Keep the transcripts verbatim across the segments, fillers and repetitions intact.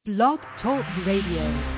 Blog Talk Radio.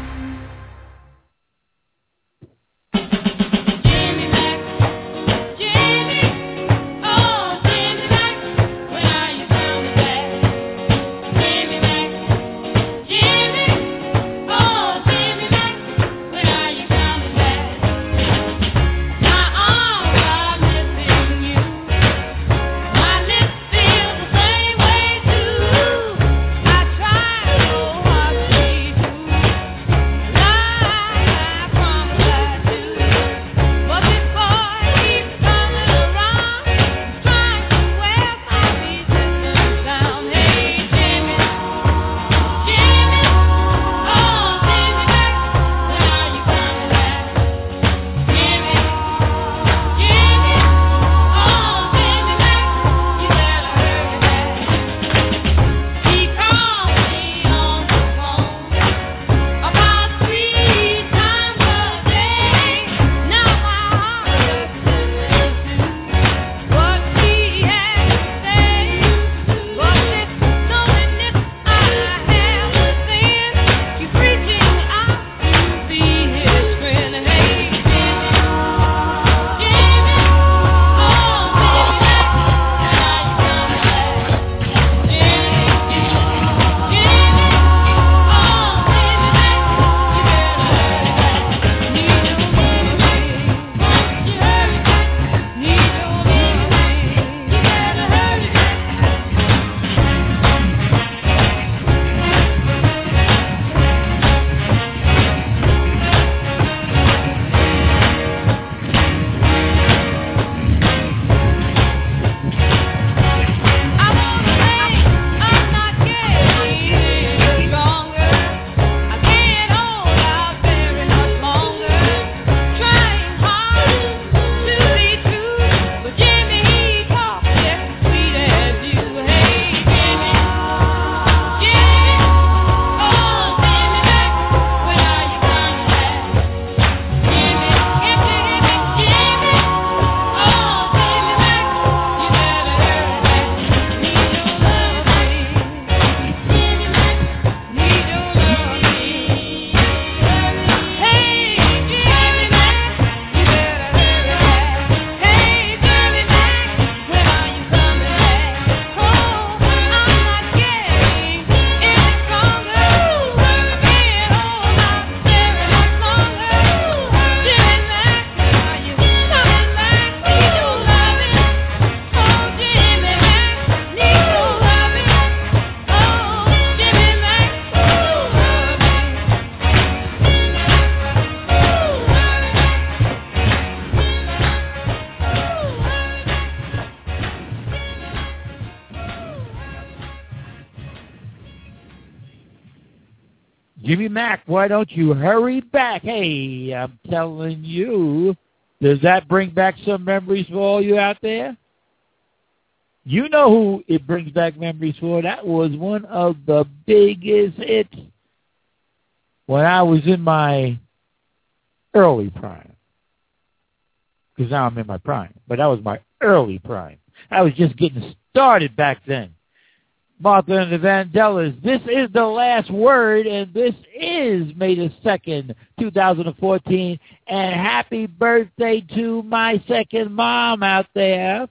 Jimmy Mack, why don't you hurry back? Hey, I'm telling you, does that bring back some memories for all you out there? You know who it brings back memories for. That was one of the biggest hits when I was in my early prime. Because now I'm in my prime, but that was my early prime. I was just getting started back then. Martha and the Vandellas, this is the last word, and this is May the second, two thousand fourteen, and happy birthday to my second mom out there.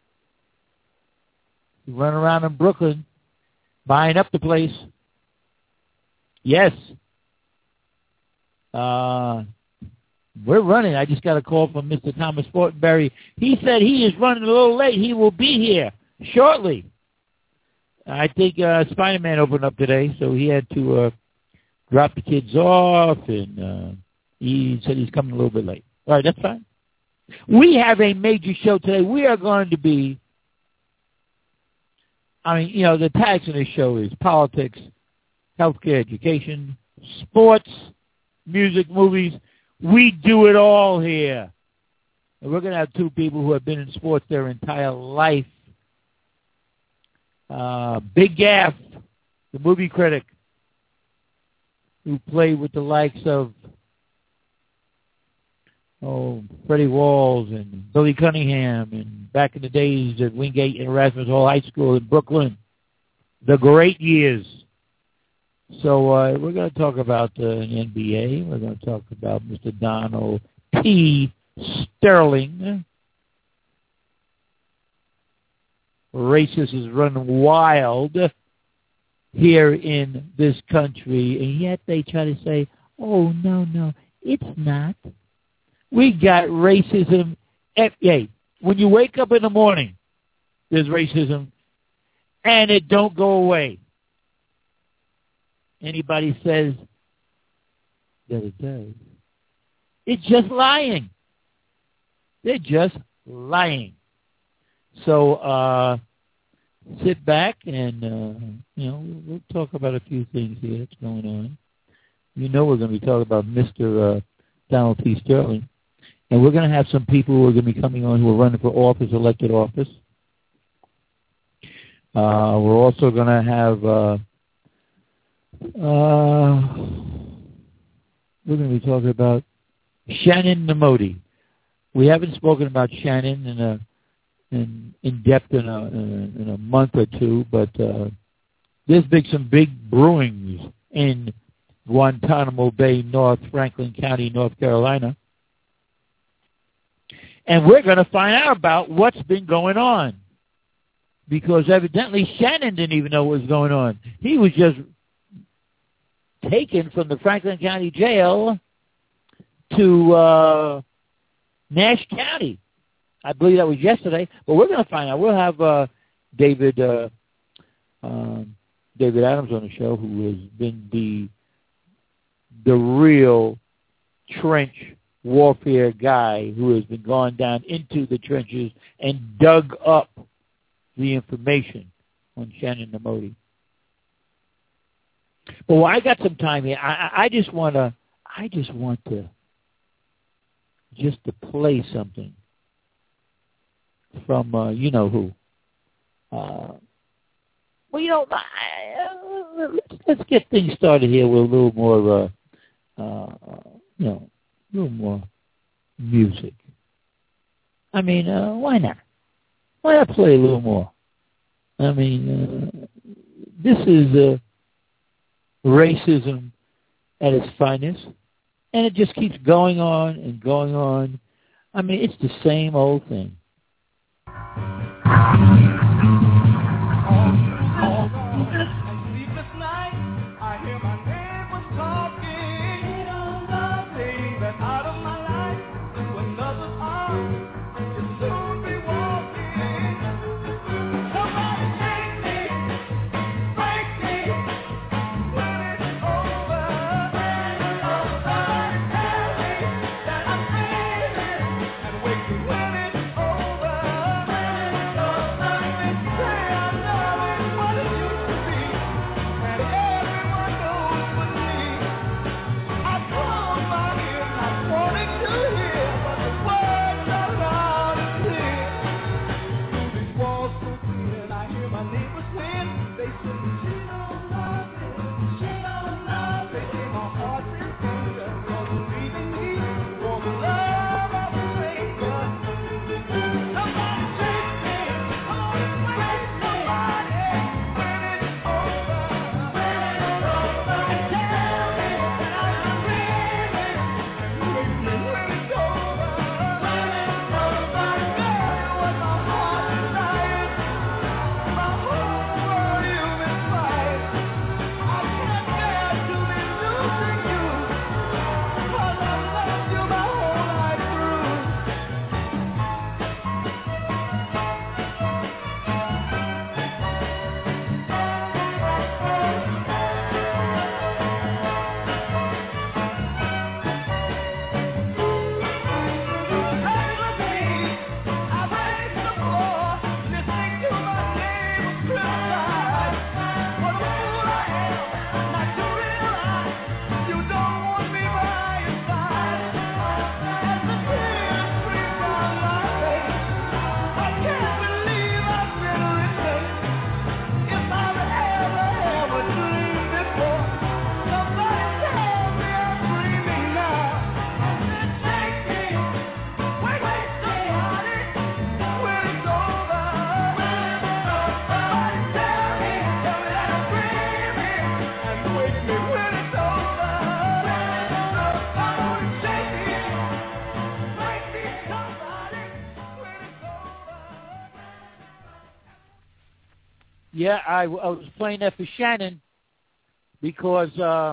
Run around in Brooklyn, buying up the place. Yes. Uh, we're running. I just got a call from Mister Thomas Fortenberry. He said he is running a little late. He will be here shortly. I think uh, Spider-Man opened up today, so he had to uh, drop the kids off, and uh, he said he's coming a little bit late. All right, that's fine. We have a major show today. We are going to be, I mean, you know, the tags in this show is politics, healthcare, education, sports, music, movies. We do it all here. And we're going to have two people who have been in sports their entire life. Uh, Big Gaff, the movie critic, who played with the likes of oh, Freddie Walls and Billy Cunningham, and back in the days at Wingate and Erasmus Hall High School in Brooklyn, the great years. So uh, we're going to talk about uh, the N B A. We're going to talk about Mister Donald P. Sterling. Racism is running wild here in this country, and yet they try to say, oh, no, no, it's not. We got racism. Hey, when you wake up in the morning, there's racism, and it don't go away. Anybody says that it does, it's just lying. They're just lying. So uh, sit back and, uh, you know, we'll talk about a few things here that's going on. You know we're going to be talking about Mister Uh, Donald P. Sterling. And we're going to have some people who are going to be coming on who are running for office, elected office. Uh, we're also going to have, uh, uh, we're going to be talking about Shannon Namodi. We haven't spoken about Shannon in a, in, in depth in a, in a, in a month or two, but uh, there's been some big brewings in Guantanamo Bay, North Franklin County, North Carolina. And we're going to find out about what's been going on. Because evidently Shannon didn't even know what was going on. He was just taken from the Franklin County Jail to uh, Nash County. I believe that was yesterday. But we're going to find out. We'll have uh, David uh, um, David Adams on the show, who has been the the real trench warfare guy who has been gone down into the trenches and dug up the information on Shannon Namodi. Well, I got some time here. I, I just want to, I just want to, just to play something from, uh, you know who. Uh, well, you know, I, uh, let's, let's get things started here with a little more, uh, uh, you know, a little more music. I mean, uh, why not? Why not play a little more? I mean, uh, this is uh, racism at its finest, and it just keeps going on and going on. I mean, it's the same old thing. Yeah, I, I was playing that for Shannon because uh,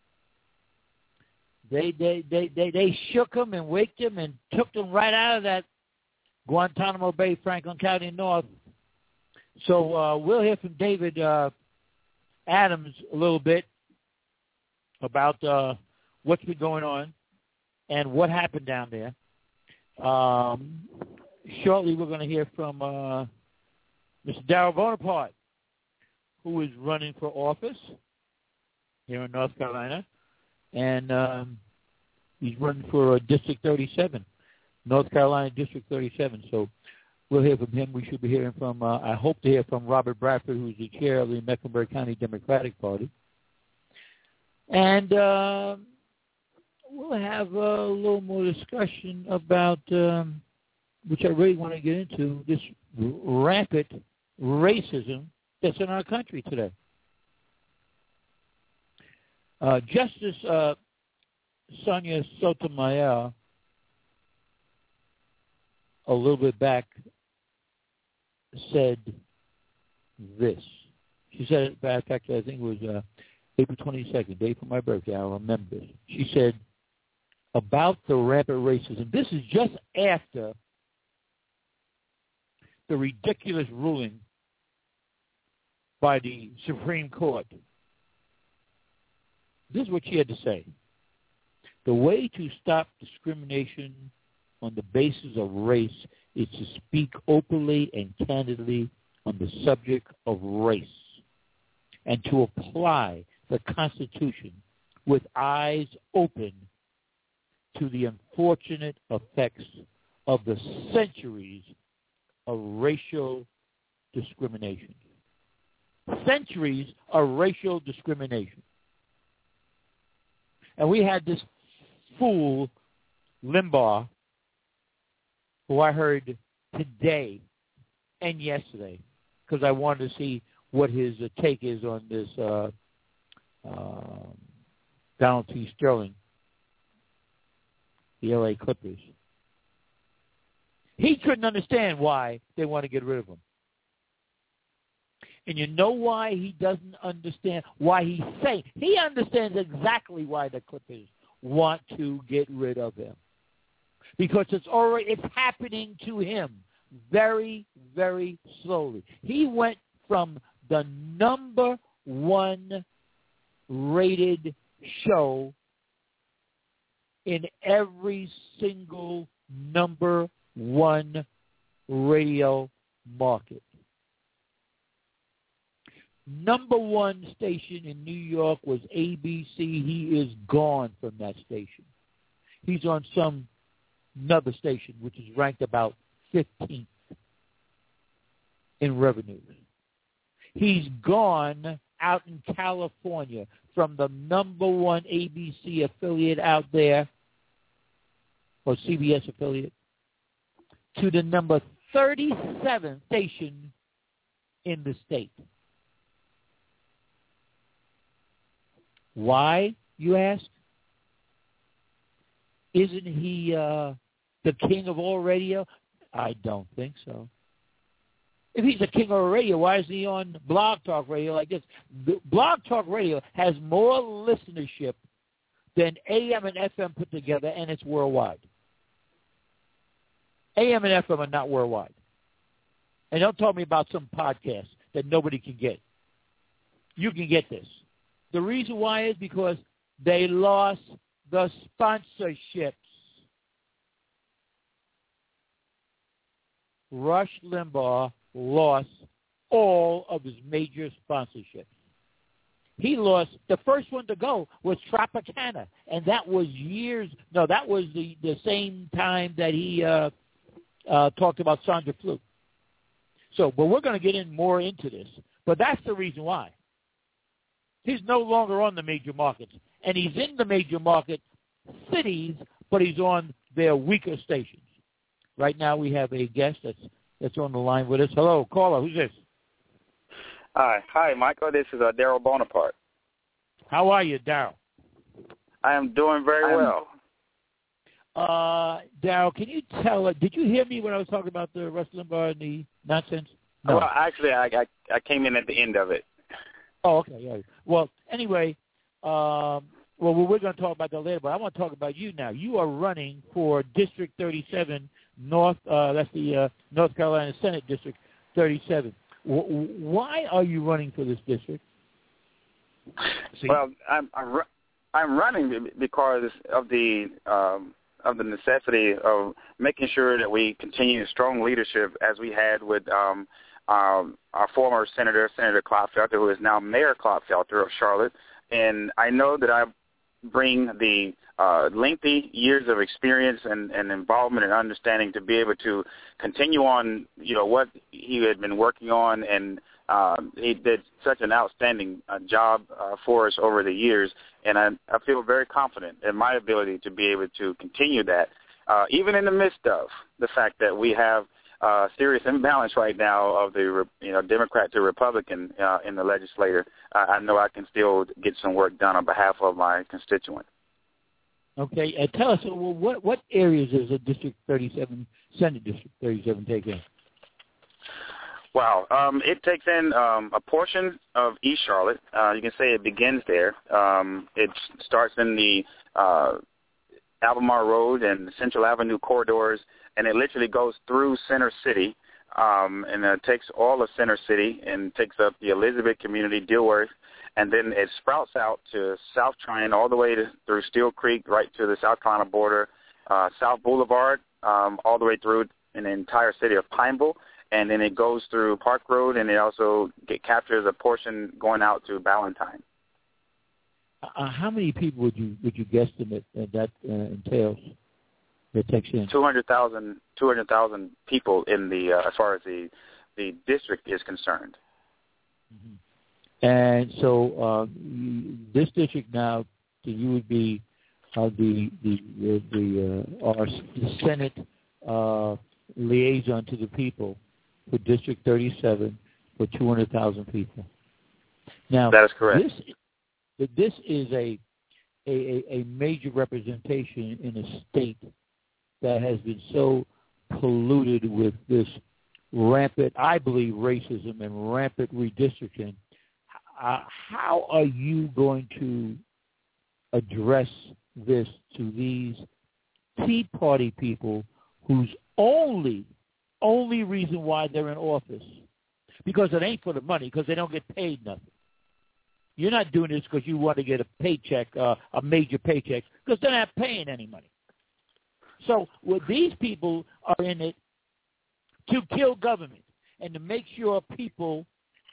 they, they, they, they, they shook him and waked him and took him right out of that Guantanamo Bay, Franklin County North. So uh, we'll hear from David uh, Adams a little bit about uh, what's been going on and what happened down there. Um, shortly, we're going to hear from uh, Mister Darrell Bonaparte, who is running for office here in North Carolina, and um, he's running for uh, District thirty-seven, North Carolina District thirty-seven. So we'll hear from him. We should be hearing from, uh, I hope to hear from Robert Bradford, who's the chair of the Mecklenburg County Democratic Party. And uh, we'll have a little more discussion about, um, which I really want to get into, this rampant racism that's in our country today. Uh, Justice uh, Sonia Sotomayor, a little bit back, said this. She said it, in fact, I think it was uh, April twenty-second, day for my birthday. I remember this. She said about the rampant racism. This is just after the ridiculous ruling by the Supreme Court. This is what she had to say. The way to stop discrimination on the basis of race is to speak openly and candidly on the subject of race and to apply the Constitution with eyes open to the unfortunate effects of the centuries of racial discrimination. Centuries of racial discrimination. And we had this fool, Limbaugh, who I heard today and yesterday, because I wanted to see what his uh, take is on this uh, uh, Donald T. Sterling, the L A Clippers. He couldn't understand why they want to get rid of him. And you know why he doesn't understand, why he's saying, he understands exactly why the Clippers want to get rid of him. Because it's already, it's happening to him very, very slowly. He went from the number one rated show in every single number one radio market. Number one station in New York was A B C. He is gone from that station. He's on some another station, which is ranked about fifteenth in revenues. He's gone out in California from the number one A B C affiliate out there, or C B S affiliate, to the number thirty-seventh station in the state. Why, you ask? Isn't he uh, the king of all radio? I don't think so. If he's the king of radio, why is he on Blog Talk Radio like this? Blog Talk Radio has more listenership than A M and F M put together, and it's worldwide. A M and F M are not worldwide. And don't tell me about some podcast that nobody can get. You can get this. The reason why is because they lost the sponsorships. Rush Limbaugh lost all of his major sponsorships. He lost, the first one to go was Tropicana, and that was years, no, that was the, the same time that he uh, uh, talked about Sandra Fluke. So, but we're going to get in more into this, but that's the reason why. He's no longer on the major markets, and he's in the major market cities, but he's on their weaker stations. Right now we have a guest that's that's on the line with us. Hello, caller. Who's this? Hi, hi, Michael. This is uh, Darrell Bonaparte. How are you, Darrell? I am doing very I'm, well. Uh, Darrell, can you tell? Uh, did you hear me when I was talking about the Rush Limbaugh and the nonsense? No. Well, actually, I, I I came in at the end of it. Oh, okay. Yeah. Well, anyway, um, well, we're going to talk about that later, but I want to talk about you now. You are running for District thirty-seven, North. Uh, that's the uh, North Carolina Senate District thirty-seven. W- why are you running for this district? See? Well, I'm I'm, ru- I'm running because of the um, of the necessity of making sure that we continue strong leadership as we had with um, um, our former senator, Senator Clotfelter, who is now Mayor Clotfelter of Charlotte. And I know that I bring the uh, lengthy years of experience and, and involvement and understanding to be able to continue on, you know, what he had been working on. And um, he did such an outstanding uh, job uh, for us over the years. And I, I feel very confident in my ability to be able to continue that, uh, even in the midst of the fact that we have uh, serious imbalance right now of the, you know, Democrat to Republican uh, in the legislature. Uh, I know I can still get some work done on behalf of my constituent. Okay, uh, tell us, uh, well, what what areas does a District thirty-seven, Senate District thirty-seven take in? Wow, um, it takes in um, a portion of East Charlotte. Uh, you can say it begins there. Um, it starts in the uh, Albemarle Road and Central Avenue corridors, and it literally goes through Center City, um, and it takes all of Center City and takes up the Elizabeth community, Dilworth, and then it sprouts out to South Tryon all the way to, through Steel Creek right to the South Carolina border, uh, South Boulevard, um, all the way through in the entire city of Pineville, and then it goes through Park Road, and it also get, captures a portion going out to Ballantyne. Uh, how many people would you would you guesstimate that that uh, entails? That takes in two hundred thousand two hundred thousand people in the uh, as far as the the district is concerned. Mm-hmm. And so uh, you, this district now, so you would be uh, the the the, the, uh, our, the Senate uh, liaison to the people for District thirty-seven for two hundred thousand people. Now that is correct. This, this is a, a a major representation in a state that has been so polluted with this rampant, I believe, racism and rampant redistricting. Uh, how are you going to address this to these Tea Party people whose only, only reason why they're in office, because it ain't for the money, because they don't get paid nothing. You're not doing this because you want to get a paycheck, uh, a major paycheck, because they're not paying any money. So well, these people are in it to kill government and to make sure people,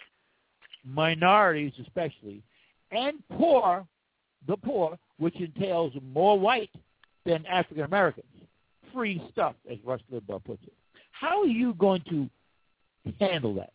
minorities especially, and poor, the poor, which entails more white than African Americans, free stuff, as Rush Limbaugh puts it. How are you going to handle that?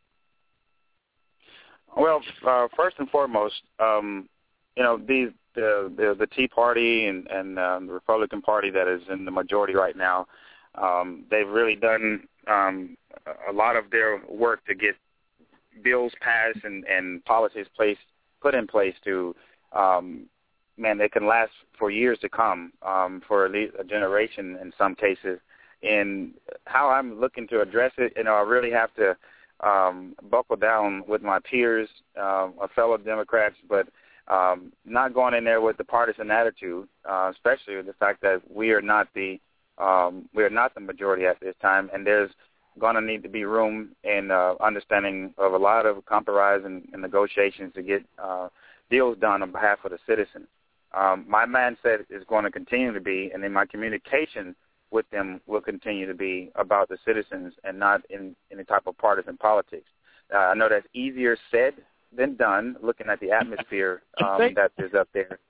Well, uh, first and foremost, um, you know, these the, the the Tea Party and, and um, the Republican Party that is in the majority right now, um, they've really done um, a lot of their work to get bills passed and, and policies placed, put in place to, um, man, they can last for years to come, um, for at least a generation in some cases. And how I'm looking to address it, you know, I really have to um, buckle down with my peers, uh, fellow Democrats, but um, not going in there with the partisan attitude, uh, especially with the fact that we are not the um, we are not the majority at this time, and there's going to need to be room and uh, understanding of a lot of compromise and, and negotiations to get uh, deals done on behalf of the citizens. Um, my mindset is going to continue to be, and in my communication with them will continue to be about the citizens and not in any type of partisan politics. Uh, I know that's easier said than done, looking at the atmosphere um, that is up there.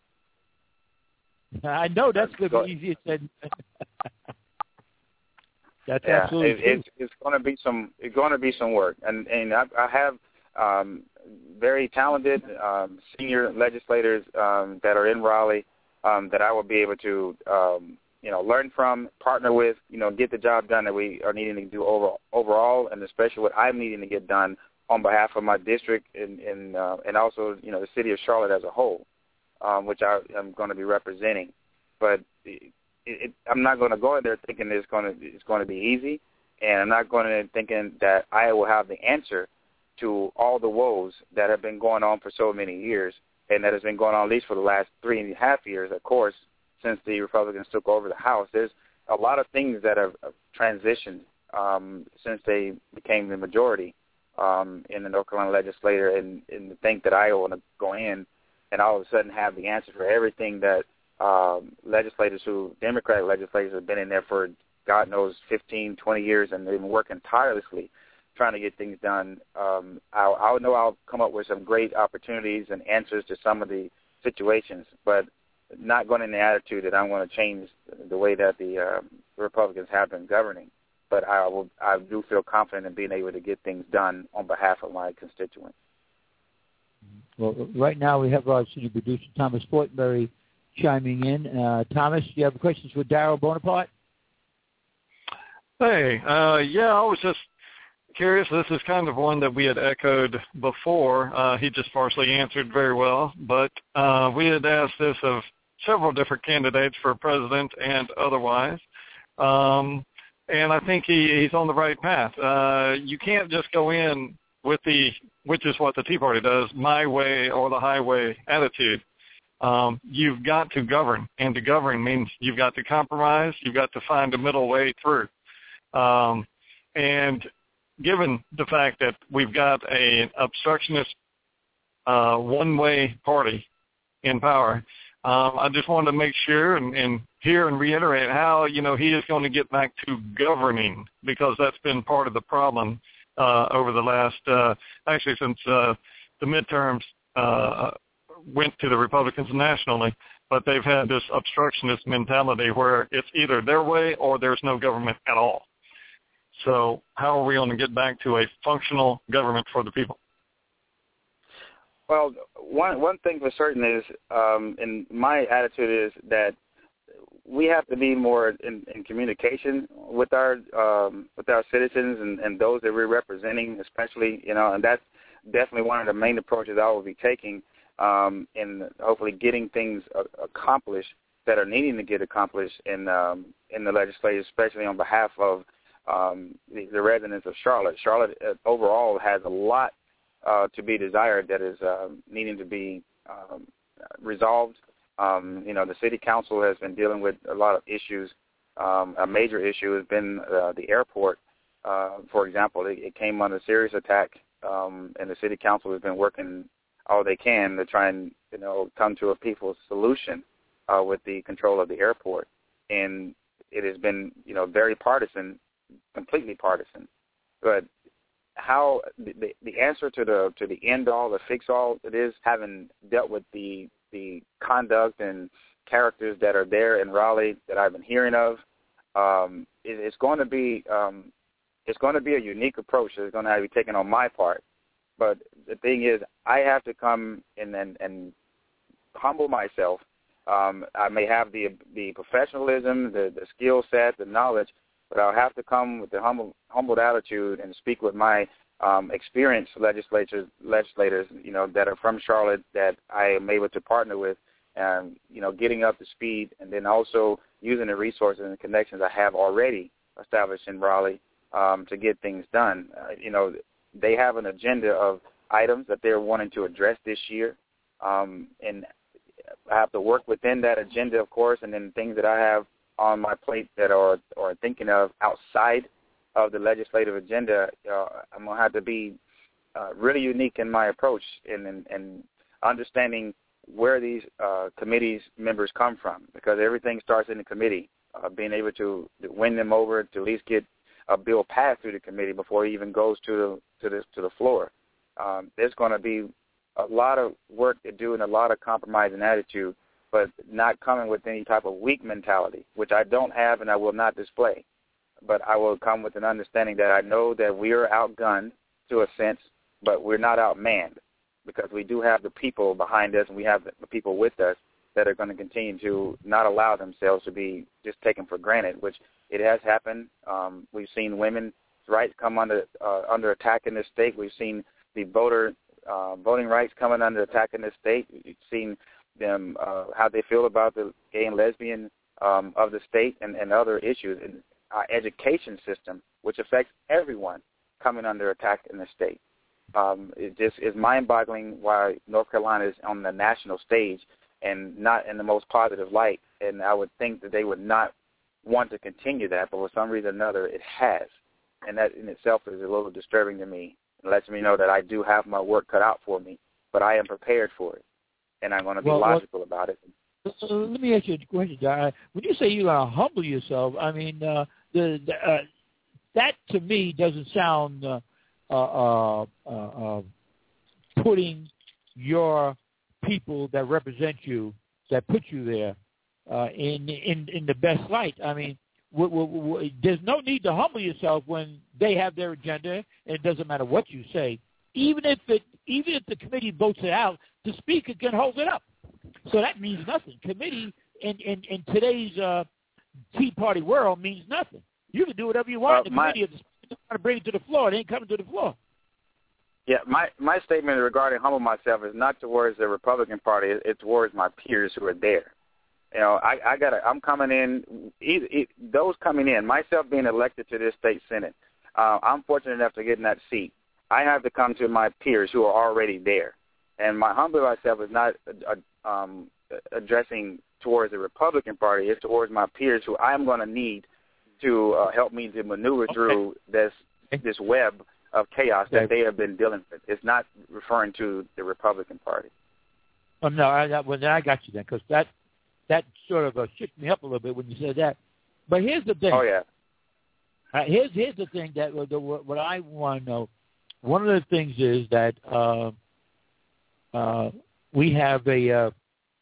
I know that's going to be easier said. That's yeah, absolutely it, true. It's, it's going to be some. It's going to be some work, and and I, I have um, very talented um, senior legislators um, that are in Raleigh um, that I will be able to um, you know learn from, partner with, you know, get the job done that we are needing to do over, overall, and especially what I'm needing to get done on behalf of my district and and, uh, and also, you know, the city of Charlotte as a whole, um, which I am going to be representing. But it, it, I'm not going to go in there thinking it's going to it's going to be easy. And I'm not going in thinking that I will have the answer to all the woes that have been going on for so many years, and that has been going on at least for the last three and a half years, of course, since the Republicans took over the House. There's a lot of things that have transitioned um, since they became the majority um, in the North Carolina legislature, and, and to think that I want to go in and all of a sudden have the answer for everything that um, legislators who, Democratic legislators, have been in there for God knows fifteen, twenty years, and they've been working tirelessly trying to get things done. Um, I'll, I'll know I'll come up with some great opportunities and answers to some of the situations, but not going in the attitude that I'm going to change the way that the uh, Republicans have been governing. But I will, I do feel confident in being able to get things done on behalf of my constituents. Well, right now we have our city producer, Thomas Fortenberry, chiming in. Uh, Thomas, do you have questions for Darrell Bonaparte? Hey, uh, yeah, I was just curious. This is kind of one that we had echoed before. Uh, he just partially answered very well, but uh, we had asked this of several different candidates for president and otherwise, um, and I think he, he's on the right path. Uh, you can't just go in with the, which is what the Tea Party does, my way or the highway attitude. Um, you've got to govern, and to govern means you've got to compromise. You've got to find a middle way through. Um, and given the fact that we've got an obstructionist uh, one-way party in power, um, I just wanted to make sure and, and hear and reiterate how, you know, he is going to get back to governing, because that's been part of the problem uh, over the last, uh, actually since uh, the midterms uh, went to the Republicans nationally, but they've had this obstructionist mentality where it's either their way or there's no government at all. So how are we going to get back to a functional government for the people? Well, one one thing for certain is, um, and my attitude is that we have to be more in, in communication with our um, with our citizens and, and those that we're representing, especially, you know, and that's definitely one of the main approaches I will be taking um, in hopefully getting things uh, accomplished that are needing to get accomplished in um, in the legislature, especially on behalf of Um, the, the residents of Charlotte. Charlotte uh, overall has a lot uh, to be desired that is uh, needing to be um, resolved. Um, you know, the city council has been dealing with a lot of issues. Um, a major issue has been uh, the airport. Uh, for example, it, it came under serious attack, um, and the city council has been working all they can to try and, you know, come to a peaceful solution uh, with the control of the airport. And it has been, you know, very partisan, completely partisan. But how the, the answer to the to the end all, the fix all, it is having dealt with the the conduct and characters that are there in Raleigh that I've been hearing of. Um, it, it's going to be um, it's going to be a unique approach that's going to have to be taken on my part. But the thing is, I have to come in and, and humble myself. Um, I may have the the professionalism, the, the skill set, the knowledge, but I'll have to come with the humble, humbled attitude and speak with my um, experienced legislators, legislators, you know, that are from Charlotte that I am able to partner with, and you know, getting up to speed, and then also using the resources and the connections I have already established in Raleigh um, to get things done. Uh, you know, they have an agenda of items that they're wanting to address this year, um, and I have to work within that agenda, of course, and then things that I have on my plate that are or thinking of outside of the legislative agenda. Uh, I'm going to have to be uh, really unique in my approach and in, in, in understanding where these uh, committees members come from, because everything starts in the committee, uh, being able to, to win them over, to at least get a bill passed through the committee before it even goes to the to the, to the floor. Um, there's going to be a lot of work to do and a lot of compromising attitude, but not coming with any type of weak mentality, which I don't have and I will not display. But I will come with an understanding that I know that we are outgunned to a sense, but we're not outmanned, because we do have the people behind us and we have the people with us that are going to continue to not allow themselves to be just taken for granted, which it has happened. Um, we've seen women's rights come under uh, under attack in this state. We've seen the voter uh, voting rights coming under attack in this state. We've seen them uh, how they feel about the gay and lesbian um, of the state and, and other issues. And our education system, which affects everyone, coming under attack in the state. Um, it just is mind-boggling why North Carolina is on the national stage and not in the most positive light. And I would think that they would not want to continue that, but for some reason or another, it has. And that in itself is a little disturbing to me. It lets me know that I do have my work cut out for me, but I am prepared for it, and I'm going to be well, logical well, about it. So let me ask you a question, John. When you say you're going to humble yourself, I mean, uh, the, the, uh, that to me doesn't sound uh, uh, uh, uh, putting your people that represent you, that put you there, uh, in, in in the best light. I mean, w- w- w- there's no need to humble yourself when they have their agenda, and it doesn't matter what you say. Even if it, even if the committee votes it out, the speaker can hold it up. So that means nothing. Committee in, in, in today's uh, Tea Party world means nothing. You can do whatever you want. Uh, the my, committee is trying to bring it to the floor. It ain't coming to the floor. Yeah, my, my statement regarding humble myself is not towards the Republican Party. It's towards my peers who are there. You know, I, I got. I'm coming in. Either, it, those coming in, myself being elected to this state senate, uh, I'm fortunate enough to get in that seat. I have to come to my peers who are already there, and my humble myself is not uh, um, addressing towards the Republican Party. It's towards my peers who I'm going to need to uh, help me to maneuver okay. through this this web of chaos that okay. they have been dealing with. It's not referring to the Republican Party. Oh no, I, well then I got you then, because that that sort of uh, shook me up a little bit when you said that. But here's the thing. Oh yeah. Uh, here's here's the thing that uh, the, what I want to know. One of the things is that uh, uh, we have a uh,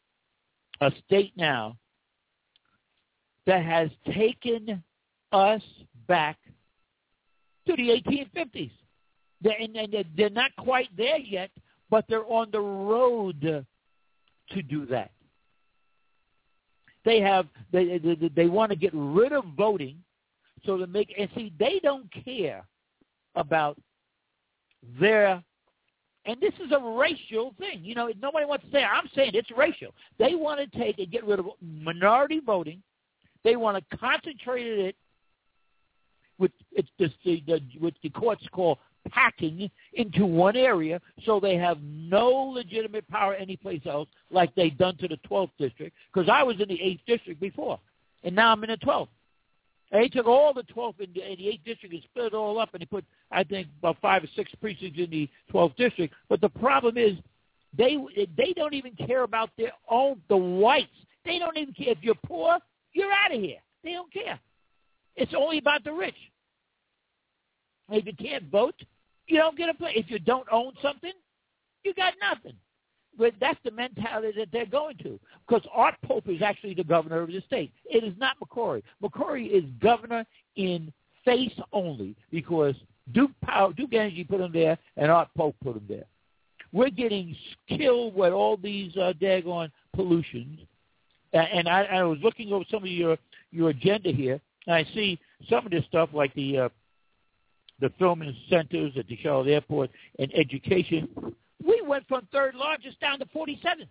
a state now that has taken us back to the eighteen fifties. They're, and, and they're not quite there yet, but they're on the road to do that. They have they they, they want to get rid of voting, so to make and see they don't care about their, and this is a racial thing. You know, nobody wants to say, I'm saying it's racial. They want to take and get rid of minority voting. They want to concentrate it with it's the, the what the courts call packing into one area, so they have no legitimate power anyplace else, like they've done to the twelfth district. Because I was in the eighth district before, and now I'm in the twelfth. And they took all the twelfth and the eighth district and split it all up, and they put, I think, about five or six precincts in the twelfth district. But the problem is, they they don't even care about their own, the whites. They don't even care. If you're poor, you're out of here. They don't care. It's only about the rich. If you can't vote, you don't get a place. If you don't own something, you got nothing. But that's the mentality that they're going to. Because Art Pope is actually the governor of the state. It is not McCrory. McCrory is governor in face only because Duke Power, Duke Energy put him there and Art Pope put him there. We're getting killed with all these uh, daggone pollutions. Uh, and I, I was looking over some of your, your agenda here, and I see some of this stuff like the uh, the filming centers at the Charlotte Airport and education. We went from third largest down to forty-seventh.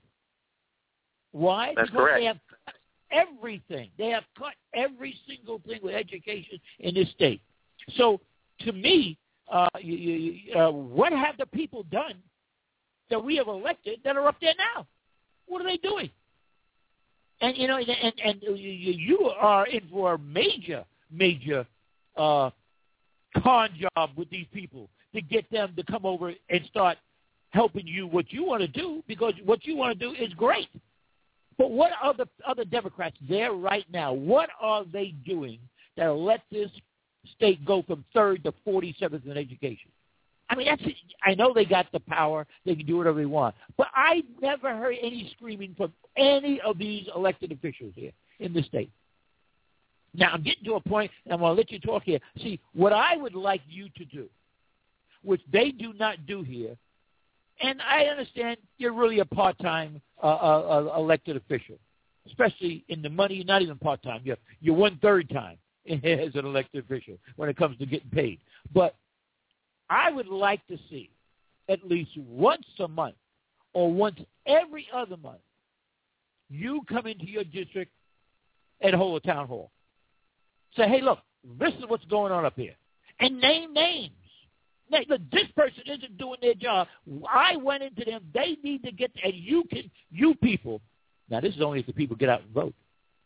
Why? That's because correct. They have cut everything. They have cut every single thing with education in this state. So, to me, uh, you, you, uh, what have the people done that we have elected that are up there now? What are they doing? And you know, and and, and you, you are in for a major, major uh, con job with these people to get them to come over and start helping you what you want to do, because what you want to do is great. But what are the other Democrats there right now? What are they doing that will let this state go from third to forty-seventh in education? I mean, that's I know they got the power. They can do whatever they want. But I never heard any screaming from any of these elected officials here in the state. Now, I'm getting to a point, and I'm going to let you talk here. See, what I would like you to do, which they do not do here, and I understand you're really a part-time uh, uh, uh, elected official, especially in the money. You're not even part-time. You're, you're one-third time as an elected official when it comes to getting paid. But I would like to see at least once a month or once every other month you come into your district and hold a town hall. Say, hey, look, this is what's going on up here. And name names. Now, look, this person isn't doing their job. I went into them. They need to get, and you can, you people. Now, this is only if the people get out and vote.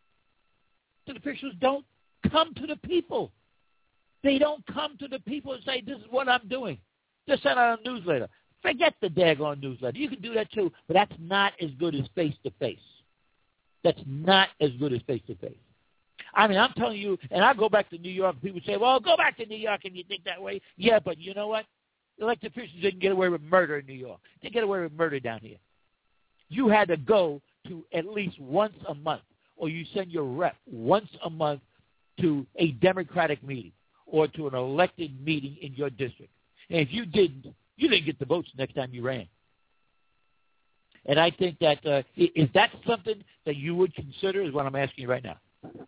The officials don't come to the people. They don't come to the people and say, this is what I'm doing. Just send out a newsletter. Forget the daggone newsletter. You can do that too, but that's not as good as face-to-face. That's not as good as face-to-face. I mean, I'm telling you, and I go back to New York, and people say, well, go back to New York and you think that way. Yeah, but you know what? Elected officials didn't get away with murder in New York. They didn't get away with murder down here. You had to go to at least once a month, or you send your rep once a month to a Democratic meeting or to an elected meeting in your district. And if you didn't, you didn't get the votes next time you ran. And I think that, uh, is that something that you would consider is what I'm asking you right now?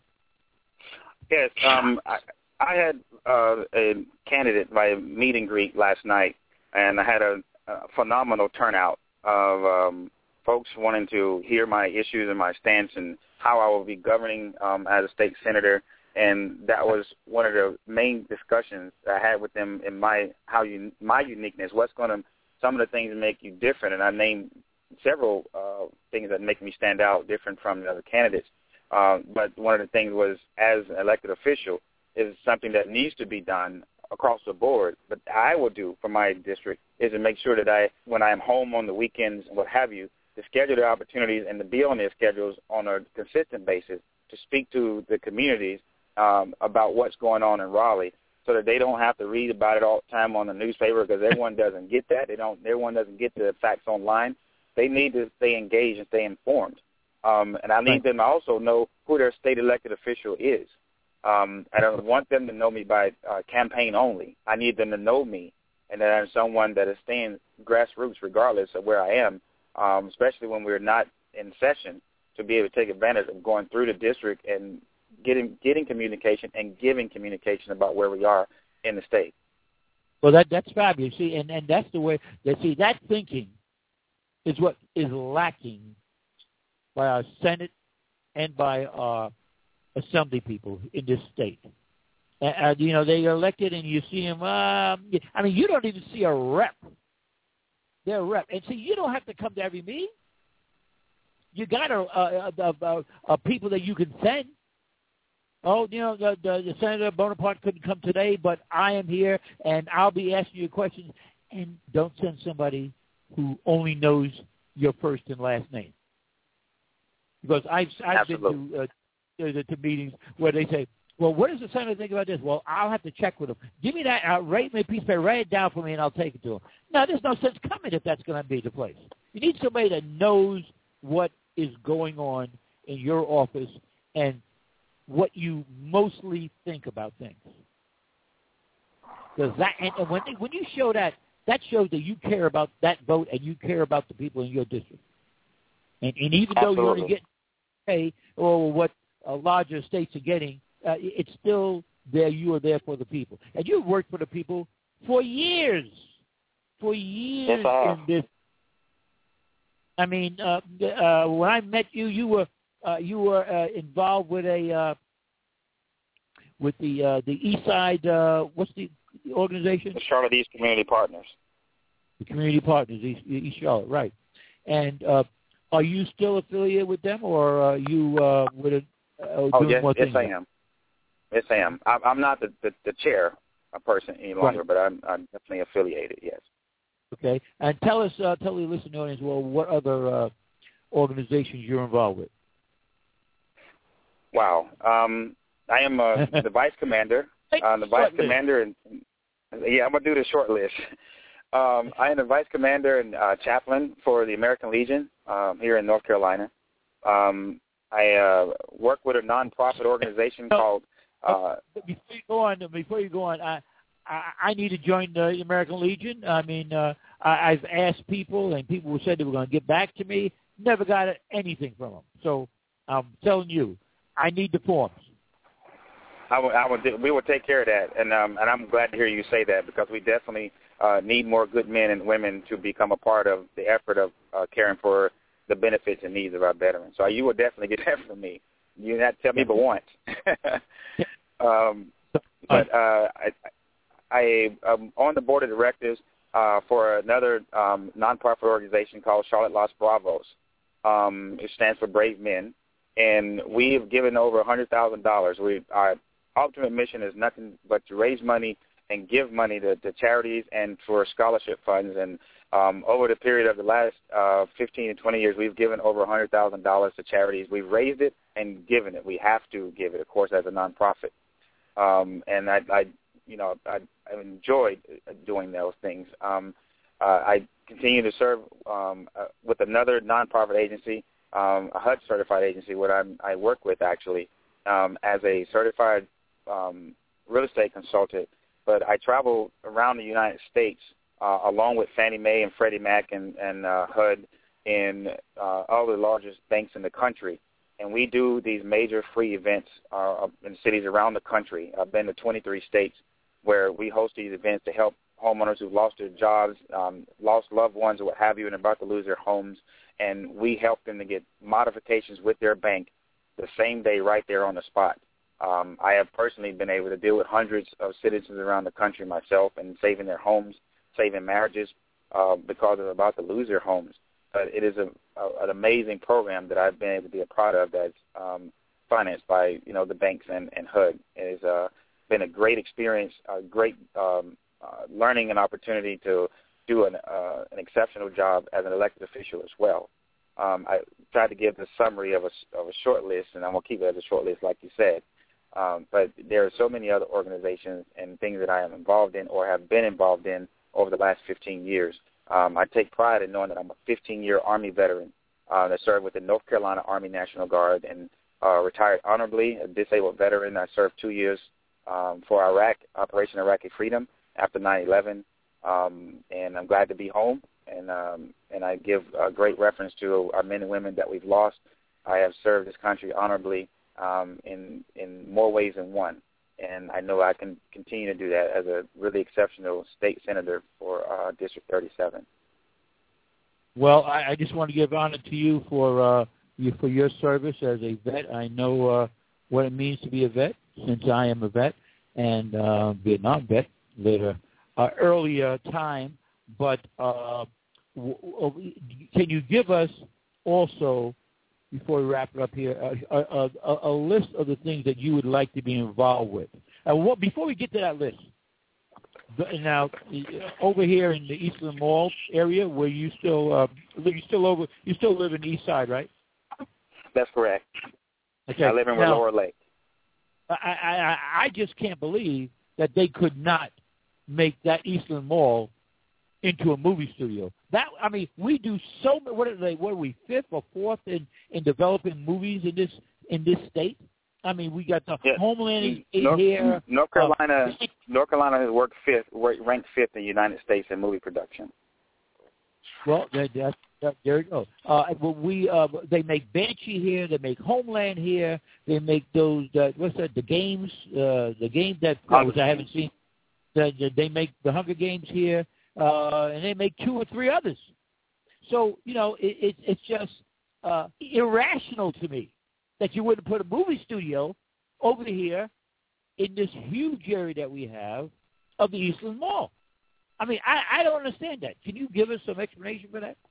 Yes, um, I, I had uh, a candidate by meet and greet last night, and I had a, a phenomenal turnout of um, folks wanting to hear my issues and my stance and how I will be governing um, as a state senator. And that was one of the main discussions I had with them in my how you my uniqueness. What's going to some of the things that make you different? And I named several uh, things that make me stand out different from the other candidates. Uh, but one of the things was, as an elected official, is something that needs to be done across the board. But I will do for my district is to make sure that I, when I am home on the weekends and what have you, to schedule the opportunities and to be on their schedules on a consistent basis to speak to the communities um, about what's going on in Raleigh, so that they don't have to read about it all the time on the newspaper, because everyone doesn't get that. They don't. Everyone doesn't get the facts online. They need to stay engaged and stay informed. Um, and I need right. them to also know who their state elected official is. Um, I don't want them to know me by uh, campaign only. I need them to know me, and that I'm someone that is staying grassroots regardless of where I am, um, especially when we're not in session, to be able to take advantage of going through the district and getting getting communication and giving communication about where we are in the state. Well, that that's fabulous. See, and, and that's the way that see that thinking is what is lacking by our Senate and by our Assembly people in this state. Uh, you know, they are elected, and you see them. Uh, I mean, you don't even see a rep. They're a rep, and see, you don't have to come to every meeting. You got a, a, a, a, a people that you can send. Oh, you know, the, the, the Senator Bonaparte couldn't come today, but I am here, and I'll be asking you questions. And don't send somebody who only knows your first and last name. Because I've, I've been to, uh, to, to meetings where they say, well, what does the senator think about this? Well, I'll have to check with him. Give me that. Uh, write me a piece of paper. Write it down for me, and I'll take it to him. No, there's no sense coming if that's going to be the place. You need somebody that knows what is going on in your office and what you mostly think about things. Because that, and, and when, when you show that, that shows that you care about that vote and you care about the people in your district. And, and even Absolutely. though you're only getting pay or what uh, larger states are getting, uh, it's still there. You are there for the people. And you've worked for the people for years. For years yes, in this. I mean, uh, uh, when I met you, you were uh, you were uh, involved with a uh, with the uh, the East Side. Uh, what's the organization? The Charlotte East Community Partners. The Community Partners, East, East Charlotte, right? And uh, are you still affiliated with them, or are you uh, with a, uh, oh, doing yes, more yes, things? I am. Yes, I am. I, I'm not the, the, the chair person any longer, right. but I'm, I'm definitely affiliated. Yes. Okay, and tell us, uh, tell the listening audience, well, what other uh, organizations you're involved with? Wow, um, I am uh, the vice commander. Uh, the vice commander, and yeah, I'm gonna do the short list. Um, I am the vice commander and uh, chaplain for the American Legion um, here in North Carolina. Um, I uh, work with a nonprofit organization no, called. Uh, before you go on, before you go on, I, I, I need to join the American Legion. I mean, uh, I, I've asked people, and people said they were going to get back to me. Never got anything from them. So I'm telling you, I need the forms. I will, I will, we will take care of that, and um, and I'm glad to hear you say that, because we definitely uh, need more good men and women to become a part of the effort of uh, caring for the benefits and needs of our veterans. So you will definitely get that from me. You have to tell me but once. um, but uh, I, I am on the board of directors uh, for another um, nonprofit organization called Charlotte Los Bravos. Um, it stands for Brave Men, and we have given over one hundred thousand dollars. We our ultimate mission is nothing but to raise money and give money to, to charities and for scholarship funds. And um, over the period of the last uh, fifteen to twenty years, we've given over one hundred thousand dollars to charities. We've raised it and given it. We have to give it, of course, as a nonprofit. Um, and I, I, you know, I, I enjoyed doing those things. Um, uh, I continue to serve um, uh, with another nonprofit agency, um, a H U D certified agency, what I'm, I work with actually um, as a certified um, real estate consultant. But I travel around the United States uh, along with Fannie Mae and Freddie Mac and, and uh, H U D in uh, all the largest banks in the country. And we do these major free events uh, in cities around the country. I've been to twenty-three states where we host these events to help homeowners who've lost their jobs, um, lost loved ones or what have you, and are about to lose their homes. And we help them to get modifications with their bank the same day right there on the spot. Um, I have personally been able to deal with hundreds of citizens around the country myself and saving their homes, saving marriages uh, because they're about to lose their homes. But it is a, a, an amazing program that I've been able to be a part of that's um, financed by, you know, the banks and, and H U D. It has uh, been a great experience, a great um, uh, learning and opportunity to do an, uh, an exceptional job as an elected official as well. Um, I tried to give the summary of a, of a short list, and I'm going to keep it as a short list like you said. Um, but there are so many other organizations and things that I am involved in or have been involved in over the last fifteen years. Um, I take pride in knowing that I'm a fifteen-year Army veteran uh, that served with the North Carolina Army National Guard and uh, retired honorably, a disabled veteran. I served two years um, for Iraq, Operation Iraqi Freedom after nine eleven, um, and I'm glad to be home. And um, and I give a great reference to our men and women that we've lost. I have served this country honorably um, in in more ways than one. And I know I can continue to do that as a really exceptional state senator for uh, District thirty-seven. Well, I, I just want to give honor to you for uh, you for your service as a vet. I know uh, what it means to be a vet, since I am a vet and uh, Vietnam vet later uh, earlier time. But uh, w- w- can you give us also, before we wrap it up here, a, a, a, a list of the things that you would like to be involved with? And what, before we get to that list, now over here in the Eastland Mall area, where you still uh, you still over you still live in the East Side, right? That's correct. Okay. I live in now, Lower Lake. I, I I just can't believe that they could not make that Eastland Mall into a movie studio. That I mean, we do so. What are they? What are we? Fifth or fourth in, in developing movies in this in this state? I mean, we got the yes. Homeland North, here. North Carolina. Uh, North Carolina has worked fifth, ranked fifth in the United States in movie production. Well, that, that, that, there you go. Uh, well, we uh, they make Banshee here. They make Homeland here. They make those. Uh, what's that? The games. Uh, the game that uh, which I haven't seen. The, the, they make the Hunger Games here. Uh, and they make two or three others. So, you know, it, it, it's just uh, irrational to me that you wouldn't put a movie studio over here in this huge area that we have of the Eastland Mall. I mean, I, I don't understand that. Can you give us some explanation for that?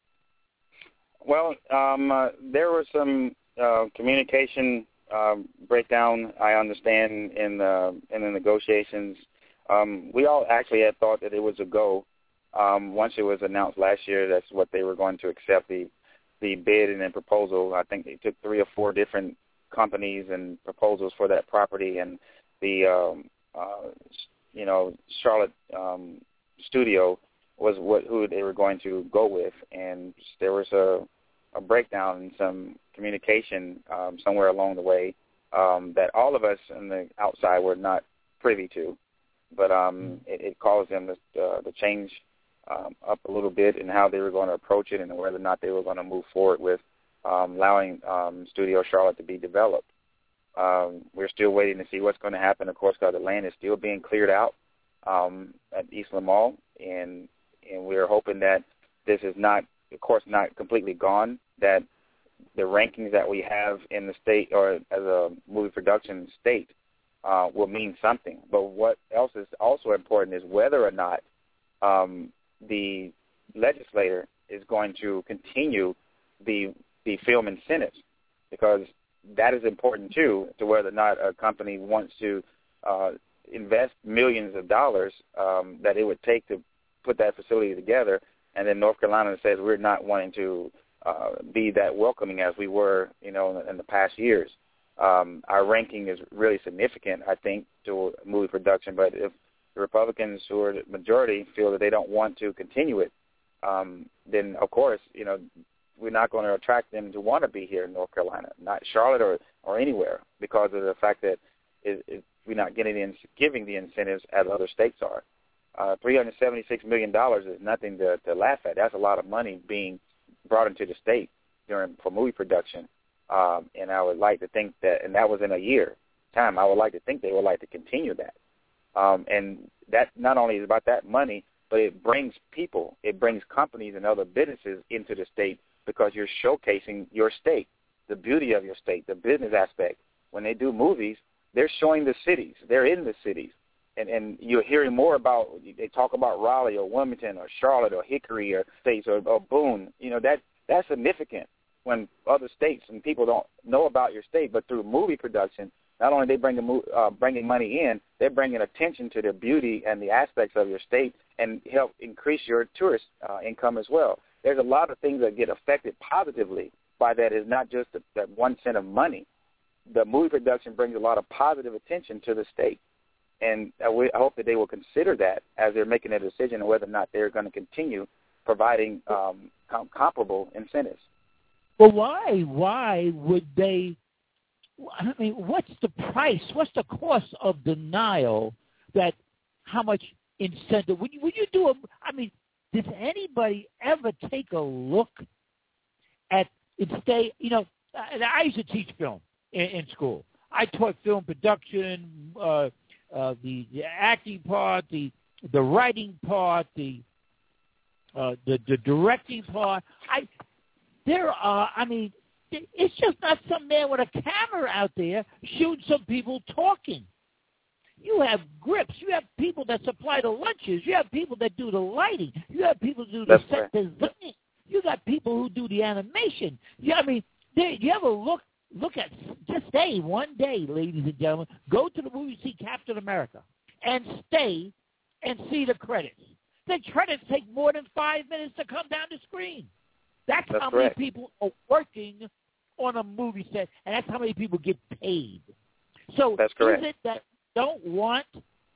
Well, um, uh, there was some uh, communication uh, breakdown, I understand, in the, in the negotiations. Um, we all actually had thought that it was a go. Um, once it was announced last year, that's what they were going to accept, the the bid and then proposal. I think they took three or four different companies and proposals for that property, and the um, uh, you know Charlotte um, studio was what who they were going to go with, and there was a, a breakdown in some communication um, somewhere along the way um, that all of us on the outside were not privy to. But um, it, it caused them to, uh, to change um, up a little bit in how they were going to approach it and whether or not they were going to move forward with um, allowing um, Studio Charlotte to be developed. Um, we're still waiting to see what's going to happen, of course, because the land is still being cleared out um, at Eastland Mall, and and we're hoping that this is not, of course, not completely gone, that the rankings that we have in the state or as a movie production state uh, will mean something. But what else is also important is whether or not um, the legislator is going to continue the the film incentives, because that is important too, to whether or not a company wants to uh, invest millions of dollars um, that it would take to put that facility together, and then North Carolina says we're not wanting to uh, be that welcoming as we were, you know, in, in the past years. Um, our ranking is really significant, I think, to movie production. But if the Republicans, who are the majority, feel that they don't want to continue it, um, then of course, you know, we're not going to attract them to want to be here in North Carolina, not Charlotte or, or anywhere, because of the fact that it, it, we're not getting the, giving the incentives as other states are. Uh, three hundred seventy-six million dollars is nothing to, to laugh at. That's a lot of money being brought into the state during for movie production. Um, and I would like to think that, and that was in a year time, I would like to think they would like to continue that. Um, and that not only is about that money, but it brings people, it brings companies and other businesses into the state, because you're showcasing your state, the beauty of your state, the business aspect. When they do movies, they're showing the cities. They're in the cities. And, and you're hearing more about, they talk about Raleigh or Wilmington or Charlotte or Hickory or states or, or Boone. You know, that that's significant when other states and people don't know about your state. But through movie production, not only are they bringing, uh, bringing money in, they're bringing attention to the beauty and the aspects of your state and help increase your tourist uh, income as well. There's a lot of things that get affected positively by that. Is not just the, that one cent of money. The movie production brings a lot of positive attention to the state. And I, w- I hope that they will consider that as they're making a decision on whether or not they're going to continue providing um, com- comparable incentives. Well, why? Why would they? I mean, what's the price? What's the cost of denial? That how much incentive? When you, when you do a, I mean, does anybody ever take a look at it? Stay, you know, I used to teach film in, in school. I taught film production. Uh, Uh, the, the acting part, the the writing part, the uh, the the directing part. I there are. I mean, it's just not some man with a camera out there shooting some people talking. You have grips. You have people that supply the lunches. You have people that do the lighting. You have people who do the That's set right. design. You got people who do the animation. Yeah, I mean, there, you ever look? Look at, just stay one day, ladies and gentlemen. Go to the movie, see Captain America, and stay and see the credits. The credits take more than five minutes to come down the screen. That's, That's how correct. many people are working on a movie set, and that's how many people get paid. So That's correct. is it that we don't want,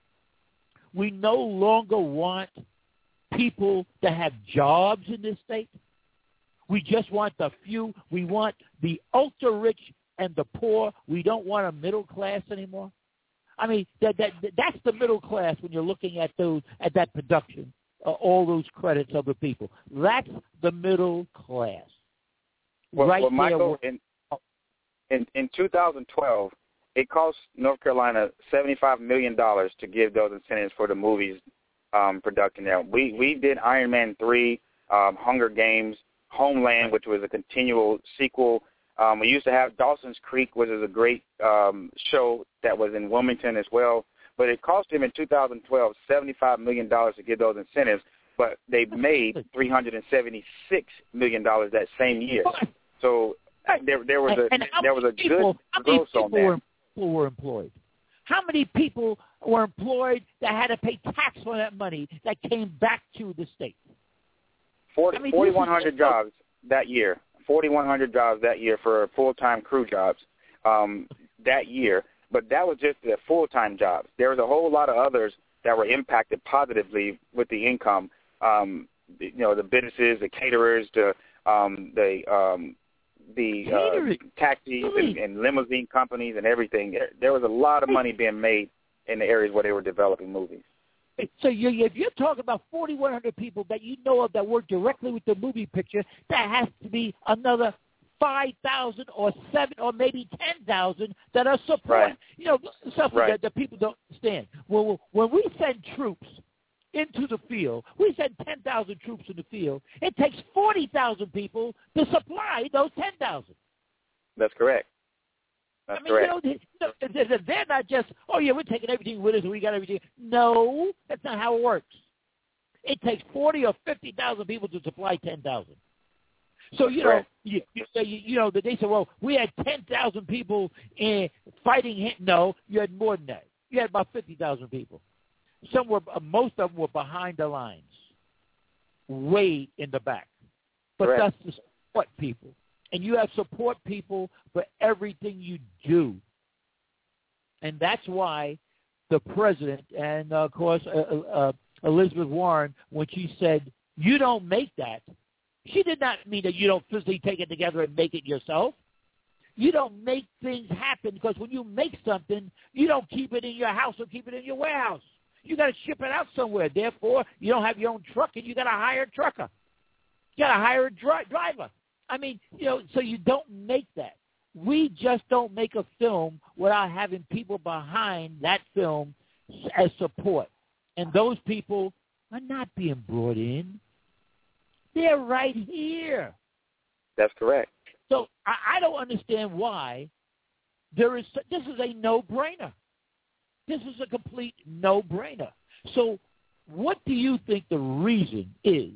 we no longer want people to have jobs in this state? We just want the few. We want the ultra-rich and the poor. We don't want a middle class anymore. I mean, that, that that's the middle class when you're looking at those at that production, uh, all those credits of the people. That's the middle class. Well, right well Michael, there. in, in in two thousand twelve, it cost North Carolina seventy-five million dollars to give those incentives for the movies um, production. Now, we we did Iron Man three, um, Hunger Games, Homeland, which was a continual sequel. Um, we used to have Dawson's Creek, which is a great um, show that was in Wilmington as well. But it cost him in two thousand twelve seventy-five million dollars to give those incentives, but they made three hundred seventy-six million dollars that same year. So there, there was a and, and there was a people, good how many growth people on that. Were, people were employed? How many people were employed that had to pay tax on that money that came back to the state? Forty, I mean, forty-one hundred jobs that year. forty-one hundred jobs that year for full-time crew jobs um, that year. But that was just the full-time jobs. There was a whole lot of others that were impacted positively with the income. Um, you know, the businesses, the caterers, the um, the um, the uh, taxis and, and limousine companies and everything. There, there was a lot of money being made in the areas where they were developing movies. So you, if you're talking about forty-one hundred people that you know of that work directly with the movie picture, that has to be another five thousand or seven or maybe ten thousand that are supporting. Right. You know, something right. that the people don't understand. When, when we send troops into the field, we send ten thousand troops in the field. It takes forty thousand people to supply those ten thousand. That's correct. That's I mean, correct. you know, they, they're not just, oh, yeah, we're taking everything with us and we got everything. No, that's not how it works. It takes forty or fifty thousand people to supply ten thousand. So, you know, you, you, you know, they say, well, we had ten thousand people in fighting him. No, you had more than that. You had about fifty thousand people. Some were, most of them were behind the lines, way in the back. But Correct. that's to support people. And you have support people for everything you do. And that's why the president and, uh, of course, uh, uh, Elizabeth Warren, when she said, you don't make that, she did not mean that you don't physically take it together and make it yourself. You don't make things happen because when you make something, you don't keep it in your house or keep it in your warehouse. You got to ship it out somewhere. Therefore, you don't have your own truck and you got to hire a trucker. You got to hire a dri- driver. I mean, you know, so you don't make that. We just don't make a film without having people behind that film as support. And those people are not being brought in. They're right here. That's correct. So I, I don't understand why there is. This is a no-brainer. This is a complete no-brainer. So what do you think the reason is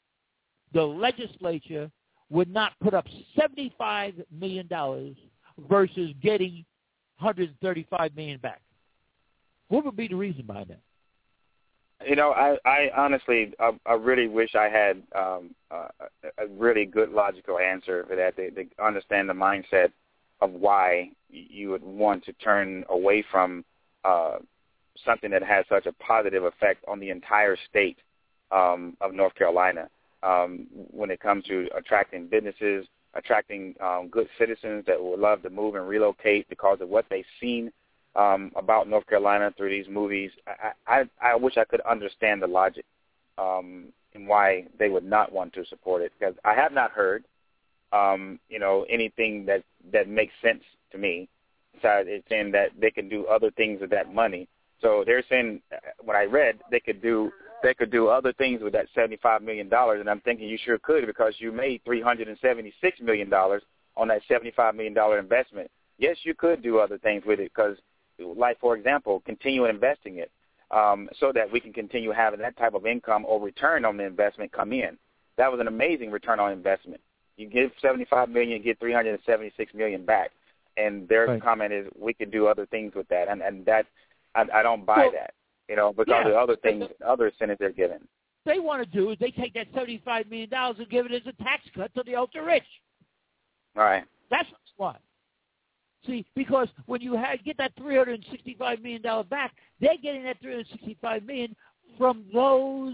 the legislature would not put up seventy-five million dollars versus getting one hundred thirty-five million dollars back? What would be the reason behind that? You know, I, I honestly, I, I really wish I had um, uh, a really good logical answer for that. They, they understand the mindset of why you would want to turn away from uh, something that has such a positive effect on the entire state um, of North Carolina um, when it comes to attracting businesses, attracting um, good citizens that would love to move and relocate because of what they've seen Um, about North Carolina through these movies. I, I, I wish I could understand the logic um, and why they would not want to support it, because I have not heard, um, you know, anything that, that makes sense to me. Besides, it's saying that they can do other things with that money. So they're saying, when I read, they could do they could do other things with that seventy-five million dollars, and I'm thinking you sure could, because you made three hundred seventy-six million dollars on that seventy-five million dollars investment. Yes, you could do other things with it, because like, for example, continue investing it um, so that we can continue having that type of income or return on the investment come in. That was an amazing return on investment. You give seventy-five million dollars, you get three hundred seventy-six million dollars back. And their right. comment is we could do other things with that. And, and that, I, I don't buy well, that, you know, because yeah. of other things, other incentives they're given. What they want to do is they take that seventy-five million dollars and give it as a tax cut to the ultra-rich. All right. That's why. See, because when you have, get that three hundred sixty-five million dollars back, they're getting that three hundred sixty-five million dollars from those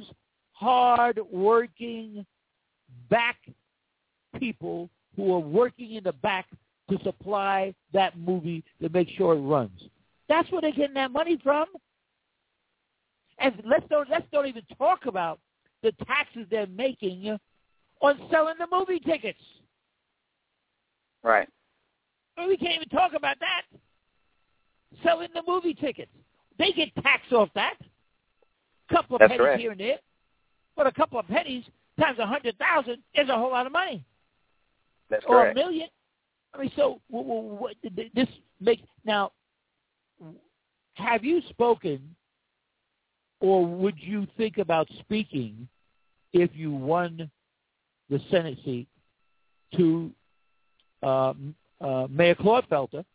hard-working back people who are working in the back to supply that movie to make sure it runs. That's where they're getting that money from. And let's don't, let's don't even talk about the taxes they're making on selling the movie tickets. Right. We can't even talk about that. Selling the movie tickets. They get taxed off that. A couple of That's pennies correct. here and there. But a couple of pennies times a hundred thousand is a whole lot of money. That's or correct. a million. I mean, so what, what, this makes now. Have you spoken, or would you think about speaking if you won the Senate seat to uh, uh, Mayor Claude Felter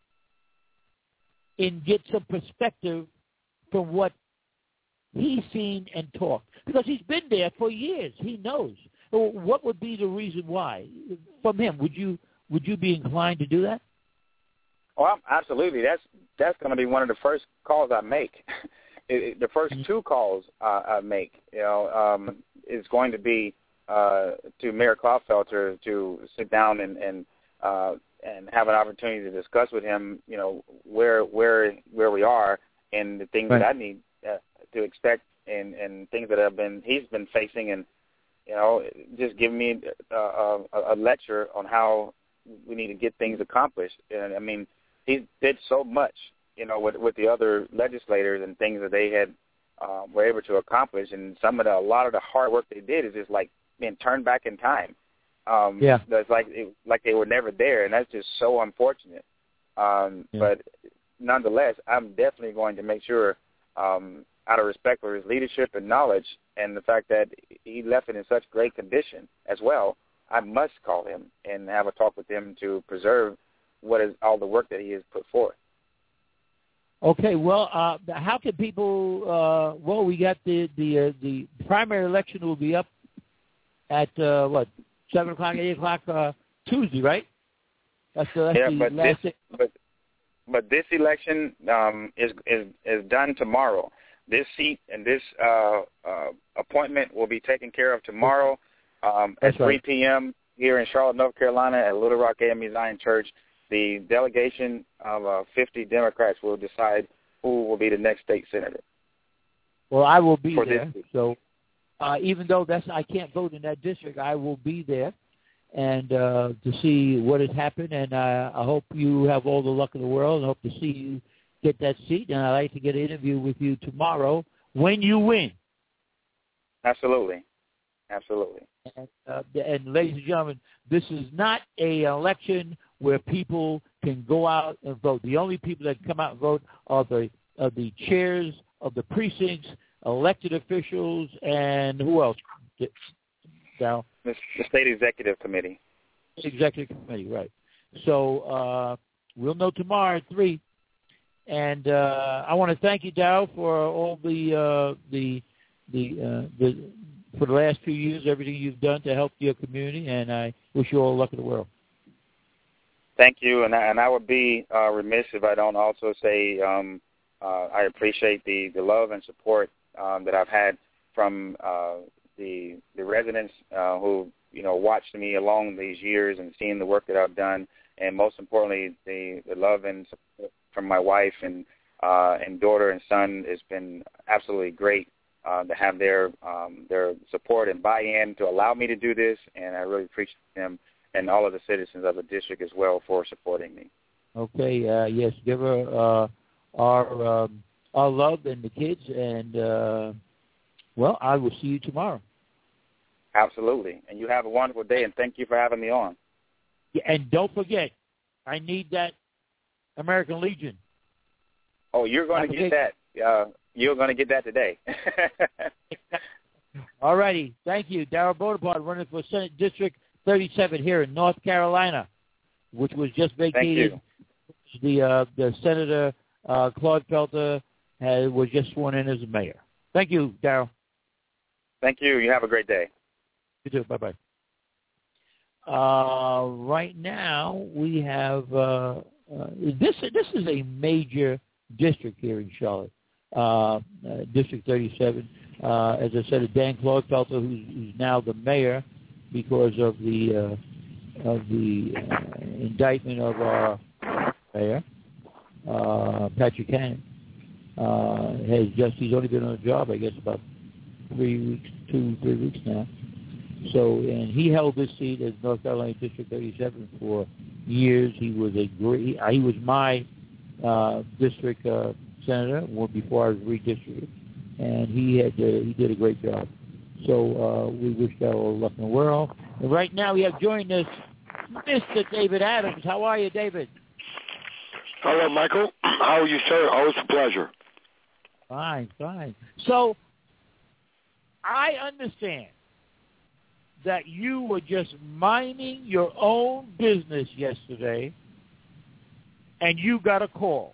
and get some perspective from what he's seen and talked? Because he's been there for years. He knows. What would be the reason why? From him, would you would you be inclined to do that? Well, absolutely. That's that's going to be one of the first calls I make. it, it, the first two calls uh, I make, you know, um, is going to be uh, to Mayor Claude Felter to sit down and and uh, and have an opportunity to discuss with him, you know, where where where we are and the things right. that I need uh, to expect and and things that have been he's been facing, and you know, just give me a, a, a lecture on how we need to get things accomplished. And I mean, he did so much, you know, with with the other legislators and things that they had uh, were able to accomplish. And some of the a lot of the hard work they did is just like being turned back in time. Um, yeah, that's like it, like they were never there, and that's just so unfortunate. Um, Yeah. But nonetheless, I'm definitely going to make sure, um, out of respect for his leadership and knowledge and the fact that he left it in such great condition as well, I must call him and have a talk with him to preserve what is all the work that he has put forth. Okay, well, uh, how can people? Uh, well, we got the the uh, the primary election will be up at uh, what seven o'clock, eight o'clock uh, Tuesday, right? That's, uh, that's yeah, the but last this, but but this election um, is is is done tomorrow. This seat and this uh, uh, appointment will be taken care of tomorrow um, at That's three right. p.m. here in Charlotte, North Carolina, at Little Rock A M E Zion Church. The delegation of uh, fifty Democrats will decide who will be the next state senator. Well, I will be For there. this- So uh, even though that's I can't vote in that district, I will be there and uh, to see what has happened. And uh, I hope you have all the luck in the world. And hope to see you get that seat. And I'd like to get an interview with you tomorrow when you win. Absolutely, absolutely. And, uh, and ladies and gentlemen, this is not an election where people can go out and vote. The only people that can come out and vote are the are the chairs of the precincts, elected officials, and who else? Now, The, the state executive committee. executive committee, right? So uh, we'll know tomorrow at three. And uh, I want to thank you, Dow, for all the uh, the the uh, the for the last few years, everything you've done to help your community, and I wish you all the luck in the world. Thank you, and I, and I would be uh, remiss if I don't also say um, uh, I appreciate the, the love and support um, that I've had from uh, the the residents uh, who you know watched me along these years and seeing the work that I've done, and most importantly, the, the love and support from my wife and uh, and daughter and son has been absolutely great uh, to have their um, their support and buy-in to allow me to do this, and I really appreciate them. And all of the citizens of the district as well for supporting me. Okay, uh, yes, give her uh, our um, our love and the kids, and uh, well, I will see you tomorrow. Absolutely, and you have a wonderful day, and thank you for having me on. Yeah, and don't forget, I need that American Legion. Oh, you're going to get that. Uh, you're going to get that today. All righty, thank you, Darrell Bonaparte, running for Senate District thirty-seven here in North Carolina, which was just vacated. The uh, the Senator uh, Claude Felter has, was just sworn in as mayor. Thank you, Darrell. Thank you. You have a great day. You too. Bye-bye. Uh, right now, we have uh, uh, this. This is a major district here in Charlotte, uh, uh, District thirty-seven. Uh, as I said, Dan Claude Felter, who's, who's now the mayor, because of the uh, of the uh, indictment of our mayor, uh, Patrick Cannon, uh, has just he's only been on the job, I guess, about three weeks, two three weeks now. So, and he held this seat as North Carolina District thirty-seven for years. He was a great. He was my uh, district uh, senator before I was redistricted, and he had uh, he did a great job. So uh, we wish that all the luck in the world. And right now we have joined us Mister David Adams. How are you, David? Hello, Michael. How are you, sir? Always a pleasure. Fine, fine. So I understand that you were just minding your own business yesterday, and you got a call.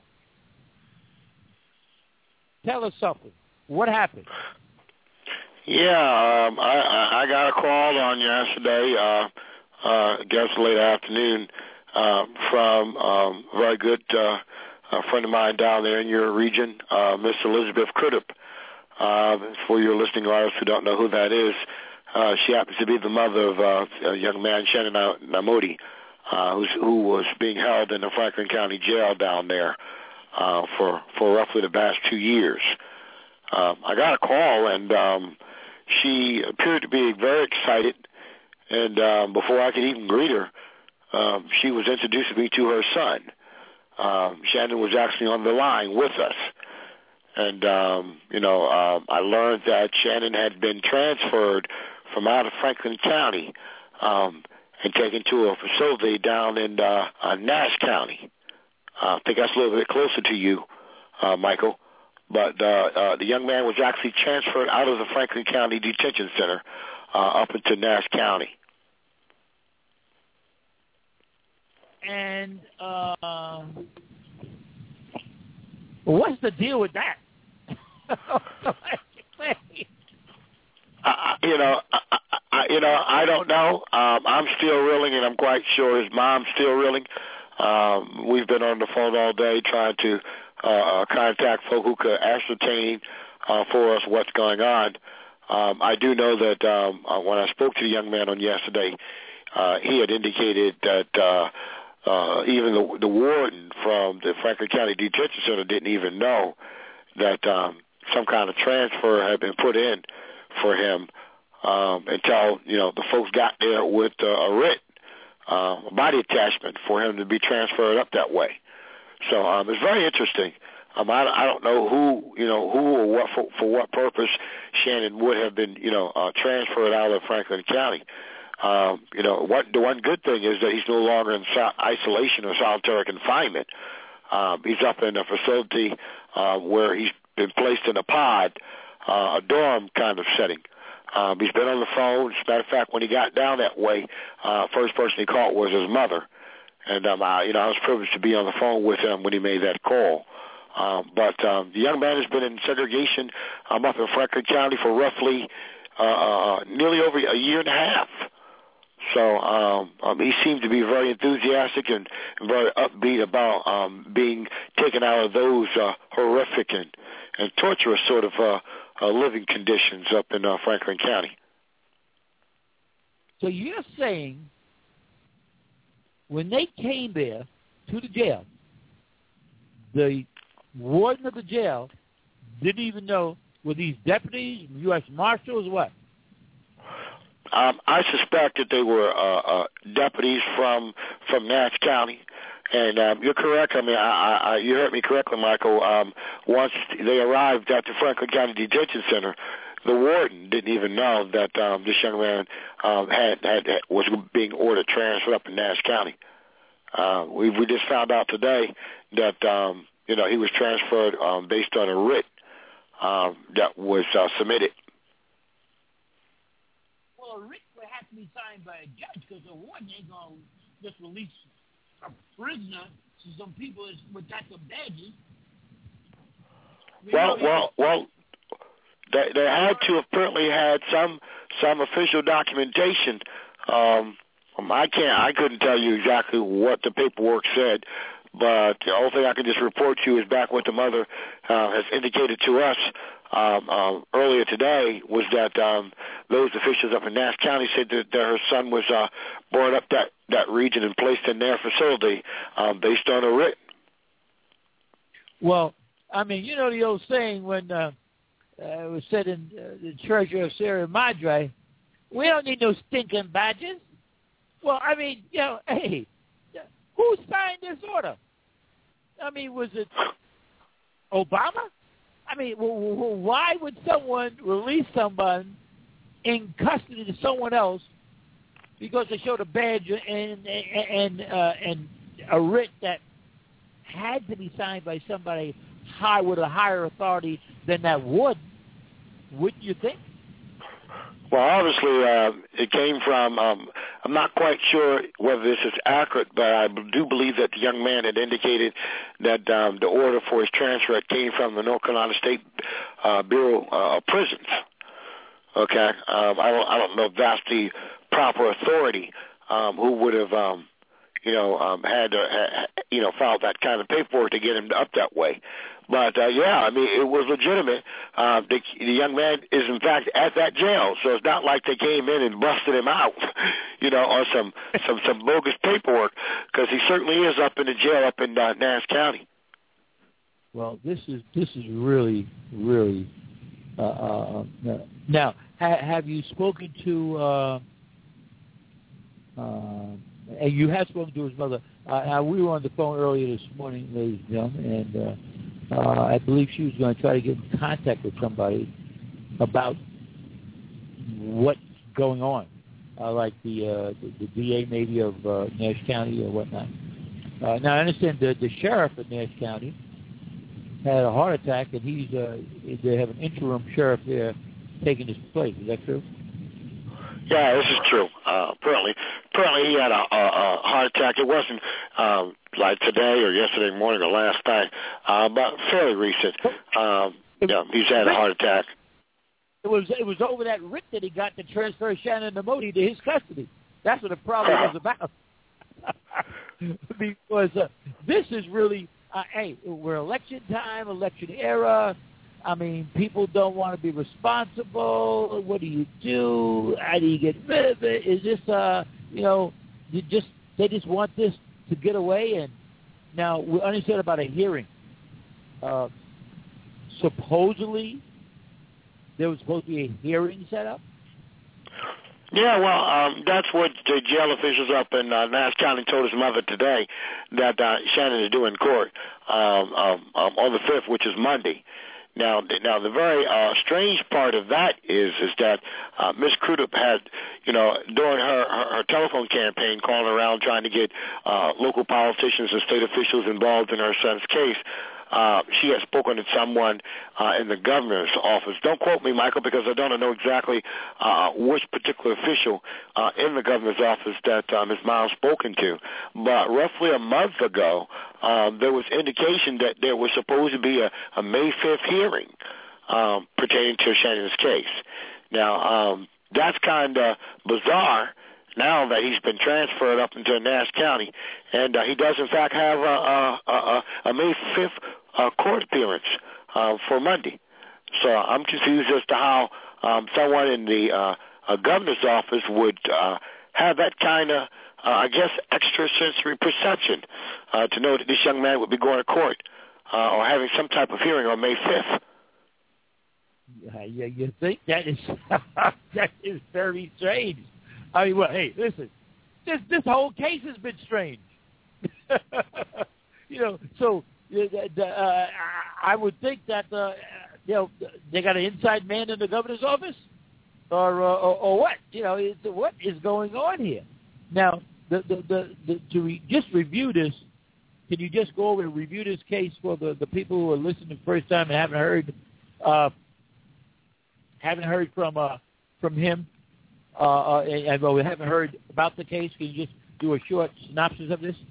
Tell us something. What happened? Yeah, um, I, I got a call on yesterday, uh, uh, I guess late afternoon, uh, from um, a very good uh, a friend of mine down there in your region, uh, Miss Elizabeth Crudup. Uh, for your listening audience who don't know who that is, uh, she happens to be the mother of uh, a young man, Shannon Namodi, uh, who's, who was being held in the Franklin County Jail down there uh, for, for roughly the past two years. Uh, I got a call, and um, she appeared to be very excited, and um, before I could even greet her, um, she was introducing me to her son. Um, Shannon was actually on the line with us. And, um, you know, uh, I learned that Shannon had been transferred from out of Franklin County um, and taken to a facility down in uh, uh, Nash County. Uh, I think that's a little bit closer to you, uh, Michael. But uh, uh, the young man was actually transferred out of the Franklin County Detention Center uh, up into Nash County. And uh, what's the deal with that? I, you know, I, I, you know, I don't know. Um, I'm still reeling, and I'm quite sure his mom's still reeling. Um, we've been on the phone all day trying to uh, contact folk who could ascertain uh, for us what's going on. Um, I do know that um, uh, when I spoke to the young man on yesterday, uh, he had indicated that uh, uh, even the, the warden from the Franklin County Detention Center didn't even know that um, some kind of transfer had been put in for him um, until, you know, the folks got there with uh, a writ, uh, a body attachment for him to be transferred up that way. So um, it's very interesting. Um, I, I don't know who, you know, who or what for, for what purpose Shannon would have been, you know, uh, transferred out of Franklin County. Um, you know, what the one good thing is that he's no longer in so- isolation or solitary confinement. Um, he's up in a facility uh, where he's been placed in a pod, uh, a dorm kind of setting. Um, he's been on the phone. As a matter of fact, when he got down that way, uh, first person he called was his mother. And, um, I, you know, I was privileged to be on the phone with him when he made that call. Um, but um, the young man has been in segregation um, up in Franklin County for roughly uh, uh, nearly over a year and a half. So um, um, he seemed to be very enthusiastic and, and very upbeat about um, being taken out of those uh, horrific and, and torturous sort of uh, uh, living conditions up in uh, Franklin County. So you're saying when they came there to the jail, the warden of the jail didn't even know, were these deputies, U S Marshals, what? Um, I suspect that they were uh, uh, deputies from from Nash County, and um, you're correct. I mean, I, I, you heard me correctly, Michael. Um, once they arrived at the Franklin County Detention Center, the warden didn't even know that um, this young man um, had, had was being ordered transferred up in Nash County. Uh, we we just found out today that um, you know he was transferred um, based on a writ um, that was uh, submitted. Well, a writ would have to be signed by a judge because the warden ain't going to just release a prisoner to some people with got some badges. Well, well, well, they, they had to have apparently had some some official documentation. Um, I can't, I couldn't tell you exactly what the paperwork said, but the only thing I can just report to you is back what the mother uh, has indicated to us um, um, earlier today was that um, those officials up in Nash County said that, that her son was uh, brought up that, that region and placed in their facility um, based on a writ. Well, I mean, you know the old saying when uh, uh, it was said in uh, the treasurer of Sierra Madre, we don't need no stinking badges. Well, I mean, you know, hey, who signed this order? I mean, was it Obama? I mean, why would someone release someone in custody to someone else because they showed a badge and and uh, and a writ that had to be signed by somebody high with a higher authority than that would? Wouldn't you think? Well, obviously, uh, it came from, um, I'm not quite sure whether this is accurate, but I do believe that the young man had indicated that um, the order for his transfer came from the North Carolina State uh, Bureau uh, of Prisons. Okay? Um, I don't I don't know if that's the proper authority um, who would have, um, you know, um, had to, ha, you know, filed that kind of paperwork to get him up that way. But, uh, yeah, I mean, it was legitimate. Uh, the, the young man is, in fact, at that jail, so it's not like they came in and busted him out, you know, on some, some, some bogus paperwork, because he certainly is up in the jail up in uh, Nash County. Well, this is this is really, really uh, uh, now, ha, have you spoken to, uh, uh, and you have spoken to his mother. Uh, we were on the phone earlier this morning, ladies and gentlemen, and uh, Uh, I believe she was going to try to get in contact with somebody about what's going on, uh, like the, uh, the the D A maybe of uh, Nash County or whatnot. Uh, now, I understand the, the sheriff in Nash County had a heart attack, and he's uh, they have an interim sheriff there taking his place. Is that true? Yeah, this is true. Uh, apparently, apparently he had a, a, a heart attack. It wasn't um, like today or yesterday morning or last night, uh, but fairly recent. Um, yeah, he's had a heart attack. It was it was over that writ that he got to transfer Shannon Namodi to his custody. That's what the problem was about. Because uh, this is really, uh, hey, we're election time, election era. I mean, people don't want to be responsible. What do you do? How do you get rid of it? Is this, uh, you know, you just they just want this to get away? And now we understand about a hearing. Uh, supposedly, there was supposed to be a hearing set up. Yeah, well, um, that's what the jail officials up in uh, Nass County told his mother today that uh, Shannon is due in court um, um, um, on the fifth, which is Monday. Now, now the very uh, strange part of that is is that uh, Miz Crudup had, you know, during her, her, her telephone campaign, calling around trying to get uh, local politicians and state officials involved in her son's case. Uh, she had spoken to someone uh, in the governor's office. Don't quote me, Michael, because I don't know exactly uh, which particular official uh, in the governor's office that uh, Miz Miles spoken to. But roughly a month ago, um, there was indication that there was supposed to be a, a May fifth hearing um, pertaining to Shannon's case. Now, um, that's kind of bizarre now that he's been transferred up into Nass County, and uh, he does, in fact, have a, a, a, a May fifth uh, court appearance uh, for Monday. So I'm confused as to how um, someone in the uh, uh, governor's office would uh, have that kind of, uh, I guess, extrasensory perception uh, to know that this young man would be going to court uh, or having some type of hearing on May fifth. Yeah, you, you think that is that is very strange. I mean, well, hey, listen, this this whole case has been strange. you know, so uh, I would think that uh, you know they got an inside man in the governor's office, or uh, or, or what? You know, it's, what is going on here? Now, the the, the, the to re, just review this. Can you just go over and review this case for the, the people who are listening the first time and haven't heard uh, haven't heard from uh, from him? Uh, and, and well, we haven't heard about the case. Can you just do a short synopsis of this?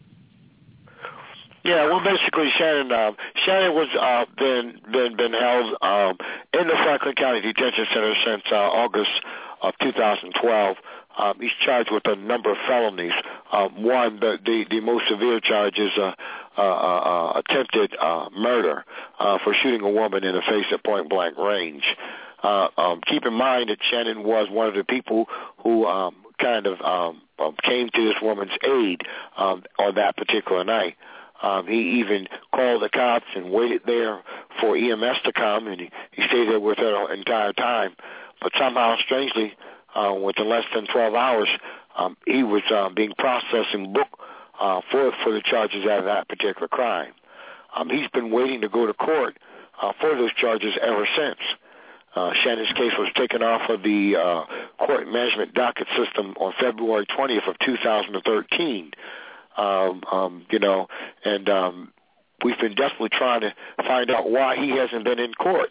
Yeah, well, basically, Shannon uh, Shannon was uh, been been been held um, in the Franklin County Detention Center since uh, August of two thousand twelve. Um, he's charged with a number of felonies. Um, one, the, the the most severe charge is uh, uh, uh, attempted uh, murder uh, for shooting a woman in the face at point blank range. Uh, um, keep in mind that Shannon was one of the people who um, kind of um, um, came to this woman's aid um, on that particular night. Um, he even called the cops and waited there for E M S to come, and he, he stayed there with her the entire time. But somehow, strangely, uh, within less than twelve hours, um, he was uh, being processed and booked uh, for for the charges of that particular crime. Um, he's been waiting to go to court uh, for those charges ever since. Uh, Shannon's case was taken off of the uh, court management docket system on February twentieth of two thousand thirteen. Um, um, you know, and um, we've been desperately trying to find out why he hasn't been in court.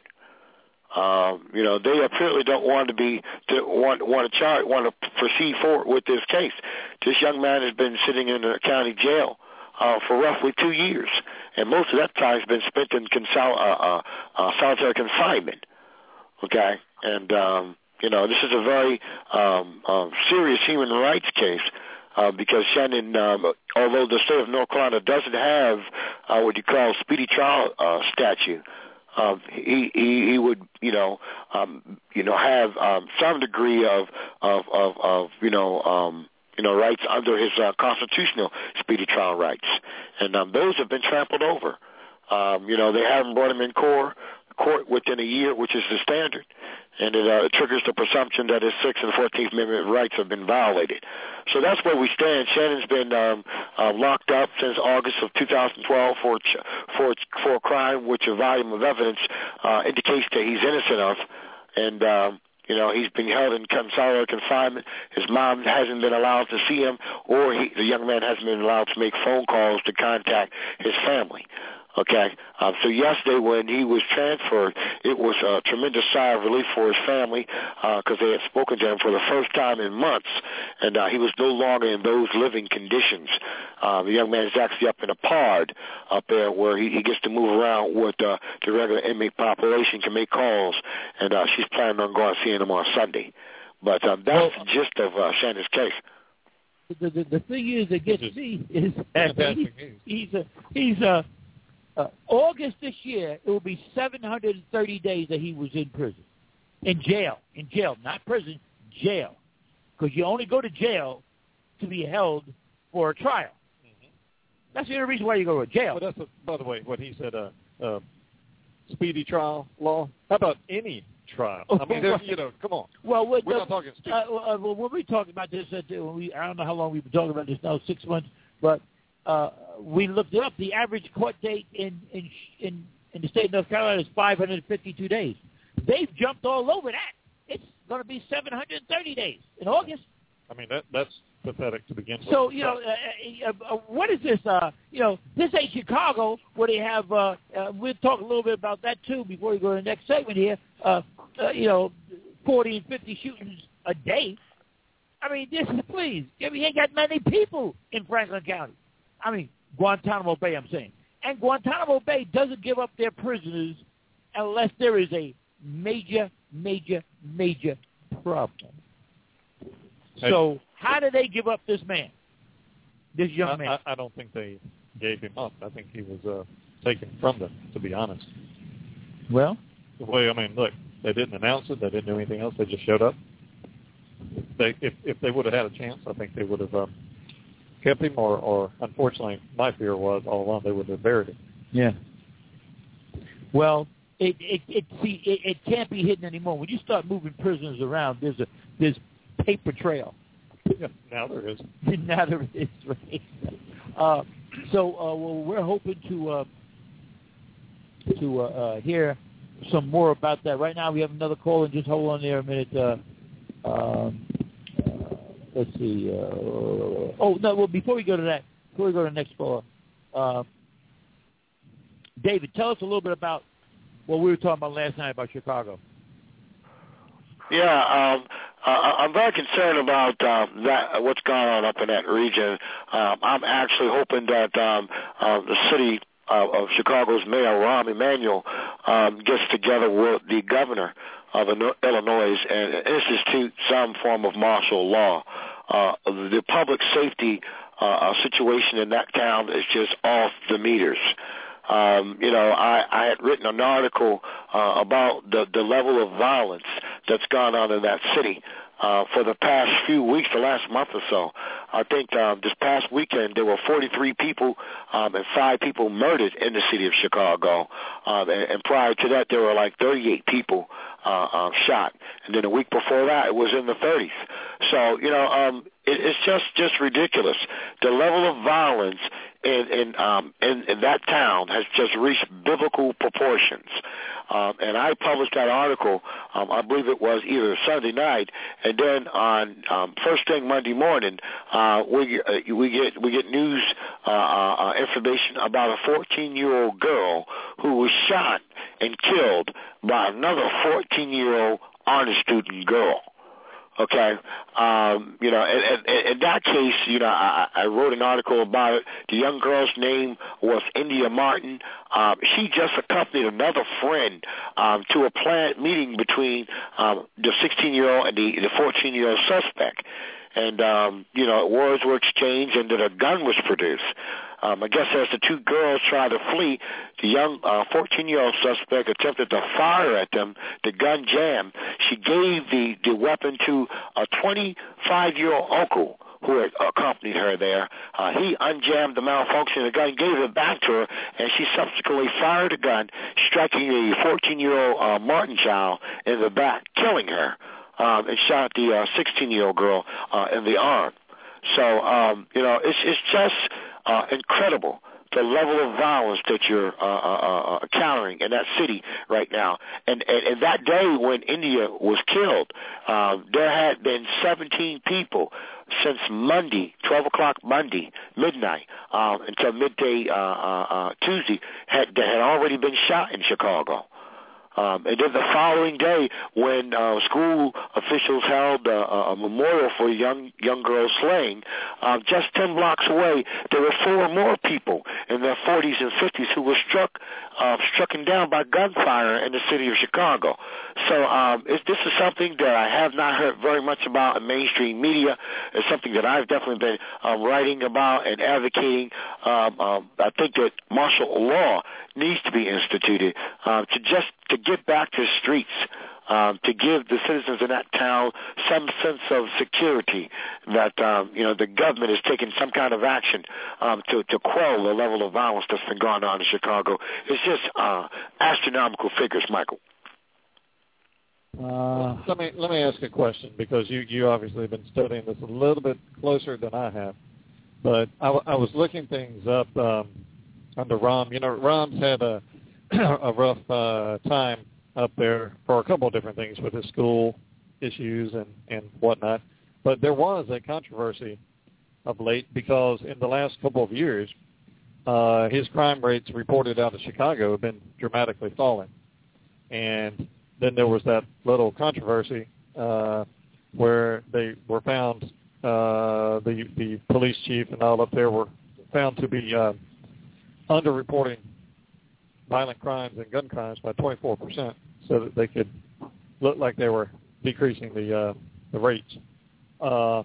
Um, you know, they apparently don't want to be to want want to charge want to proceed forward with this case. This young man has been sitting in a county jail uh, for roughly two years, and most of that time has been spent in consol- uh, uh, uh, solitary confinement. Okay, and um, you know, this is a very um, uh, serious human rights case uh, because Shannon, um, although the state of North Carolina doesn't have uh, what you call speedy trial uh, statute, um, he, he he would you know um, you know have um, some degree of of of, of you know. Um, you know, rights under his uh, constitutional speedy trial rights, and um, those have been trampled over. Um, you know, they haven't brought him in court. court within a year, which is the standard, and it uh, triggers the presumption that his Sixth and Fourteenth Amendment rights have been violated. So that's where we stand. Shannon's been um, uh, locked up since August of two thousand twelve for for for a crime which a volume of evidence uh, indicates that he's innocent of, and um, You know, he's been held in solitary confinement. His mom hasn't been allowed to see him, or he, the young man hasn't been allowed to make phone calls to contact his family. Okay, um, so yesterday when he was transferred, it was a tremendous sigh of relief for his family because uh, they had spoken to him for the first time in months, and uh, he was no longer in those living conditions. Uh, the young man is actually up in a pod up there where he, he gets to move around with uh, the regular inmate population, can make calls, and uh, she's planning on going seeing him on Sunday. But um, that's well, the gist of uh, Shannon's case. The, the, the thing is that gets me is that he, he's a he's a Uh, August this year, it will be seven hundred thirty days that he was in prison, in jail, in jail, not prison, jail, because you only go to jail to be held for a trial. Mm-hmm. That's the only reason why you go to jail. Well, that's a, by the way what he said. Uh, uh, speedy trial law. How about any trial? I mean, there's, you know, come on. Well, we're the, not talking. Uh, uh, well, when we talked about this, uh, we, I don't know how long we've been talking about this now, six months, but. Uh, we looked it up. The average court date in, in in in the state of North Carolina is five hundred fifty-two days. They've jumped all over that. It's going to be seven hundred thirty days in August. I mean, that that's pathetic to begin with. So, you know, uh, uh, uh, what is this? Uh, you know, this ain't Chicago where they have, uh, uh, we'll talk a little bit about that, too, before we go to the next segment here. Uh, uh, you know, forty and fifty shootings a day. I mean, this is, please, we ain't got many people in Franklin County. I mean, Guantanamo Bay, I'm saying. And Guantanamo Bay doesn't give up their prisoners unless there is a major, major, major problem. So how do they give up this man, this young I, man? I, I don't think they gave him up. I think he was uh, taken from them, to be honest. Well? Well, I mean, look, they didn't announce it. They didn't do anything else. They just showed up. They, if, if they would have had a chance, I think they would have um, kept him, or, or unfortunately, my fear was all along they would have buried him. Yeah. Well, it it it see it, it can't be hidden anymore. When you start moving prisoners around, there's a there's paper trail. Yeah, now there is. now there is. Right? Uh, so uh, well, we're hoping to uh, to uh, uh, hear some more about that. Right now, we have another call, and just hold on there a minute. Uh, um, Let's see. Uh, oh, no, well, before we go to that, before we go to the next caller, uh, David, tell us a little bit about what we were talking about last night about Chicago. Yeah, um, uh, I'm very concerned about uh, that. What's going on up in that region. Um, I'm actually hoping that um, uh, the city uh, of Chicago's mayor, Rahm Emanuel, um, gets together with the governor of Illinois and institute some form of martial law. Uh, the public safety uh, situation in that town is just off the meters. Um, you know, I, I had written an article uh, about the, the level of violence that's gone on in that city uh, for the past few weeks, the last month or so. I think uh, this past weekend there were forty-three people um, and five people murdered in the city of Chicago. Um, and, and prior to that, there were like thirty-eight people uh, um, shot. And then a week before that, it was in the thirties. So, you know, um, it, it's just, just ridiculous. The level of violence in in, um, in in that town has just reached biblical proportions. Um, and I published that article, um, I believe it was either Sunday night, and then on um, first thing Monday morning, uh, we uh, we get we get news uh, uh, information about a fourteen-year-old girl who was shot and killed by another fourteen-year-old honor student girl. Okay, um, you know, in, in, in that case, you know, I, I wrote an article about it. The young girl's name was India Martin. Um, she just accompanied another friend um, to a planned meeting between um, the sixteen-year-old and the, the fourteen-year-old suspect. And, um, you know, words were exchanged and then a gun was produced. Um, I guess as the two girls tried to flee, the young uh, fourteen-year-old suspect attempted to fire at them. The gun jammed. She gave the, the weapon to a twenty-five-year-old uncle who had accompanied her there. Uh, he unjammed the malfunction of the gun, gave it back to her, and she subsequently fired the gun, striking the fourteen-year-old uh, Martin child in the back, killing her, um, and shot the uh, sixteen-year-old girl uh, in the arm. So, um, you know, it's, it's just uh, incredible the level of violence that you're uh, uh, uh, encountering in that city right now. And, and, and that day when India was killed, uh, there had been seventeen people since Monday, twelve o'clock Monday, midnight, uh, until midday uh, uh, uh, Tuesday, had, that had already been shot in Chicago. Um, and then the following day, when uh, school officials held uh, a memorial for a young young girl slain, uh, just ten blocks away, there were four more people in their forties and fifties who were struck uh, strucken down by gunfire in the city of Chicago. So um, it's, this is something that I have not heard very much about in mainstream media. It's something that I've definitely been um, writing about and advocating. Um, um, I think that martial law needs to be instituted uh, to just to get back to the streets, um, to give the citizens in that town some sense of security that um, you know the government is taking some kind of action um, to, to quell the level of violence that's been going on in Chicago. It's just uh, astronomical figures, Michael. Uh, let me let me ask a question, because you, you obviously have been studying this a little bit closer than I have. But I, I was looking things up um, under Rahm. You know, Rahm's had a a rough uh, time up there for a couple of different things with his school issues and, and whatnot. But there was a controversy of late because in the last couple of years, uh, his crime rates reported out of Chicago have been dramatically falling. And then there was that little controversy uh, where they were found, uh, the the police chief and all up there were found to be uh, underreporting violent crimes and gun crimes by twenty-four percent, so that they could look like they were decreasing the uh, the rates. Uh,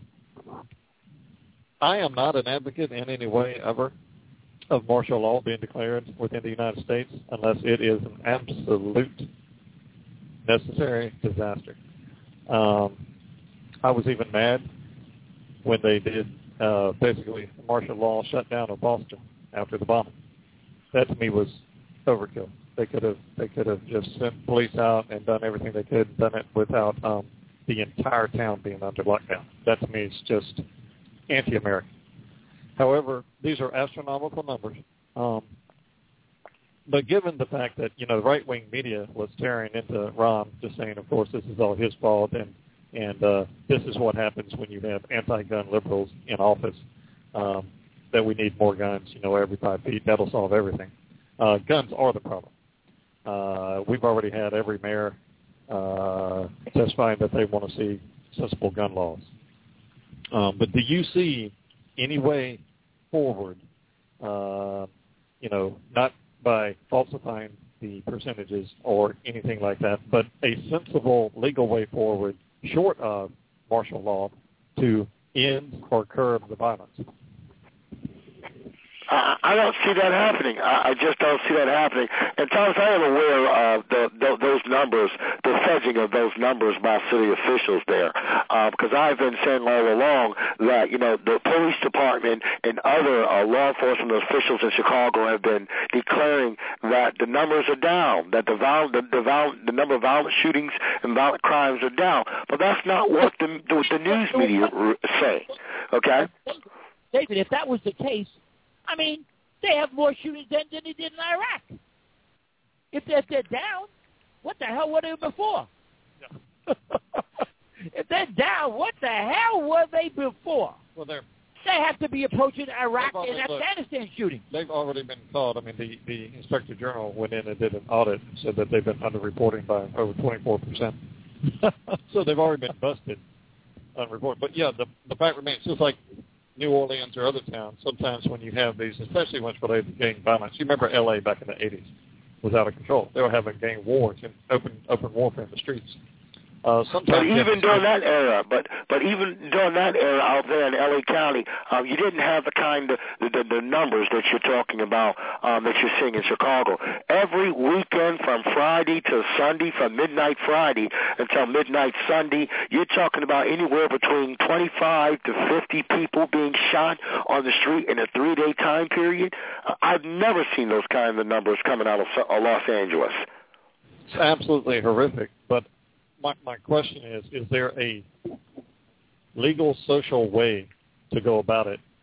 I am not an advocate in any way ever of martial law being declared within the United States unless it is an absolute necessary disaster. Um, I was even mad when they did uh, basically martial law shutdown of Boston after the bombing. That to me was overkill. They could have they could have just sent police out and done everything they could, done it without um, the entire town being under lockdown. That to me is just anti-American. However, these are astronomical numbers. Um, but given the fact that, you know, the right-wing media was tearing into Rahm, just saying, of course, this is all his fault, and and uh, this is what happens when you have anti-gun liberals in office, um, that we need more guns, you know, every five feet, that'll solve everything. Uh, guns are the problem. Uh, we've already had every mayor uh, testifying that they want to see sensible gun laws. Um, but do you see any way forward, uh, you know, not by falsifying the percentages or anything like that, but a sensible legal way forward, short of martial law, to end or curb the violence? I, I don't see that happening. I, I just don't see that happening. And Thomas, I am aware of the, the, those numbers, the fudging of those numbers by city officials there, uh, because I've been saying all along that, you know, the police department and other uh, law enforcement officials in Chicago have been declaring that the numbers are down, that the, viol- the, the, viol- the number of violent shootings and violent crimes are down. But that's not what the, what the news media say, okay? David, if that was the case, I mean, they have more shootings than, than they did in Iraq. If they're, if they're down, what the hell were they before? Yeah. If they're down, what the hell were they before? Well, they're they have to be approaching Iraq and look, Afghanistan shooting. They've already been caught. I mean, the, the Inspector General went in and did an audit and said that they've been underreporting by over twenty-four percent. So they've already been busted unreported. But, yeah, the, the fact remains, just like New Orleans or other towns, sometimes when you have these, especially when it's related to gang violence, you remember L A back in the eighties was out of control. They were having gang wars and open open warfare in the streets. Uh, but even during that era, but but even during that era out there in L A County, um, you didn't have the kind of the, the, the numbers that you're talking about um, that you're seeing in Chicago. Every weekend from Friday to Sunday, from midnight Friday until midnight Sunday, you're talking about anywhere between twenty-five to fifty people being shot on the street in a three-day time period. Uh, I've never seen those kind of numbers coming out of uh, Los Angeles. It's absolutely horrific, but My, my question is, is there a legal, social way to go about it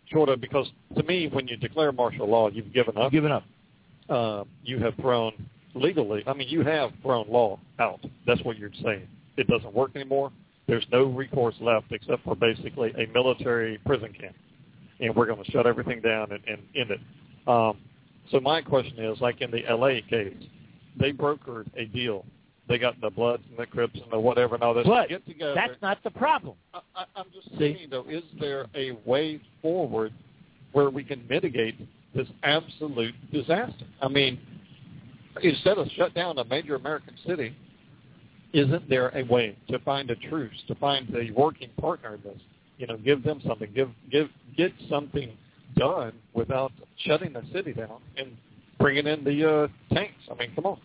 short of, because to me, when you declare martial law, you've given up. You've given up. Uh, you have thrown legally, I mean, you have thrown law out. That's what you're saying. It doesn't work anymore. There's no recourse left except for basically a military prison camp. And we're going to shut everything down and, and end it. Um, so my question is, like in the L A case, they brokered a deal. They got the Bloods and the Crips and the whatever and all this. But get together. That's not the problem. I, I, I'm just See? saying, though, is there a way forward where we can mitigate this absolute disaster? I mean, instead of shut down a major American city, isn't there a way to find a truce, to find a working partner in this? You know, give them something, give, give, get something done without shutting the city down and bringing in the uh, tanks. I mean, come on.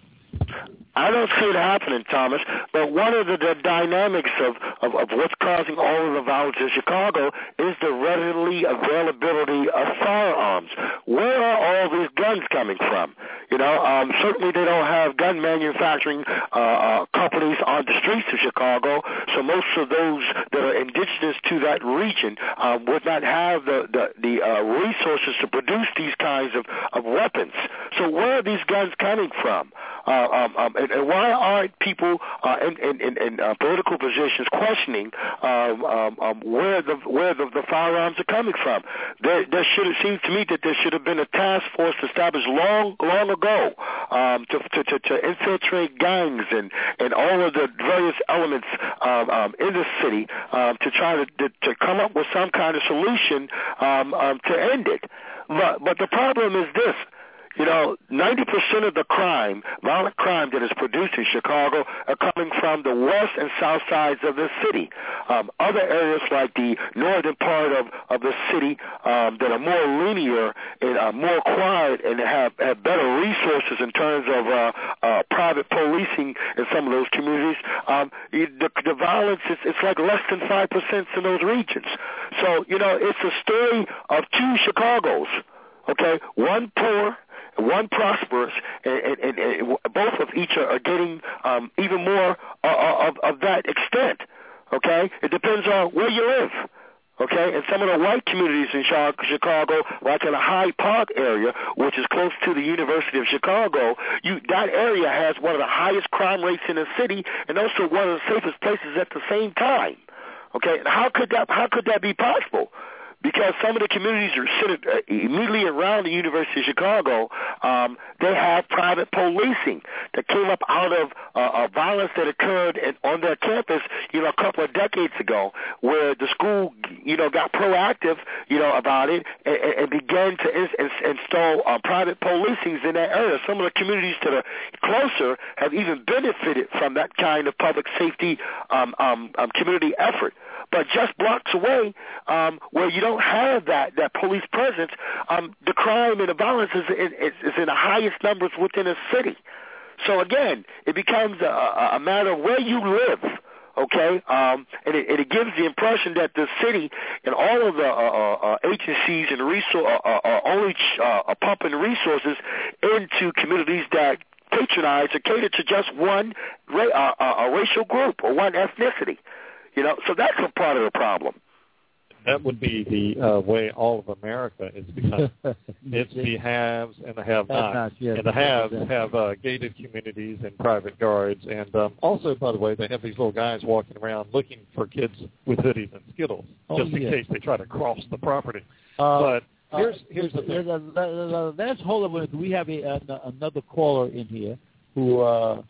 I don't see it happening, Thomas, but one of the, the dynamics of, of, of what's causing all of the violence in Chicago is the readily availability of firearms. Where are all these guns coming from? You know, um, certainly they don't have gun manufacturing uh, uh, companies on the streets of Chicago, so most of those that are indigenous to that region uh, would not have the, the, the uh, resources to produce these kinds of, of weapons. So where are these guns coming from? Uh, um, um, and, and why aren't people uh, in, in, in, in uh, political positions questioning um, um, um, where the where the, the firearms are coming from? There, there should it seems to me that there should have been a task force established long long ago um, to, to, to, to infiltrate gangs and, and all of the various elements um, um, in the city um, to try to, to to come up with some kind of solution um, um, to end it. But but the problem is this. You know, ninety percent of the crime, violent crime that is produced in Chicago are coming from the west and south sides of the city. Um, other areas like the northern part of, of the city um, that are more linear and are more quiet and have, have better resources in terms of uh, uh, private policing in some of those communities, um, the, the violence is it's like less than five percent in those regions. So, you know, it's a story of two Chicagos, okay, one poor, one prosperous, and, and, and both of each are getting um, even more uh, of, of that extent, okay? It depends on where you live, okay? And some of the white communities in Chicago, like in the Hyde Park area, which is close to the University of Chicago, you, that area has one of the highest crime rates in the city and also one of the safest places at the same time, okay? And how could that, how could that be possible? Because some of the communities are sitting immediately around the University of Chicago, um, they have private policing that came up out of uh, a violence that occurred in, on their campus, you know, a couple of decades ago, where the school, you know, got proactive, you know, about it and, and began to in, in, install uh, private policings in that area. Some of the communities that are closer have even benefited from that kind of public safety um, um, um, community effort. But just blocks away, um, where you don't have that, that police presence, um, the crime and the violence is, is, is in the highest numbers within a city. So again, it becomes a, a matter of where you live, okay? Um, and, it, and it gives the impression that the city and all of the uh, uh, agencies and resource uh, are only uh, pumping resources into communities that patronize or cater to just one ra- uh, uh, a racial group or one ethnicity. You know, so that's a part of the problem. That would be the uh, way all of America is becoming. It's the haves and the have-nots. Yes, and the haves have uh, gated communities and private guards. And um, also, by the way, they have these little guys walking around looking for kids with hoodies and Skittles, oh, just in yes. case they try to cross the property. Uh, but here's, here's the uh, thing. Let's hold on. We have a, a, another caller in here who uh,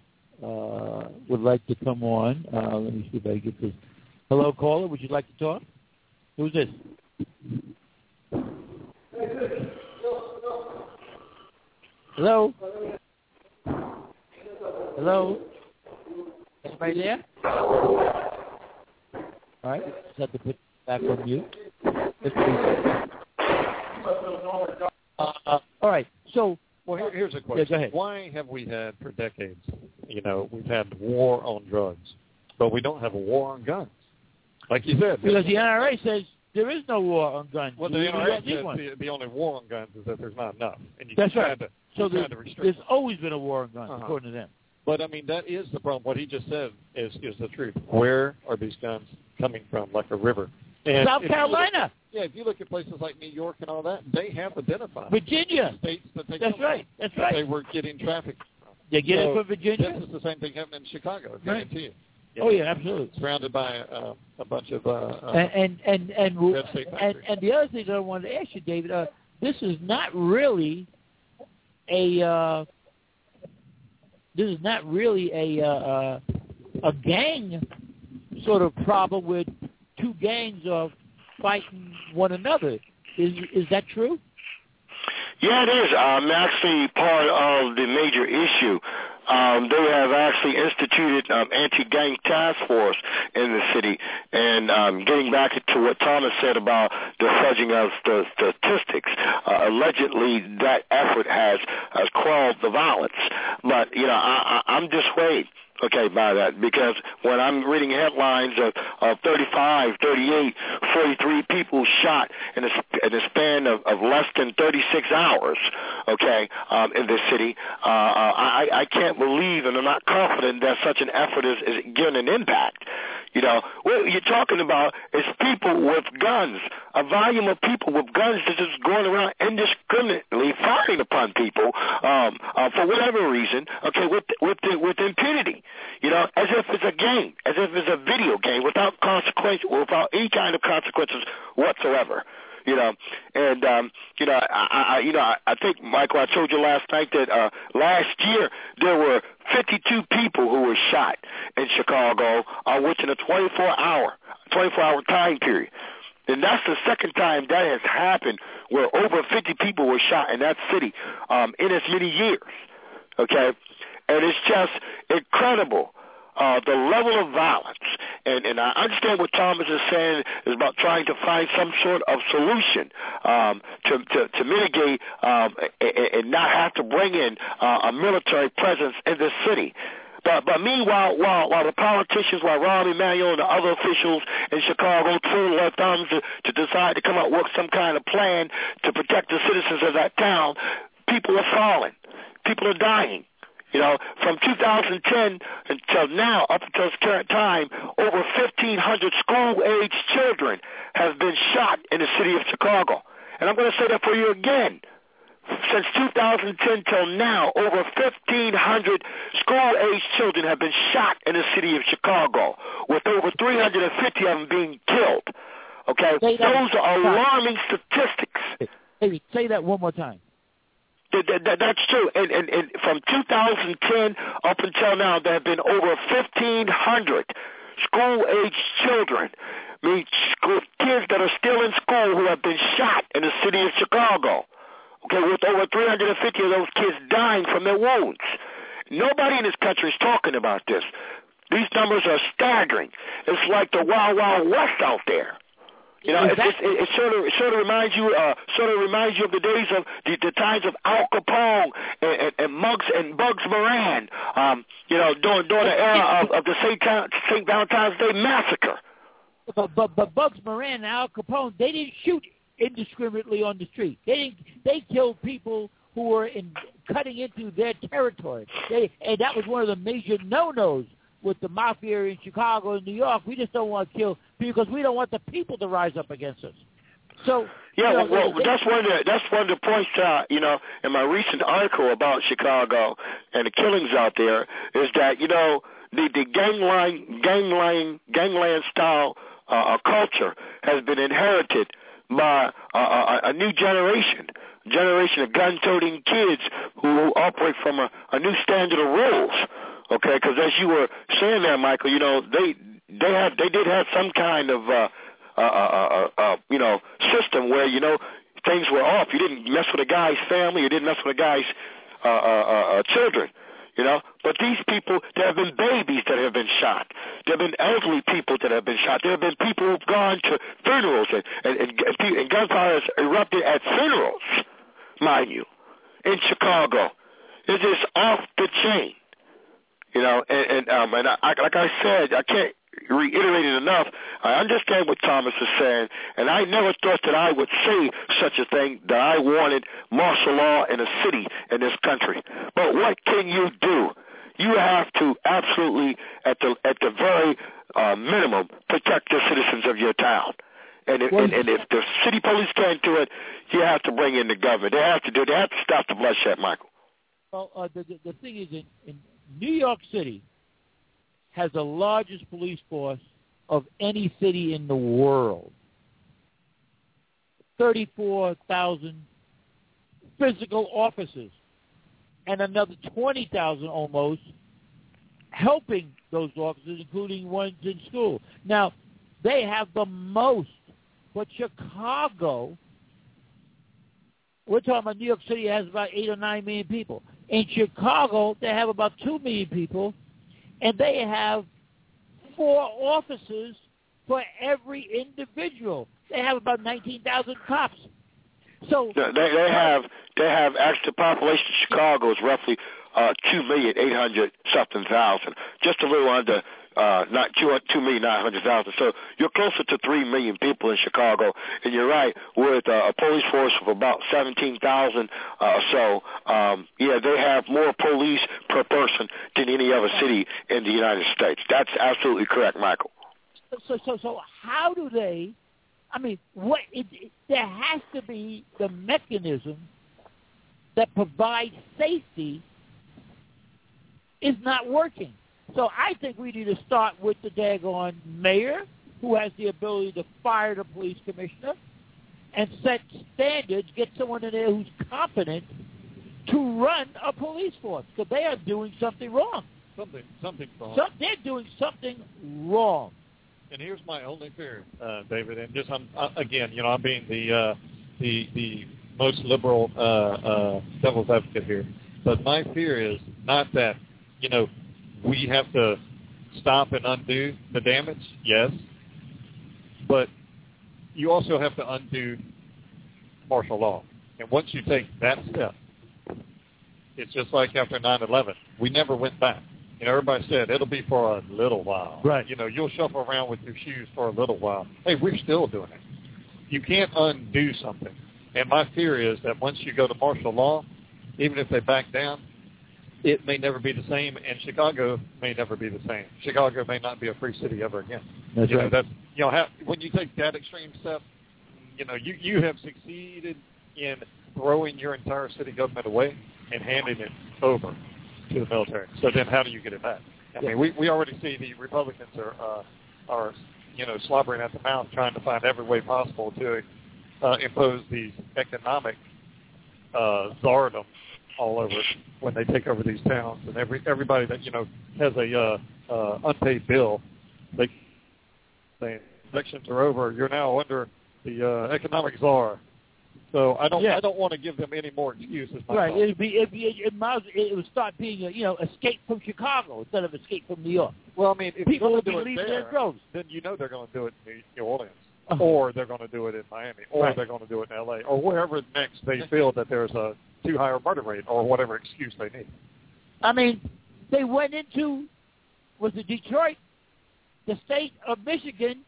uh, would like to come on. Uh, let me see if I get this. Hello, caller. Would you like to talk? Who's this? Hello? Hello? Anybody there? All right. Just have to put it back on mute. Uh, uh, all right. So, well, here, here's a question. Yeah, go ahead. Why have we had, for decades, you know, we've had war on drugs, but we don't have a war on guns? Like you said. Because the N R A says there is no war on guns. Well, the N R A says the, the only war on guns is that there's not enough. And you That's can right. To, so there's, there's them. always been a war on guns, uh-huh. according to them. But, I mean, that is the problem. What he just said is, is the truth. Where are these guns coming from, like a river? And South Carolina. At, yeah, if you look at places like New York and all that, they have identified Virginia. states that they That's right. That's that right. they were getting traffic. They get so it from Virginia. This is the same thing happening in Chicago. I Right. guarantee you. Oh yeah, absolutely. Surrounded by uh, a bunch of uh, uh, and and and and, Red State and factories. and the other thing that I wanted to ask you, David, uh, this is not really a uh, this is not really a uh, uh, a gang sort of problem with two gangs of fighting one another. Is is that true? Yeah, it is. Um, actually, part of the major issue. Um, they have actually instituted um, anti-gang task force in the city. And um, getting back to what Thomas said about the fudging of the statistics, uh, allegedly that effort has, has quelled the violence. But, you know, I, I, I'm dissuaded. Okay, by that, because when I'm reading headlines of, of thirty-five, thirty-eight, forty-three people shot in a, in a span of, of less than thirty-six hours, okay, um, in this city, uh, I, I can't believe and I'm not confident that such an effort is, is getting an impact. You know, what you're talking about is people with guns, a volume of people with guns that just going around indiscriminately firing upon people um, uh, for whatever reason, okay, with with with impunity. You know, as if it's a game, as if it's a video game without consequence, without any kind of consequences whatsoever. You know, and um, you know, I, I you know, I, I think, Michael, I told you last night that uh, last year there were fifty-two people who were shot in Chicago, uh, within a twenty-four hour time period. And that's the second time that has happened, where over fifty people were shot in that city um, in as many years. Okay, and it's just incredible. Uh, the level of violence, and, and I understand what Thomas is saying is about trying to find some sort of solution um, to, to, to mitigate um, and, and not have to bring in uh, a military presence in this city. But, but meanwhile, while, while the politicians, while Rahm Emanuel and the other officials in Chicago twiddle their thumbs to, to decide to come up with some kind of plan to protect the citizens of that town, people are falling. People are dying. You know, from two thousand ten until now, up until this current time, over fifteen hundred school-aged children have been shot in the city of Chicago. And I'm going to say that for you again. Since two thousand ten till now, over fifteen hundred school-aged children have been shot in the city of Chicago, with over three hundred fifty of them being killed. Okay? Those are alarming statistics. Hey, say that one more time. That, that, that's true. And, and, and from two thousand ten up until now, there have been over fifteen hundred school-aged children, I mean, school, kids that are still in school who have been shot in the city of Chicago. Okay, with over three hundred fifty of those kids dying from their wounds. Nobody in this country is talking about this. These numbers are staggering. It's like the Wild Wild West out there. You know, it, it, it, it sort of it sort of reminds you uh, sort of reminds you of the days of the, the times of Al Capone and, and, and Muggs and Bugs Moran. Um, you know, during during the era of, of the Saint Saint Valentine's Day massacre. But but but Bugs Moran and Al Capone, they didn't shoot indiscriminately on the street. They didn't. They killed people who were in cutting into their territory. They and that was one of the major no-nos with the mafia in Chicago and New York. We just don't want to kill people because we don't want the people to rise up against us. So yeah, you know, well, they, that's one of the that's one of the points. Uh, you know, in my recent article about Chicago and the killings out there is that you know the the gangland gangland gangland style uh, culture has been inherited by uh, a, a new generation, generation of gun-toting kids who, who operate from a, a new standard of rules. Okay, because as you were saying there, Michael, you know they they had they did have some kind of uh, uh, uh, uh, uh, you know system where you know things were off. You didn't mess with a guy's family. You didn't mess with a guy's uh, uh, uh, children. You know, but these people, there have been babies that have been shot. There have been elderly people that have been shot. There have been people who've gone to funerals and, and, and, and gunfire has erupted at funerals, mind you, in Chicago. It's just off the chain. You know, and, and, um, and I, like I said, I can't reiterate it enough. I understand what Thomas is saying, and I never thought that I would say such a thing, that I wanted martial law in a city in this country. But what can you do? You have to absolutely, at the at the very uh, minimum, protect the citizens of your town. And if, and, and if the city police can't do it, you have to bring in the government. They have to do it. They have to stop the bloodshed, Michael. Well, uh, the, the, the thing is, in, in New York City has the largest police force of any city in the world. thirty-four thousand physical officers and another twenty thousand almost helping those officers, including ones in school. Now, they have the most, but Chicago, we're talking about New York City has about eight or nine million people. In Chicago, they have about two million people, and they have four officers for every individual. They have about nineteen thousand cops. So they, they have they have actually the population of Chicago is roughly uh, two million eight hundred something thousand, just a little under uh, not two two million nine hundred thousand. So you're closer to three million people in Chicago, and you're right with uh, a police force of about seventeen thousand uh, or so. Um, yeah, they have more police per person than any other city in the United States. That's absolutely correct, Michael. So so so how do they? I mean, what it, it, there has to be the mechanism that provides safety is not working. So I think we need to start with the daggone mayor, who has the ability to fire the police commissioner and set standards, get someone in there who's competent to run a police force, because they are doing something wrong. Something, something wrong. So they're doing something wrong. And here's my only fear, uh, David, and just I'm, uh, again, you know, I'm being the uh, the the most liberal uh, uh, devil's advocate here, but my fear is not that, you know, we have to stop and undo the damage, yes, but you also have to undo martial law. And once you take that step, it's just like after nine eleven, we never went back. You know, everybody said it'll be for a little while. Right. You know, you'll shuffle around with your shoes for a little while. Hey, we're still doing it. You can't undo something. And my fear is that once you go to martial law, even if they back down, it may never be the same, and Chicago may never be the same. Chicago may not be a free city ever again. That's you right. Know, that's, you know, how, when you take that extreme step, you know, you, you have succeeded in throwing your entire city government away and handing it over to the military. So then how do you get it back? I mean, we, we already see the Republicans are, uh, are, you know, slobbering at the mouth trying to find every way possible to uh, impose these economic uh, czardom all over when they take over these towns. And every everybody that, you know, has a uh, uh, unpaid bill, they say elections are over. You're now under the uh, economic czar. So I don't. Yeah. I don't want to give them any more excuses. Myself. Right. It'd be. It'd be. It, might, it would start being a, you know, escape from Chicago instead of escape from New York. Well, I mean, if people you're will going be to do it leaving there, their droves. then you know they're going to do it in New Orleans, Uh-huh. or they're going to do it in Miami, or Right. they're going to do it in L A, or wherever next they feel that there's a too high a murder rate, or whatever excuse they need. I mean, they went into, was it Detroit, the state of Michigan.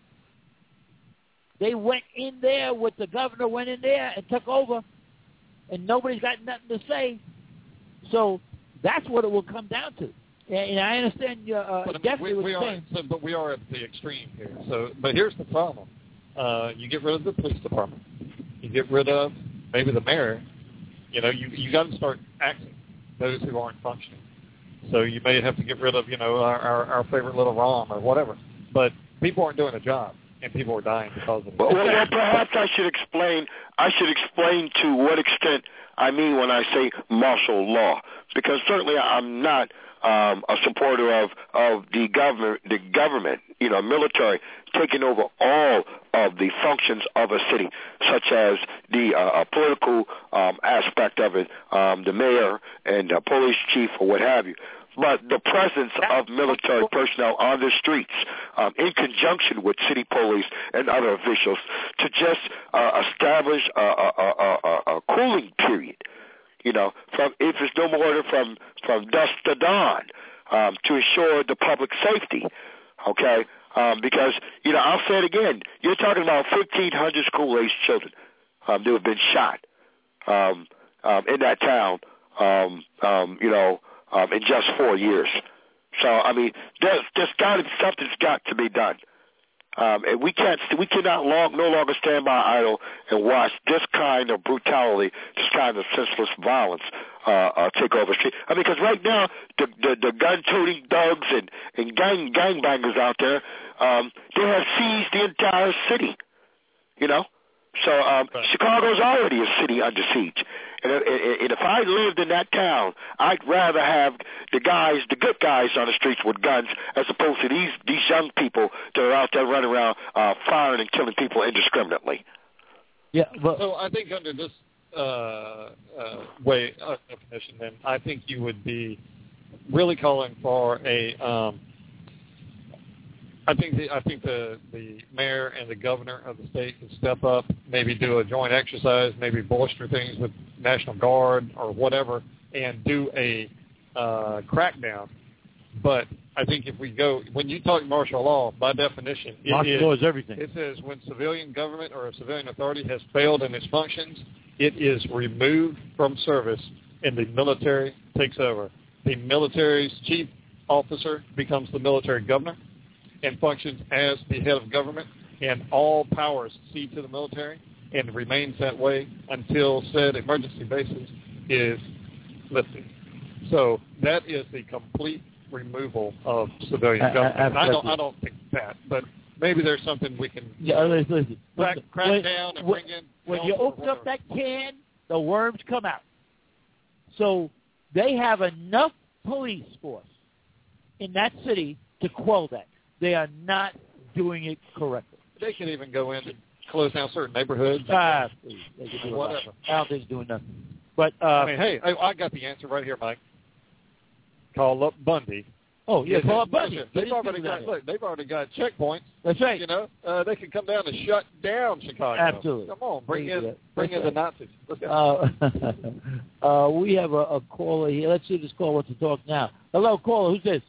They went in there with the governor, went in there and took over, and nobody's got nothing to say. So that's what it will come down to. And, and I understand uh, uh, But, I mean, definitely we, what we you're are, saying. so, but we are at the extreme here. So, but here's the problem: uh, you get rid of the police department, you get rid of maybe the mayor. You know, you you got to start axing those who aren't functioning. So you may have to get rid of, you know, our, our, our favorite little Rom or whatever. But people aren't doing a job, and people are dying because of it. Well, well, well, perhaps I should explain. I should explain to what extent I mean when I say martial law, because certainly I'm not um, a supporter of of the government, the government, you know, military taking over all of the functions of a city, such as the uh, political um, aspect of it, um, the mayor and the police chief or what have you. But the presence of military personnel on the streets, um, in conjunction with city police and other officials, to just uh, establish a, a, a, a, a cooling period, you know, from if it's no more than from from dusk to dawn, um, to ensure the public safety. Okay, um, because you know, I'll say it again. You're talking about fifteen hundred school-aged children um, who have been shot um, um, in that town. Um, um, you know. Um, in just four years. So, I mean, there's, there's got to, something's got to be done. Um, and we can't, we cannot long, no longer stand by idle and watch this kind of brutality, this kind of senseless violence uh, uh, take over the street. I mean, because right now the the, the gun-toting thugs and and gang gangbangers out there, um, they have seized the entire city. You know, so um, right. Chicago's already a city under siege. And, and, and if I lived in that town, I'd rather have the guys, the good guys on the streets with guns, as opposed to these these young people that are out there running around uh, firing and killing people indiscriminately. Yeah, but so I think under this uh, uh, way of definition, then I think you would be really calling for a. Um, I think the I think the, the mayor and the governor of the state can step up, maybe do a joint exercise, maybe bolster things with National Guard or whatever, and do a uh, crackdown. But I think if we go, when you talk martial law, by definition, it martial is, law is everything. It says when civilian government or a civilian authority has failed in its functions, it is removed from service and the military takes over. The military's chief officer becomes the military governor and functions as the head of government, and all powers cede to the military and remains that way until said emergency basis is lifted. So that is the complete removal of civilian I, government. I, I, I don't, I don't think that, but maybe there's something we can yeah, listen, listen. crack, crack when, down and when, bring in. When you open up that can, the worms come out. So they have enough police force in that city to quell that. They are not doing it correctly. They can even go in and close down certain neighborhoods. Ah, please. They can do Whatever. I don't think it's doing nothing. But uh, I mean, hey, I, I got the answer right here, Mike. Call up Bundy. Oh yeah, call up Bundy. They've already got look. They've already got checkpoints. That's right. You know, uh, they can come down and shut down Chicago. Absolutely. Come on, bring in, that. bring That's in right. the Nazis. Let's go. Uh, uh, we have a, a caller here. Let's see if this caller wants to talk now. Hello, caller. Who's this?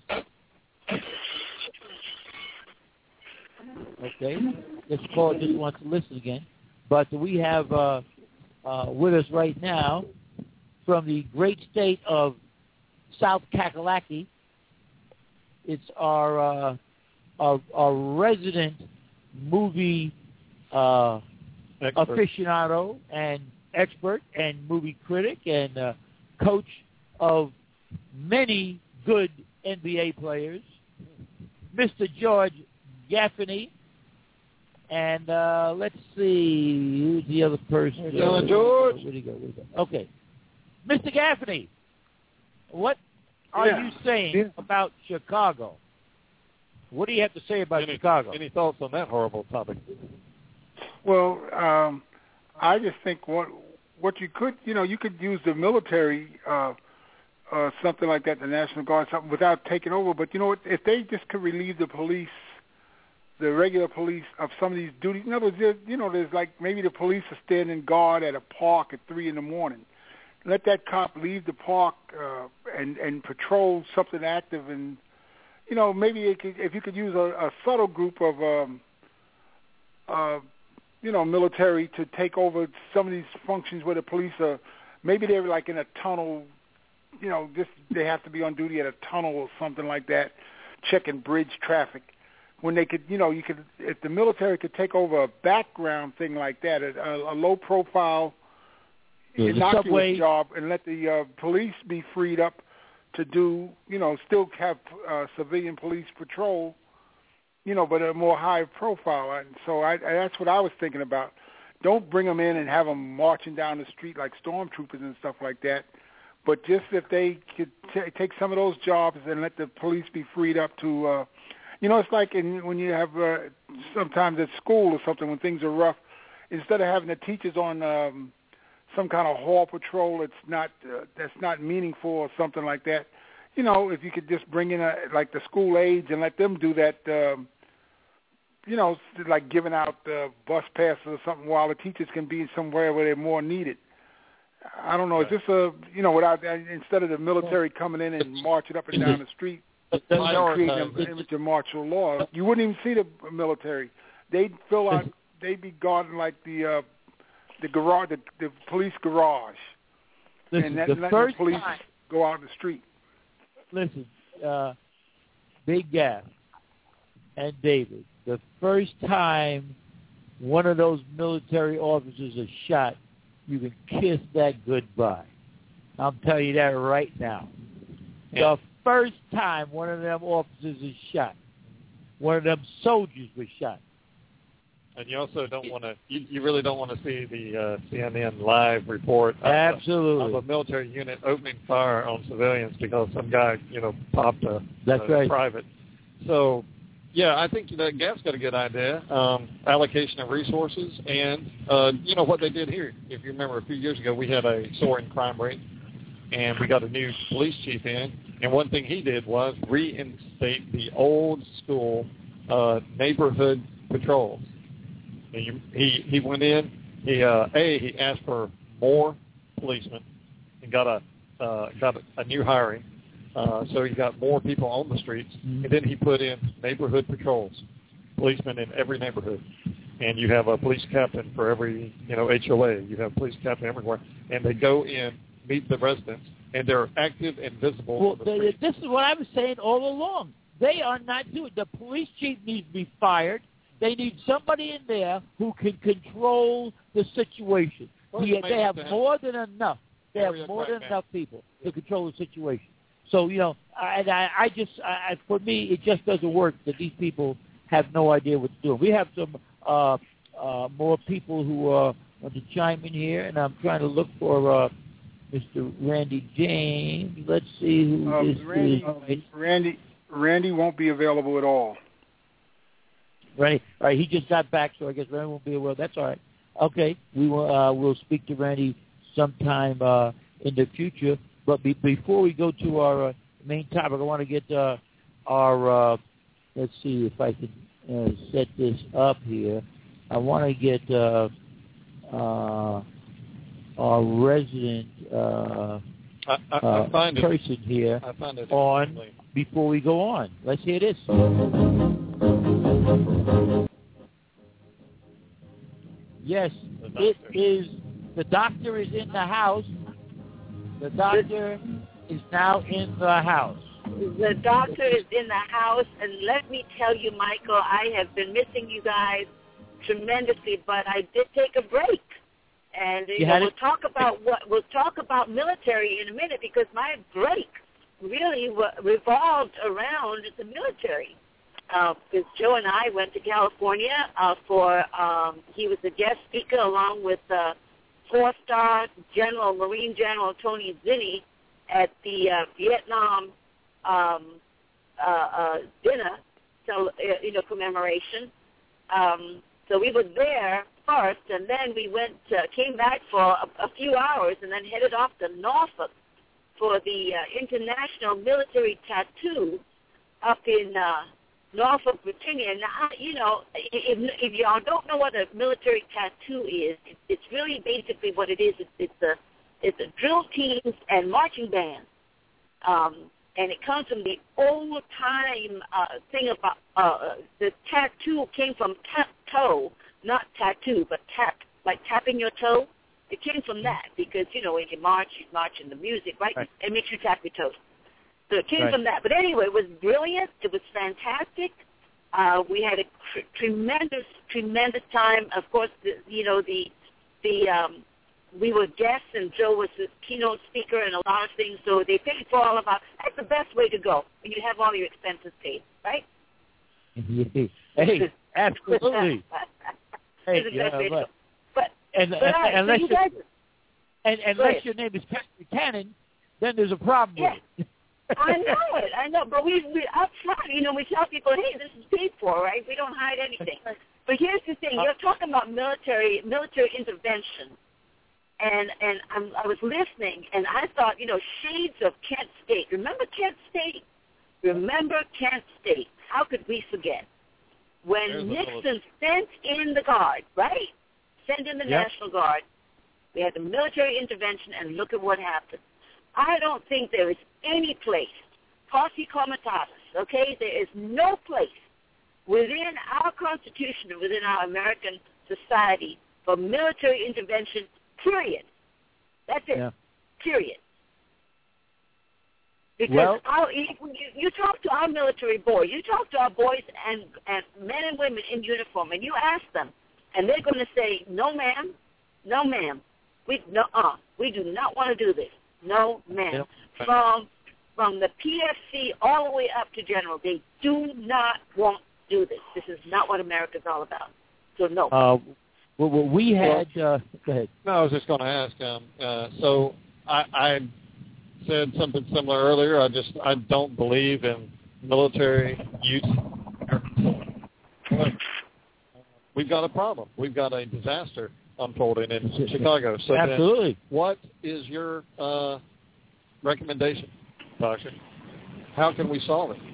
Okay, this caller just wants to listen again. But we have uh, uh, with us right now from the great state of South Kakalaki. It's our uh, our, our resident movie uh, aficionado and expert and movie critic and uh, coach of many good N B A players, Mister George Gaffney. And uh, let's see, who's the other person? John George. Where'd he go? Where'd he go? Okay. Mister Gaffney, what are yeah. you saying yeah. about Chicago? What do you have to say about any, Chicago? Any thoughts on that horrible topic? Well, um, I just think what what you could, you know, you could use the military, uh, uh, something like that, the National Guard, something without taking over. But you know what? If they just could relieve the police, the regular police, of some of these duties. In other words, you know, there's like maybe the police are standing guard at a park at three in the morning. Let that cop leave the park uh, and and patrol something active, and you know, maybe it could, if you could use a, a subtle group of um, uh, you know, military to take over some of these functions where the police are, maybe they're like in a tunnel, you know, just they have to be on duty at a tunnel or something like that, checking bridge traffic. When they could, you know, you could, if the military could take over a background thing like that, a, a low profile, Yeah, innocuous subway. job, and let the uh, police be freed up to do, you know, still have uh, civilian police patrol, you know, but a more high profile. And so I, I, that's what I was thinking about. Don't bring them in and have them marching down the street like stormtroopers and stuff like that. But just if they could t- take some of those jobs and let the police be freed up to, uh, you know, it's like in, when you have uh, sometimes at school or something when things are rough, instead of having the teachers on um, some kind of hall patrol, it's not uh, that's not meaningful or something like that. You know, if you could just bring in a, like the school aides and let them do that, um, you know, like giving out uh, bus passes or something while the teachers can be somewhere where they're more needed. I don't know. Is this a, you know, without instead of the military coming in and marching up and down the street, creating an image of martial law, you wouldn't even see the military. They'd fill out. They'd be guarding like the uh, the garage, the, the police garage, Listen, and that, the let first the police time, go out in the street. listen, uh, Big Gaff and David, the first time one of those military officers is shot, you can kiss that goodbye. I'm telling you that right now. Yeah. The first time one of them officers is shot, one of them soldiers was shot. And you also don't want to, you, you really don't want to see the uh, C N N live report of, Absolutely. of a military unit opening fire on civilians because some guy, you know, popped a, That's a right. private. So, yeah, I think that Gap's got a good idea. Um, allocation of resources and, uh, you know, what they did here. If you remember, a few years ago, we had a soaring crime rate, and we got a new police chief in. And one thing he did was reinstate the old school uh, neighborhood patrols. He, he he went in. He uh, a he asked for more policemen and got a uh, got a, a new hiring. Uh, so he got more people on the streets, and then he put in neighborhood patrols, policemen in every neighborhood, and you have a police captain for every you know H O A. You have a police captain everywhere, and they go in, meet the residents, and they're active and visible. Well, on the they, streets. this is what I was saying all along. They are not doing. The police chief needs to be fired. They need somebody in there who can control the situation. Well, He, it may they have have to more than enough. They have Area more than crackdown. enough people to control the situation. So, you know, I, and I, I just, I, for me, it just doesn't work that these people have no idea what to do. We have some uh, uh, more people who uh, want to chime in here, and I'm trying to look for uh, Mister Randy James. Let's see who Um, this Randy, is. um, Randy, Randy won't be available at all. Randy, all right, he just got back, so I guess Randy won't be aware. That's all right. Okay, we will uh, we'll speak to Randy sometime uh, in the future. But be, before we go to our uh, main topic, I want to get uh, our, uh, let's see if I can uh, set this up here. I want to get uh, uh, our resident uh, I, I, uh, I find person it, here I find it on before we go on. Let's hear this. Yes, it is. The doctor is in the house. The doctor is now in the house. The doctor is in the house, and let me tell you, Michael, I have been missing you guys tremendously, but I did take a break. And you You know, had we'll it? talk about what we'll talk about military in a minute, because my break really w- revolved around the military. Uh, because Joe and I went to California uh, for um, he was a guest speaker along with uh, four-star General Marine General Tony Zinni at the uh, Vietnam um, uh, uh, dinner, so uh, you know commemoration. Um, so we were there first, and then we went uh, came back for a, a few hours, and then headed off to Norfolk for the uh, International Military Tattoo up in uh, Norfolk, Virginia. Now, you know, if, if y'all don't know what a military tattoo is, it, it's really basically what it is. It's, it's a it's a drill teams and marching band, um, and it comes from the old time uh, thing about uh, the tattoo came from tap toe, not tattoo, but tap, like tapping your toe. It came from that because you know when you march, you march in the music, right? Right. It makes you tap your toes. So it came Right. from that. But anyway, it was brilliant. It was fantastic. Uh, we had a tr- tremendous, tremendous time. Of course, the, you know, the the um, we were guests, and Joe was the keynote speaker and a lot of things. So they paid for all of our. That's the best way to go when you have all your expenses paid, right? Hey, absolutely. Hey, It's the yeah, best way to but, go. But, and, but all right, so unless you you- guys, and Go unless ahead. your name is Patrick Cannon, then there's a problem Yeah. with it. I know it. I know, but we we up front, you know, we tell people, hey, this is paid for, right? We don't hide anything. But here's the thing: you're talking about military military intervention, and and I'm, I was listening, and I thought, you know, shades of Kent State. Remember Kent State? Remember Kent State? How could we forget when There's a Nixon sent in the Guard, right? Sent in the Yep. National Guard. We had the military intervention, and look at what happened. I don't think there is any place, posse comitatus, okay? There is no place within our Constitution and within our American society for military intervention, period. That's it, Yeah. period. Because well, our, you, you talk to our military boys, you talk to our boys and, and men and women in uniform, and you ask them, and they're going to say, no, ma'am, no, ma'am, we, no, uh, we do not want to do this. No, ma'am. Yep. From from the P F C all the way up to general, they do not want to do this. This is not what America's all about. So, no. Uh, well, well, we had, uh, go ahead. No, I was just going to ask, um, uh, so I, I said something similar earlier. I just, I don't believe in military use. We've got a problem. We've got a disaster unfolding in Chicago. So Absolutely. Then what is your uh, recommendation, Doctor? How can we solve it?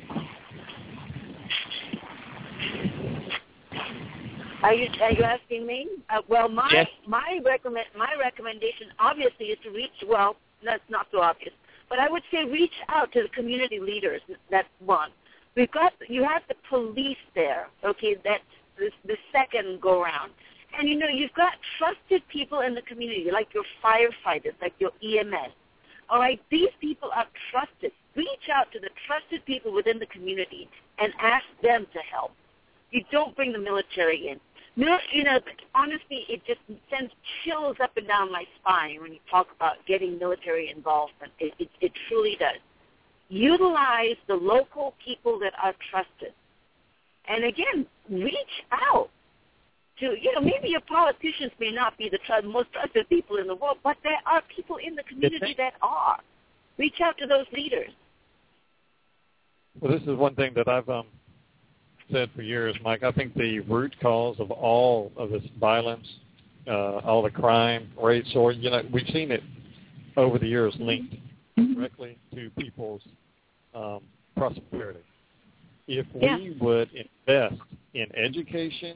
Are you are you asking me? Uh, well, my yes. my recommend my recommendation obviously is to reach. Well, that's not so obvious, but I would say reach out to the community leaders. That's one. We've got you have the police there. Okay, that's the, the second go round. And, you know, you've got trusted people in the community, like your firefighters, like your E M S. All right, these people are trusted. Reach out to the trusted people within the community and ask them to help. You don't bring the military in. Mil- you know, honestly, it just sends chills up and down my spine when you talk about getting military involvement. It, it, it truly does. Utilize the local people that are trusted. And, again, reach out. To, you know, maybe your politicians may not be the tr- most trusted people in the world, but there are people in the community that are. Reach out to those leaders. Well, this is one thing that I've um, said for years, Mike. I think the root cause of all of this violence, uh, all the crime rates, or, you know, we've seen it over the years linked directly to people's um, prosperity. If we yeah. would invest in education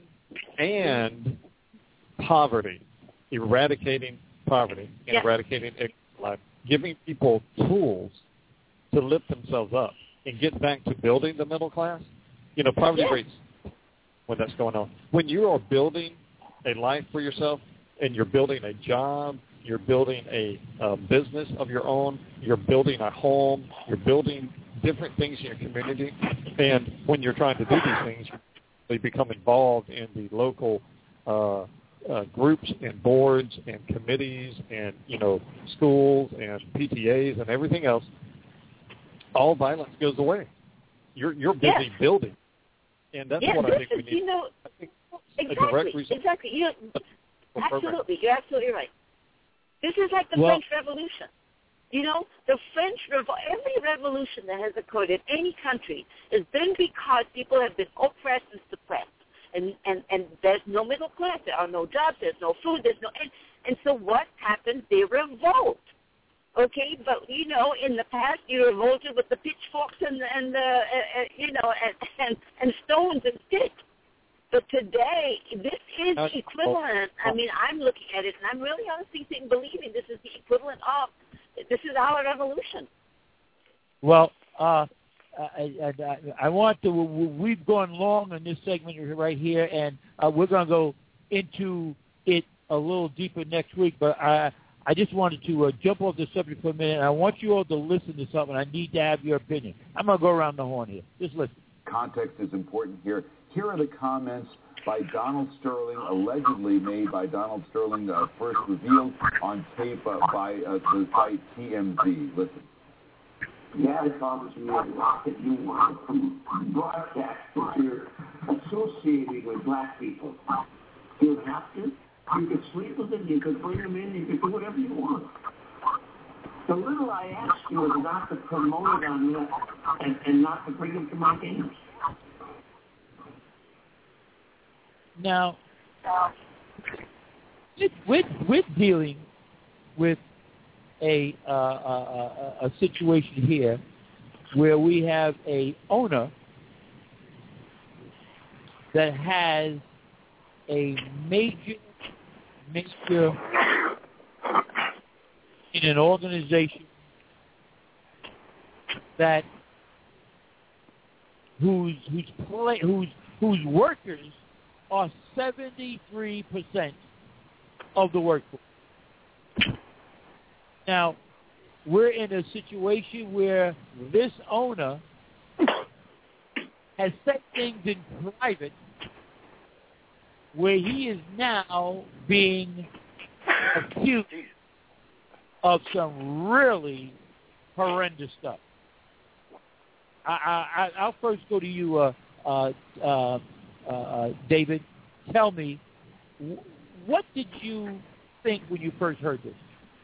and poverty, eradicating poverty, and yeah. eradicating life, giving people tools to lift themselves up and get back to building the middle class. You know, poverty yeah. rates when that's going on. When you are building a life for yourself and you're building a job, you're building a, a business of your own, you're building a home, you're building different things in your community, and when you're trying to do these things, they become involved in the local uh, uh, groups and boards and committees and, you know, schools and P T As and everything else. All violence goes away. You're you're busy yes. building, and that's yeah, what I think is, we need. You know, I think exactly, a direct result exactly. You know, absolutely, you're absolutely right. This is like the well, French Revolution. You know, the French Revolution, every revolution that has occurred in any country has been because people have been oppressed and suppressed. And, and, and there's no middle class. There are no jobs. There's no food. There's no, and, and so what happens? They revolt. Okay, but, you know, in the past, you revolted with the pitchforks and, and the, uh, uh, you know, and, and, and stones and sticks. But today, this is equivalent. I mean, I'm looking at it, and I'm really honestly thinking, believing this is the equivalent of, this is our revolution. Well, uh, I, I, I want to, we've gone long on this segment right here, and uh, we're going to go into it a little deeper next week, but I, I just wanted to uh, jump off the subject for a minute, and I want you all to listen to something. I need to have your opinion. I'm going to go around the horn here. Just listen. Context is important here. Here are the comments by Donald Sterling, allegedly made by Donald Sterling, uh, first revealed on tape uh, by uh, the site T M Z. Listen. Yeah, Congressman Rocket, you want to broadcast that you're associating with black people. You have to. You can sleep with them. You can bring them in. You can do whatever you want. The little I ask you is not to promote it on that and, and not to bring them to my games. Now, we're, we're dealing with a, uh, a, a situation here where we have a owner that has a major, major in an organization that whose whose play whose whose workers are seventy-three percent of the workforce. Now, we're in a situation where this owner has said things in private where he is now being accused of some really horrendous stuff. I, I, I'll first go to you, uh, uh, uh, uh, David. Tell me, what did you think when you first heard this?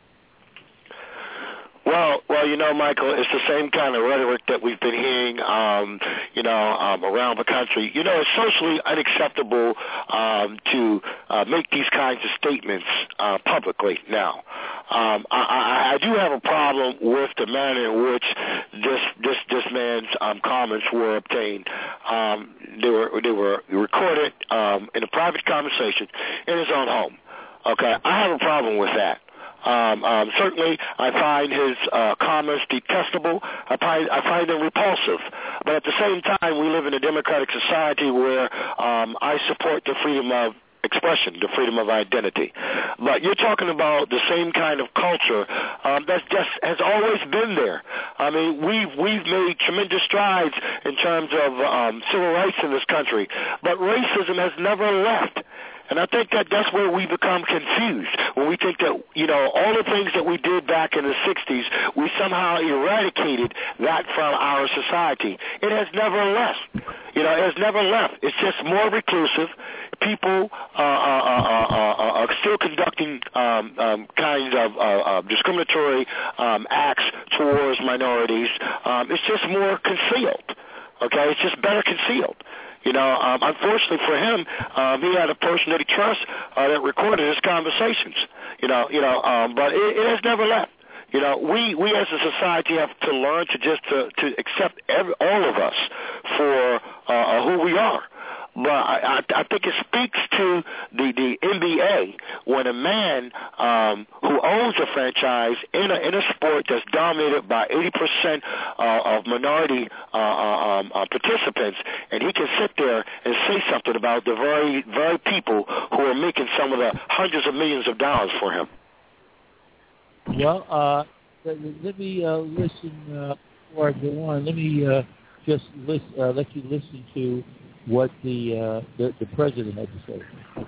Well, well, you know, Michael, it's the same kind of rhetoric that we've been hearing, um, you know, um, around the country. You know, it's socially unacceptable um, to uh, make these kinds of statements uh, publicly now. Um, I, I, I do have a problem with the manner in which this this this man's um, comments were obtained. Um, they were they were recorded um, in a private conversation in his own home. Okay, I have a problem with that. Um, um, certainly, I find his uh, comments detestable. I find, I find them repulsive. But at the same time, we live in a democratic society where um, I support the freedom of expression, the freedom of identity. But you're talking about the same kind of culture um, that just has always been there. I mean, we've we've made tremendous strides in terms of um, civil rights in this country, but racism has never left. And I think that that's where we become confused, when we think that, you know, all the things that we did back in the sixties, we somehow eradicated that from our society. It has never left. You know, it has never left. It's just more reclusive. People uh, are, are, are, are still conducting um, um, kinds of uh, uh, discriminatory um, acts towards minorities. Um, it's just more concealed. Okay, it's just better concealed. You know, um, unfortunately for him, um, he had a person that he trusts uh, that recorded his conversations. You know, you know, um, but it, it has never left. You know, we, we as a society have to learn to just to, to accept every, all of us for uh, who we are. But I, I, I think it speaks to the, the N B A when a man um, who owns a franchise in a, in a sport that's dominated by eighty percent uh, of minority uh, um, uh, participants, and he can sit there and say something about the very, very people who are making some of the hundreds of millions of dollars for him. Well, uh, let, let me uh, listen uh, before I go on. Let me uh, just list, uh, let you listen to what the, uh, the the president had to say.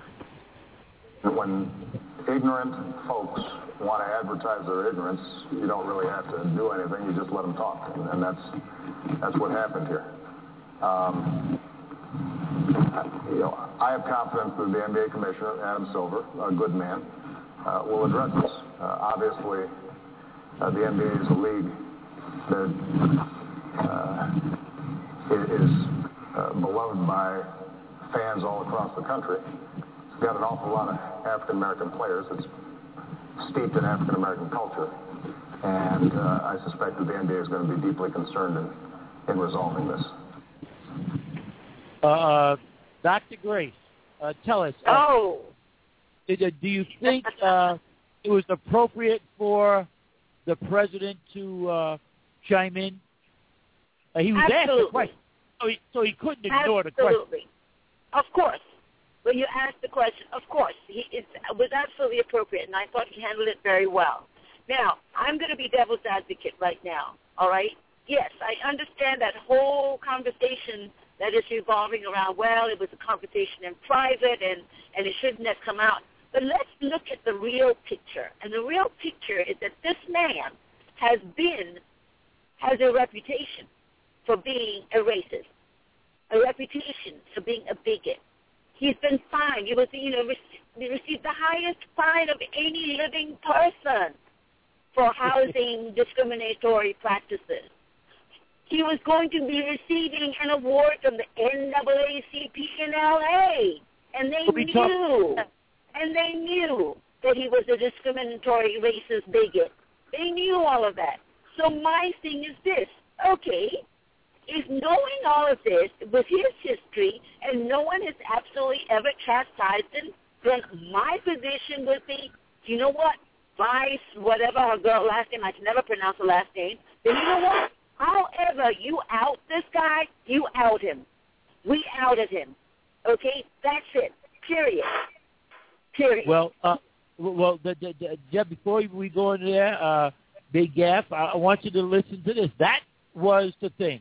When ignorant folks want to advertise their ignorance, you don't really have to do anything. You just let them talk, and, and that's that's what happened here. Um, you know, I have confidence that the N B A commissioner, Adam Silver, a good man, uh, will address this. Uh, obviously, uh, the N B A is a league that uh, is Uh, beloved by fans all across the country. It's got an awful lot of African-American players. It's steeped in African-American culture. And uh, I suspect that the N B A is going to be deeply concerned in, in resolving this. Uh, Doctor Grace, uh, tell us. Uh, oh. Did, uh, do you think uh, it was appropriate for the president to uh, chime in? Uh, he was Absolutely. asked the question. So he, so he couldn't ignore Absolutely. the question. Absolutely. Of course. When you asked the question, of course, he, it was absolutely appropriate, and I thought he handled it very well. Now, I'm going to be devil's advocate right now, all right? Yes, I understand that whole conversation that is revolving around, well, it was a conversation in private, and, and it shouldn't have come out. But let's look at the real picture. And the real picture is that this man has been, has a reputation for being a racist, a reputation for being a bigot. He's been fined. He was, you know, he received the highest fine of any living person for housing discriminatory practices. He was going to be receiving an award from the N double A C P in L A, and they knew, and they knew that he was a discriminatory racist bigot. They knew all of that. So my thing is this, okay, is knowing all of this with his history, and no one has absolutely ever chastised him, then my position would be, you know what, Vice, whatever her girl last name, I can never pronounce her last name, then you know what, however you out this guy, you out him. We outed him. Okay? That's it. Period. Period. Well, uh, well, the, the, the, Jeb, before we go into there, uh, Big Gaff, I want you to listen to this. That was the thing.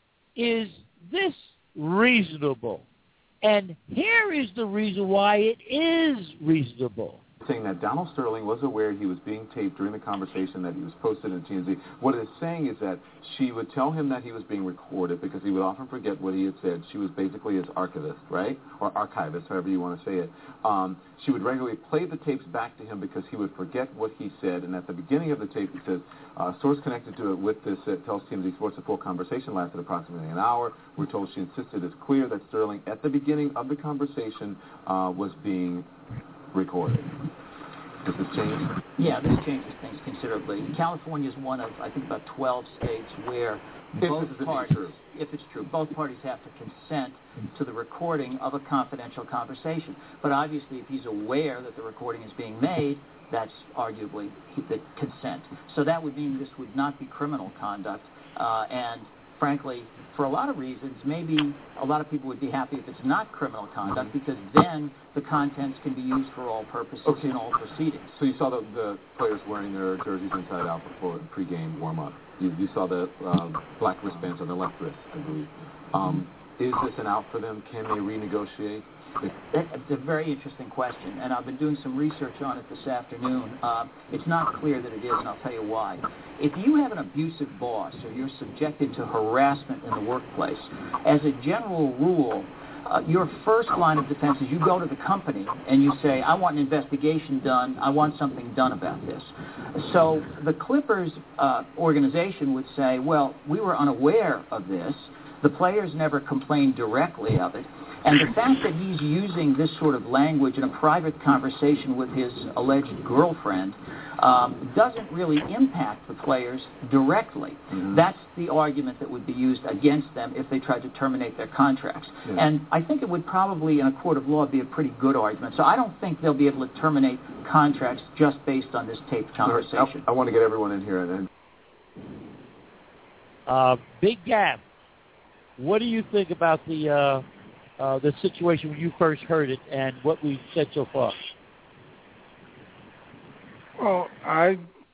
Is this reasonable? And here is the reason why it is reasonable. Saying that Donald Sterling was aware he was being taped during the conversation that he was posted in T M Z. What it is saying is that she would tell him that he was being recorded because he would often forget what he had said. She was basically his archivist, right? Or archivist, however you want to say it. Um, she would regularly play the tapes back to him because he would forget what he said. And at the beginning of the tape, it says, uh, source connected to it with this uh, tells T M Z Sports the full conversation lasted approximately an hour. We're told she insisted it's clear that Sterling, at the beginning of the conversation, uh, was being recorded. Does this change? Yeah, this changes things considerably. California is one of, I think, about twelve states where if both this is parties, true. if it's true, both parties have to consent to the recording of a confidential conversation. But obviously, if he's aware that the recording is being made, that's arguably the consent. So that would mean this would not be criminal conduct, uh, and frankly, for a lot of reasons, maybe a lot of people would be happy if it's not criminal conduct because then the contents can be used for all purposes okay. in all proceedings. So you saw the, the players wearing their jerseys inside out before pregame warm-up. You, you saw the uh, black wristbands on their left wrist, I believe. Um, is this an out for them? Can they renegotiate? It's a very interesting question, and I've been doing some research on it this afternoon. Uh, it's not clear that it is, and I'll tell you why. If you have an abusive boss or you're subjected to harassment in the workplace, as a general rule, uh, your first line of defense is you go to the company and you say, I want an investigation done, I want something done about this. So the Clippers uh, organization would say, well, we were unaware of this. The players never complained directly of it. And the fact that he's using this sort of language in a private conversation with his alleged girlfriend um, doesn't really impact the players directly. Mm-hmm. That's the argument that would be used against them if they tried to terminate their contracts. Yeah. And I think it would probably, in a court of law, be a pretty good argument. So I don't think they'll be able to terminate contracts just based on this taped conversation. I, I want to get everyone in here. And then. Uh, Big Gap, what do you think about the... Uh, Uh, the situation when you first heard it and what we've said so far? Well, I,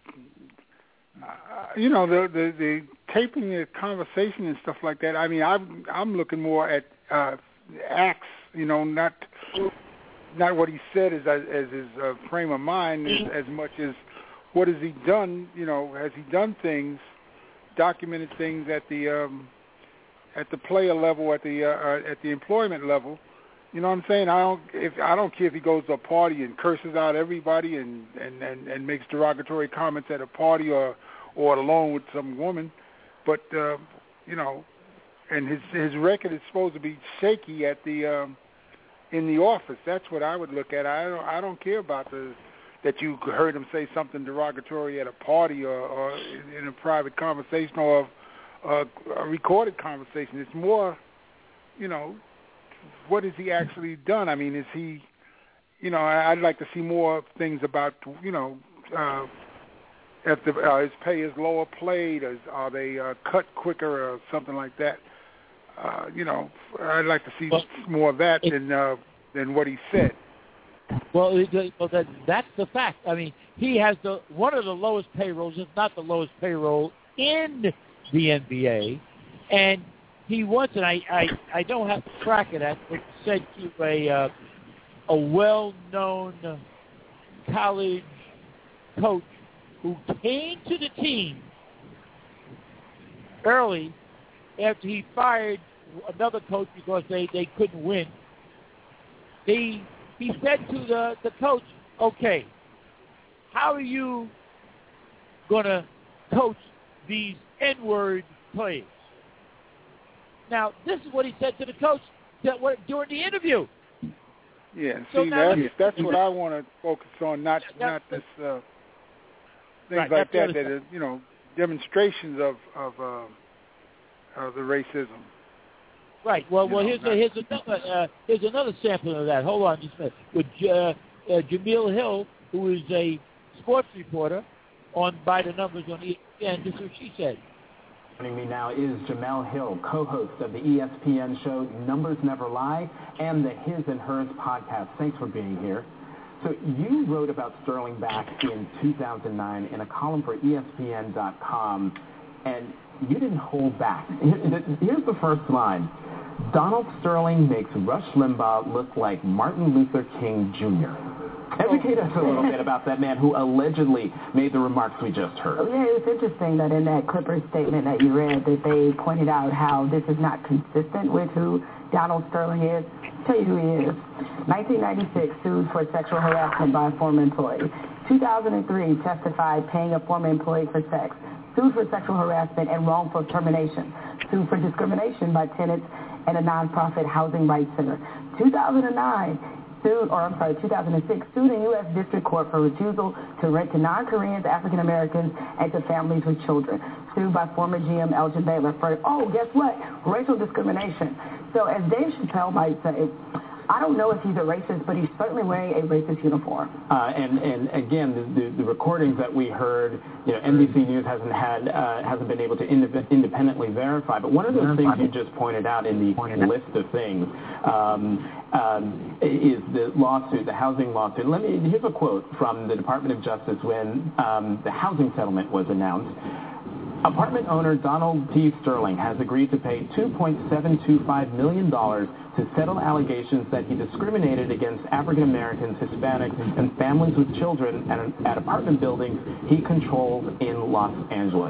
uh, you know, the, the the taping the conversation and stuff like that. I mean, I'm I'm looking more at uh, acts, you know, not not what he said as as his uh, frame of mind as, as much as what has he done. You know, has he done things, documented things at the um, at the player level, at the uh, at the employment level, you know what I'm saying? I don't if I don't care if he goes to a party and curses out everybody and, and, and, and makes derogatory comments at a party or or alone with some woman, but uh, you know, and his his record is supposed to be shaky at the um, in the office. That's what I would look at. I don't I don't care about the that you heard him say something derogatory at a party or, or in a private conversation or. Uh, a recorded conversation. It's more, you know, what has he actually done? I mean, is he, you know, I, I'd like to see more things about, you know, uh, if the, uh, his pay is lower played, or are they uh, cut quicker or something like that? Uh, you know, I'd like to see well, more of that it, than uh, than what he said. Well, it, well that, that's the fact. I mean, he has the one of the lowest payrolls, if not the lowest payroll in the N B A, and he once, and I, I, I don't have to track it at, but said to a uh, a well-known college coach who came to the team early after he fired another coach because they, they couldn't win. He he said to the, the coach, okay, how are you going to coach these N-word players? Now, this is what he said to the coach that during the interview. Yeah, so see, now, that's, that's what I want to focus on, not not this uh, things right, like that, that are, you know, demonstrations of of, uh, of the racism. Right. Well, you well, know, here's not, a, here's another uh, here's another sample of that. Hold on just a minute. With uh, uh, Jameel Hill, who is a sports reporter on By the Numbers on E S P N. This is what she said. Joining me now is Jamel Hill, co-host of the E S P N show Numbers Never Lie and the His and Hers podcast. Thanks for being here. So you wrote about Sterling back in two thousand nine in a column for E S P N dot com, and you didn't hold back. Here's the first line. Donald Sterling makes Rush Limbaugh look like Martin Luther King Junior Educate us a little bit about that man who allegedly made the remarks we just heard. Yeah, it was interesting that in that Clippers statement that you read that they pointed out how this is not consistent with who Donald Sterling is. I'll tell you who he is. nineteen ninety-six, sued for sexual harassment by a former employee. two thousand three, testified paying a former employee for sex. Sued for sexual harassment and wrongful termination. Sued for discrimination by tenants and a nonprofit housing rights center. two thousand nine, sued, or I'm sorry, two thousand six, sued in U S District Court for refusal to rent to non-Koreans, African Americans, and to families with children. Sued by former G M Elgin Baylor for, oh, guess what? Racial discrimination. So as Dave Chappelle might say, I don't know if he's a racist, but he's certainly wearing a racist uniform. Uh, and, and again, the, the, the recordings that we heard, you know, N B C News hasn't had uh, hasn't been able to ind- independently verify. But one of those things you just pointed out in the list of things um, um, is the lawsuit, the housing lawsuit. Let me here's a quote from the Department of Justice when um, the housing settlement was announced. Apartment owner Donald T. Sterling has agreed to pay two point seven two five million dollars to settle allegations that he discriminated against African Americans, Hispanics, and families with children at, at apartment buildings he controls in Los Angeles.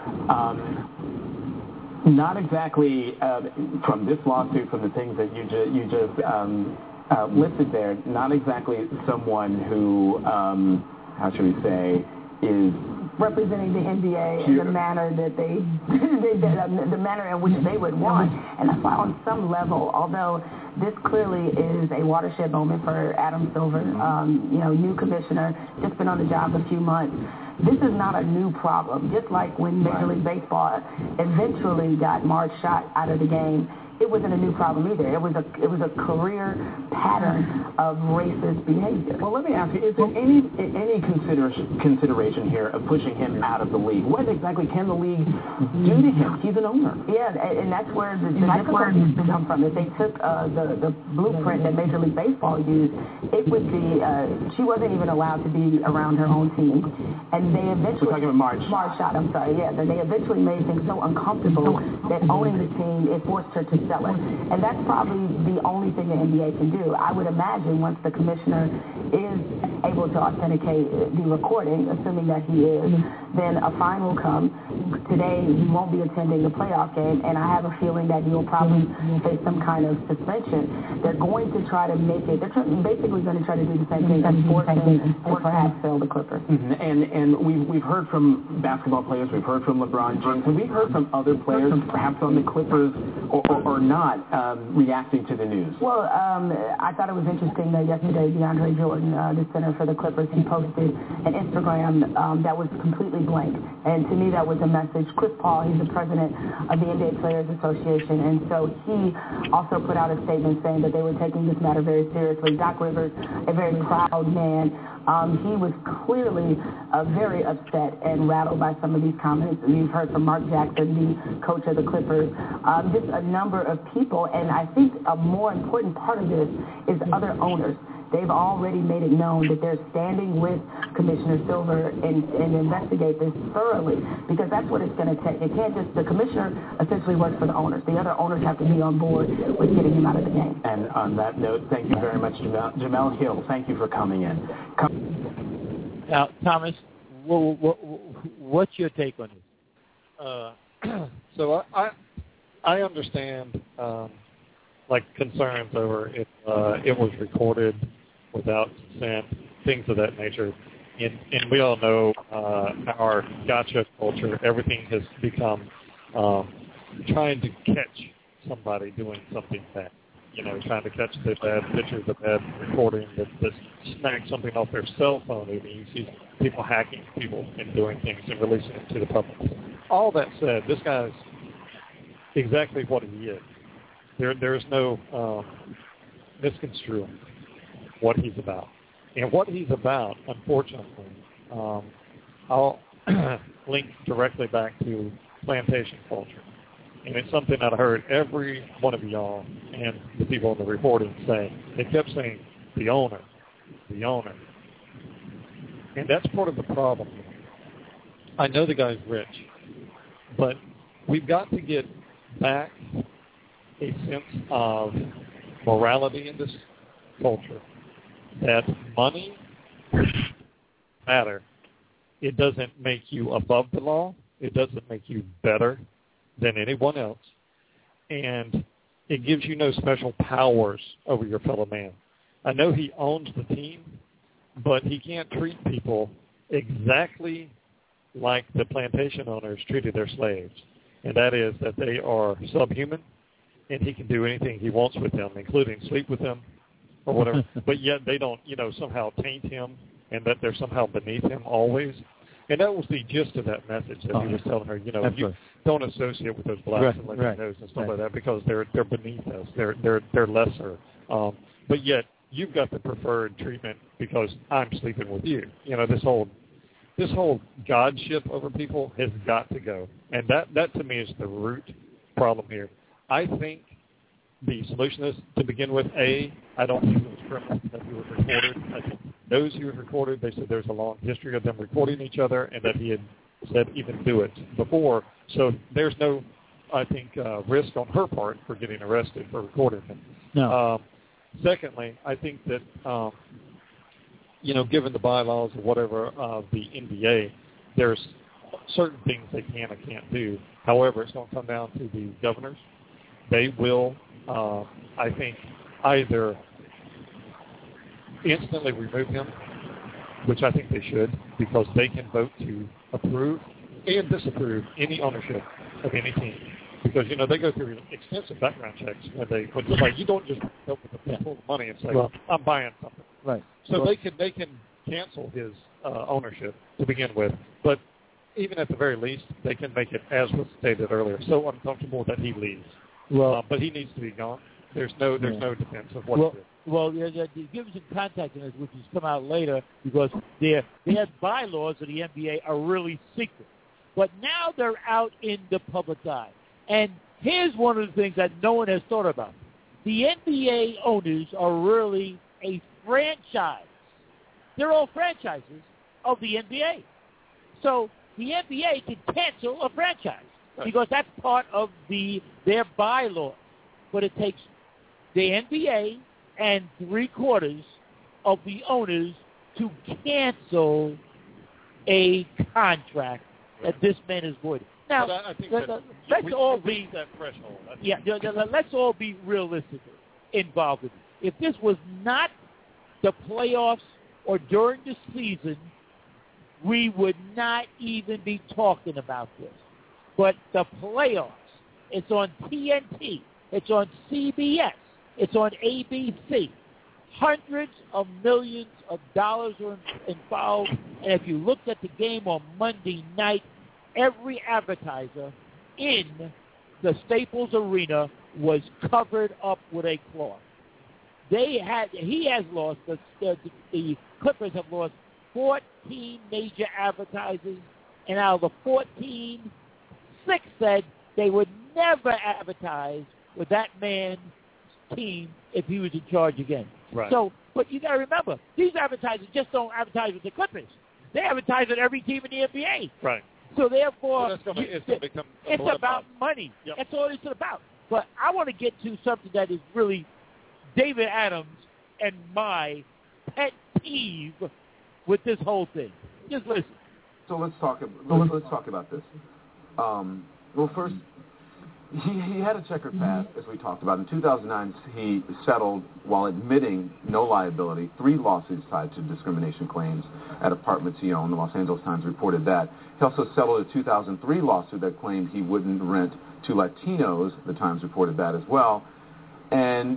Um, not exactly uh, from this lawsuit, from the things that you, ju- you just um, uh, listed there, not exactly someone who, um, how should we say, is representing the N B A in the manner that they, they did, uh, the manner in which they would want. And that's why on some level, although this clearly is a watershed moment for Adam Silver, um, you know, new commissioner, just been on the job a few months, this is not a new problem. Just like when Major League Baseball eventually got Marge Schott out of the game, it wasn't a new problem either. It was a it was a career pattern of racist behavior. Well, let me ask you: is there any any consideration consideration here of pushing him out of the league? What exactly can the league do to him? He's an owner. Yeah, and that's where the, the difficulties come from. If they took uh, the the blueprint that Major League Baseball used, it would be uh, she wasn't even allowed to be around her own team, and they eventually we're talking about Marge. Marge Schott. I'm sorry. Yeah, and they eventually made things so uncomfortable that owning the team it forced her to sell it. And that's probably the only thing the N B A can do. I would imagine once the commissioner is able to authenticate the recording, assuming that he is, then a fine will come. Today, he won't be attending the playoff game, and I have a feeling that he'll probably face some kind of suspension. They're going to try to make it, they're basically going to try to do the same thing as force him to perhaps sell the Clippers. Mm-hmm. And and we've, we've heard from basketball players, we've heard from LeBron James, and we've heard from other players, perhaps on the Clippers or, or, or not, um, reacting to the news. Well, um, I thought it was interesting that yesterday DeAndre Jordan, uh, the center for the Clippers, he posted an Instagram um, that was completely blank. And to me, that was a message. Chris Paul, he's the president of the N B A Players Association, and so he also put out a statement saying that they were taking this matter very seriously. Doc Rivers, a very proud man, um, he was clearly uh, very upset and rattled by some of these comments. We've heard from Mark Jackson, the coach of the Clippers, um, just a number of people, and I think a more important part of this is other owners. They've already made it known that they're standing with Commissioner Silver and, and investigate this thoroughly, because that's what it's going to take. It can't just, the commissioner essentially works for the owners. The other owners have to be on board with getting him out of the game. And on that note, thank you very much, Jemele, Jemele Hill. Thank you for coming in. Come- now, Thomas, what, what, what's your take on this? Uh, so I, I, I understand, um, like, concerns over if uh, it was recorded without consent, things of that nature. And, and we all know uh, our gotcha culture, everything has become um, trying to catch somebody doing something bad. You know, trying to catch the bad pictures, the bad recording, that, that snag something off their cell phone. Even you see people hacking people and doing things and releasing it to the public. All that said, this guy's exactly what he is. There, there's no um, misconstruing what he's about. And what he's about, unfortunately, um, I'll link directly back to plantation culture. And it's something that I heard every one of y'all and the people in the reporting say. They kept saying the owner, the owner. And that's part of the problem. I know the guy's rich, but we've got to get back a sense of morality in this culture, that money matter. It doesn't make you above the law. It doesn't make you better than anyone else. And it gives you no special powers over your fellow man. I know he owns the team, but he can't treat people exactly like the plantation owners treated their slaves. And that is that they are subhuman, and he can do anything he wants with them, including sleep with them or whatever. But yet they don't, you know, somehow taint him, and that they're somehow beneath him always. And that was the gist of that message that oh, he was telling her, you know, you don't associate with those blacks right, and Latinos right, and stuff right. like that because they're they're beneath us. They're they're they're lesser. Um, but yet you've got the preferred treatment because I'm sleeping with you. You know, this whole this whole godship over people has got to go. And that, that to me is the root problem here. I think the solution is, to begin with, A, I don't think it was criminal that he was recorded. I think those he was recorded, they said there's a long history of them recording each other and that he had said even do it before. So there's no, I think, uh, risk on her part for getting arrested for recording him. No. Um, secondly, I think that, um, you know, given the bylaws or whatever of the N B A, there's certain things they can and can't do. However, it's going to come down to the governors. They will, uh, I think, either instantly remove him, which I think they should, because they can vote to approve and disapprove any ownership of any team. Because, you know, they go through extensive background checks when they put the like, you don't just help with the full money and say, well, I'm buying something. Right. So well, they can they can cancel his uh, ownership to begin with. But even at the very least, they can make it, as was stated earlier, so uncomfortable that he leaves. Well, uh, but he needs to be gone. There's no there's yeah. no defense of what well, to do. Well, yeah, yeah, give us some context on this, which has come out later, because their their bylaws of the N B A are really secret. But now they're out in the public eye. And here's one of the things that no one has thought about. The N B A owners are really a franchise. They're all franchises of the N B A. So the N B A can cancel a franchise right. because that's part of the their bylaws. But it takes the N B A and three quarters of the owners to cancel a contract that this man is voided. Now, but I, I think let, that let's we, all we be that threshold. yeah. Let's all be realistic involved with it. If this was not the playoffs or during the season, we would not even be talking about this. But the playoffs, it's on T N T, it's on C B S, it's on A B C. Hundreds of millions of dollars are involved, and if you looked at the game on Monday night, every advertiser in the Staples Arena was covered up with a cloth. They had, he has lost, the, the, the Clippers have lost fourteen major advertisers, and out of the fourteen, six said they would never advertise with that man's team if he was in charge again. Right. So, but you got to remember, these advertisers just don't advertise with the Clippers. They advertise with every team in the N B A. Right. So therefore, so gonna, it's, gonna become it's about money. Yep. That's all it's about. But I want to get to something that is really David Adams and my pet peeve with this whole thing. Just listen. So let's talk. Let's, let's talk about this. Um, well, first, he, he had a checkered past, as we talked about. In two thousand nine, he settled, while admitting no liability, three lawsuits tied to discrimination claims at apartments he owned. The Los Angeles Times reported that. He also settled a two thousand three lawsuit that claimed he wouldn't rent to Latinos. The Times reported that as well. And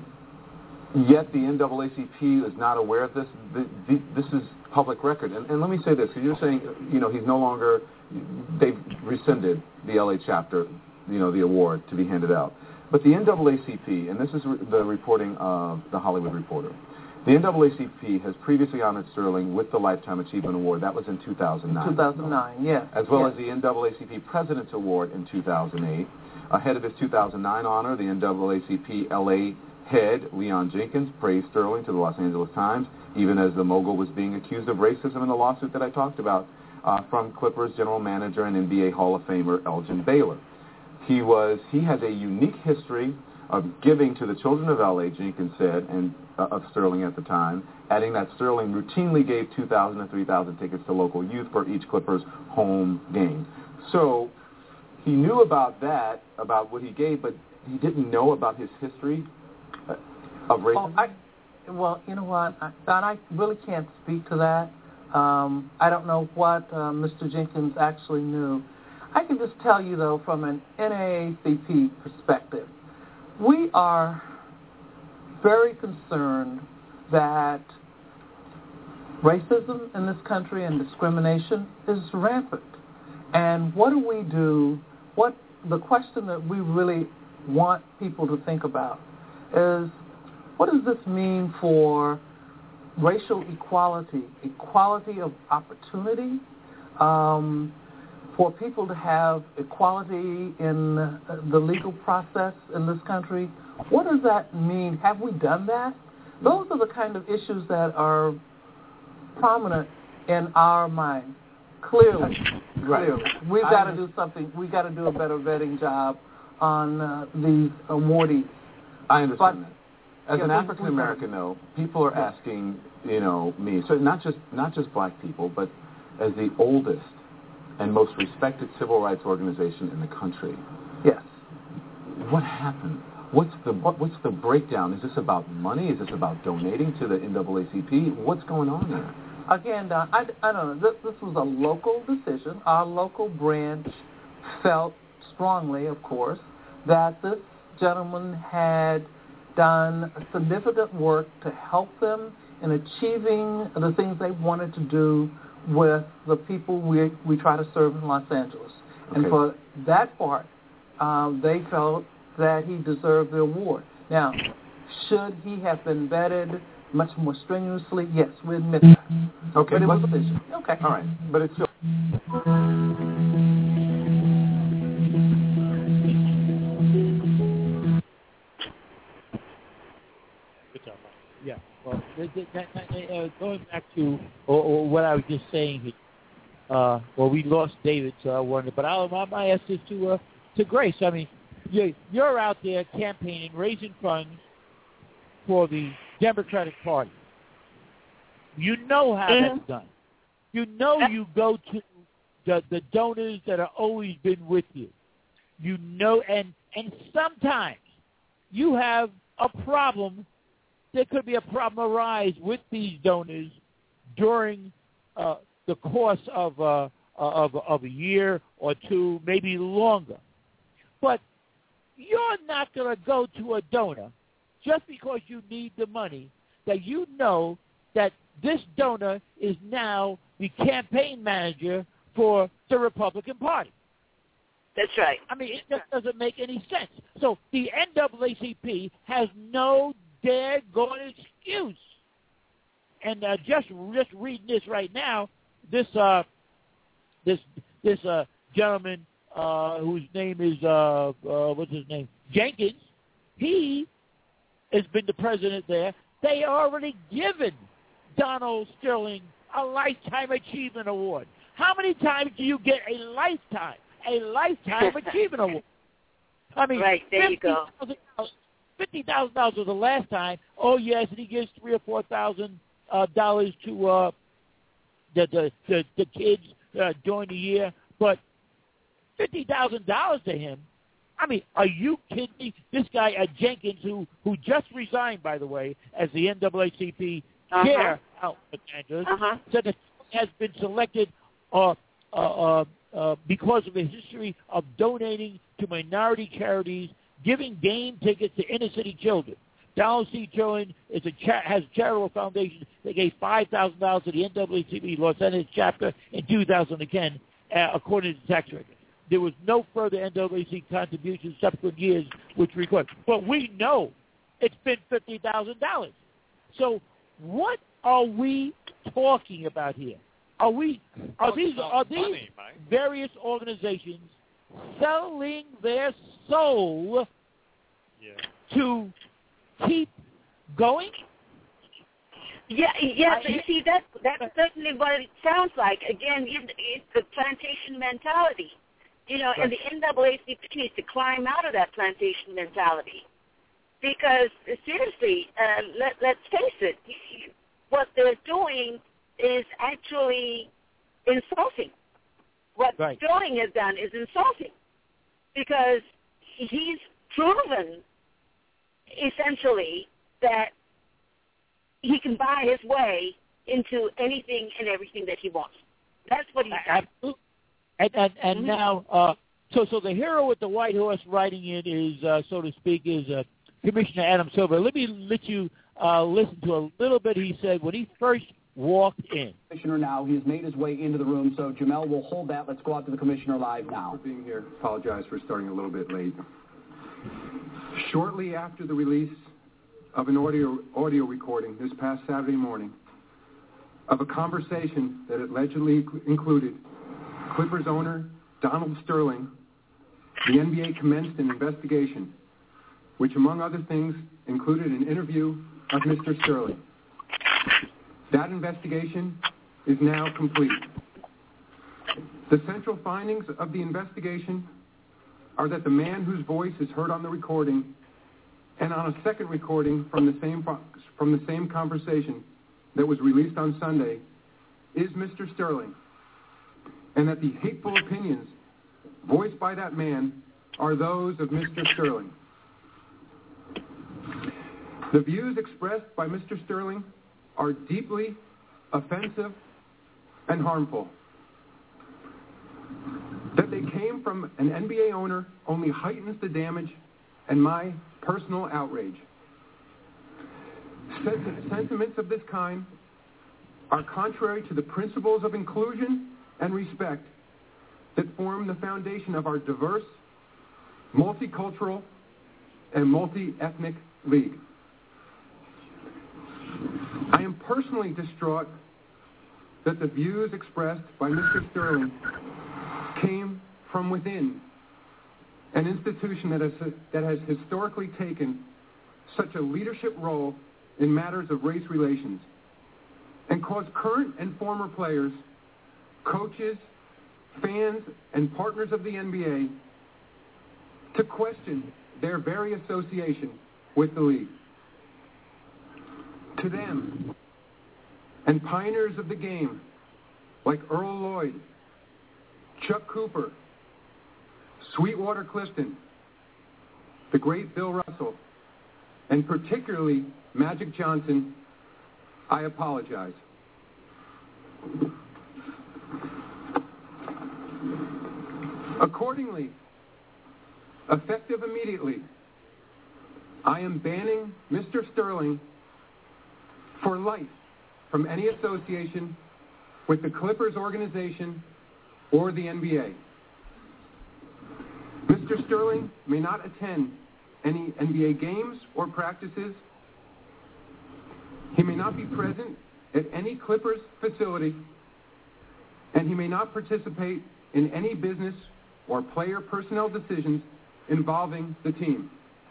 yet the N double A C P is not aware of this. The, the, this is public record. And, and let me say this. You're saying, you know, he's no longer, they've rescinded the L A chapter, you know, the award to be handed out. But the N double A C P, and this is re- the reporting of the Hollywood Reporter, the N double A C P has previously honored Sterling with the Lifetime Achievement Award. That was in two thousand nine. two thousand nine, yeah. As well yeah. as the N double A C P President's Award in two thousand eight. Ahead of his two thousand nine honor, the N double A C P L A head, Leon Jenkins, praised Sterling to the Los Angeles Times even as the mogul was being accused of racism in the lawsuit that I talked about uh, from Clippers general manager and N B A Hall of Famer Elgin Baylor. He was he has a unique history of giving to the children of L A, Jenkins said, and uh, of Sterling at the time, adding that Sterling routinely gave two thousand to three thousand tickets to local youth for each Clippers home game. So he knew about that, about what he gave, but he didn't know about his history uh, of racism. Oh, I, well, you know what, I, Don, I really can't speak to that. Um, I don't know what uh, Mister Jenkins actually knew. I can just tell you, though, from an N double A C P perspective, we are very concerned that racism in this country and discrimination is rampant. And what do we do? What the question that we really want people to think about is, what does this mean for racial equality, equality of opportunity, um, for people to have equality in the legal process in this country? What does that mean? Have we done that? Those are the kind of issues that are prominent in our mind. Clearly, right. clearly, we've got to do something. We've got to do a better vetting job on uh, these awardees. I understand but, that. As yeah, an we, African American, though, people are asking, you know, me. So not just not just black people, but as the oldest and most respected civil rights organization in the country. Yes. What happened? What's the what's the breakdown? Is this about money? Is this about donating to the N double A C P? What's going on there? Again, Don, I, I don't know. This, this was a local decision. Our local branch felt strongly, of course, that this gentleman had done significant work to help them in achieving the things they wanted to do with the people we we try to serve in Los Angeles. Okay. And for that part, um, they felt that he deserved the award. Now, should he have been vetted much more strenuously? Yes, we admit that. Okay. But it but, was a vision. Okay. All right. But it's still... Yeah. Well, uh, going back to or, or what I was just saying, uh, well, we lost David, so I wondered. But I'll, I might ask this to uh, to Grace. I mean, you're, you're out there campaigning, raising funds for the Democratic Party. You know how mm-hmm. that's done. You know you go to the, the donors that have always been with you. You know, and and sometimes you have a problem. There could be a problem arise with these donors during uh, the course of, uh, of of a year or two, maybe longer. But you're not going to go to a donor just because you need the money that you know that this donor is now the campaign manager for the Republican Party. That's right. I mean, it just doesn't make any sense. So the N double A C P has no dare going excuse. And uh, just just reading this right now, this uh, this this uh, gentleman uh, whose name is uh, uh, what's his name Jenkins, he has been the president there. They already given Donald Sterling a Lifetime Achievement Award. How many times do you get a lifetime a Lifetime Achievement Award? I mean, right there you go. Fifty thousand dollars was the last time. Oh yes, and he gives three or four thousand uh, dollars to uh, the, the the the kids uh, during the year. But fifty thousand dollars to him. I mean, are you kidding me? This guy at Jenkins, who who just resigned, by the way, as the N double A C P uh-huh. chair out in Los Angeles, uh-huh. said that he has been selected uh, uh, uh, uh, because of a history of donating to minority charities, giving game tickets to inner-city children. Donald C. Sterling is a cha- has a charitable foundation that gave five thousand dollars to the N double A C P Los Angeles chapter in two thousand ten, uh, according to the tax record. There was no further N double A C P contributions subsequent years which record. But we know it's been fifty thousand dollars. So what are we talking about here? Are we are these are these money, various organizations selling their soul yeah. to keep going? Yeah, yeah. But you see, that that's certainly what it sounds like. Again, it, it's the plantation mentality, you know. Right. And the N double A C P needs to climb out of that plantation mentality, because seriously, uh, let let's face it, what they're doing is actually insulting. What right. Sterling has done is insulting, because he's proven essentially that he can buy his way into anything and everything that he wants. That's what he's done. Absolutely. And, and, and mm-hmm. now, uh, so so the hero with the white horse riding it is, uh, so to speak, is uh, Commissioner Adam Silver. Let me let you uh, listen to a little bit he said when he first walked in. Commissioner now, he has made his way into the room, so Jamel will hold that. Let's go out to the Commissioner live now. For being here, apologize for starting a little bit late. Shortly after the release of an audio audio recording this past Saturday morning of a conversation that allegedly included Clippers owner Donald Sterling, the N B A commenced an investigation, which among other things included an interview of Mister Sterling. That investigation is now complete. The central findings of the investigation are that the man whose voice is heard on the recording and on a second recording from the same from the same conversation that was released on Sunday is Mister Sterling, and that the hateful opinions voiced by that man are those of Mister Sterling. The views expressed by Mister Sterling are deeply offensive and harmful. That they came from an N B A owner only heightens the damage and my personal outrage. Sentiments of this kind are contrary to the principles of inclusion and respect that form the foundation of our diverse, multicultural, and multi-ethnic league. I am personally distraught that the views expressed by Mister Sterling came from within an institution that has, that has historically taken such a leadership role in matters of race relations and caused current and former players, coaches, fans, and partners of the N B A to question their very association with the league. To them, and pioneers of the game like Earl Lloyd, Chuck Cooper, Sweetwater Clifton, the great Bill Russell, and particularly Magic Johnson, I apologize. Accordingly, effective immediately, I am banning Mister Sterling for life from any association with the Clippers organization or the N B A. Mister Sterling may not attend any N B A games or practices. He may not be present at any Clippers facility, and he may not participate in any business or player personnel decisions involving the team.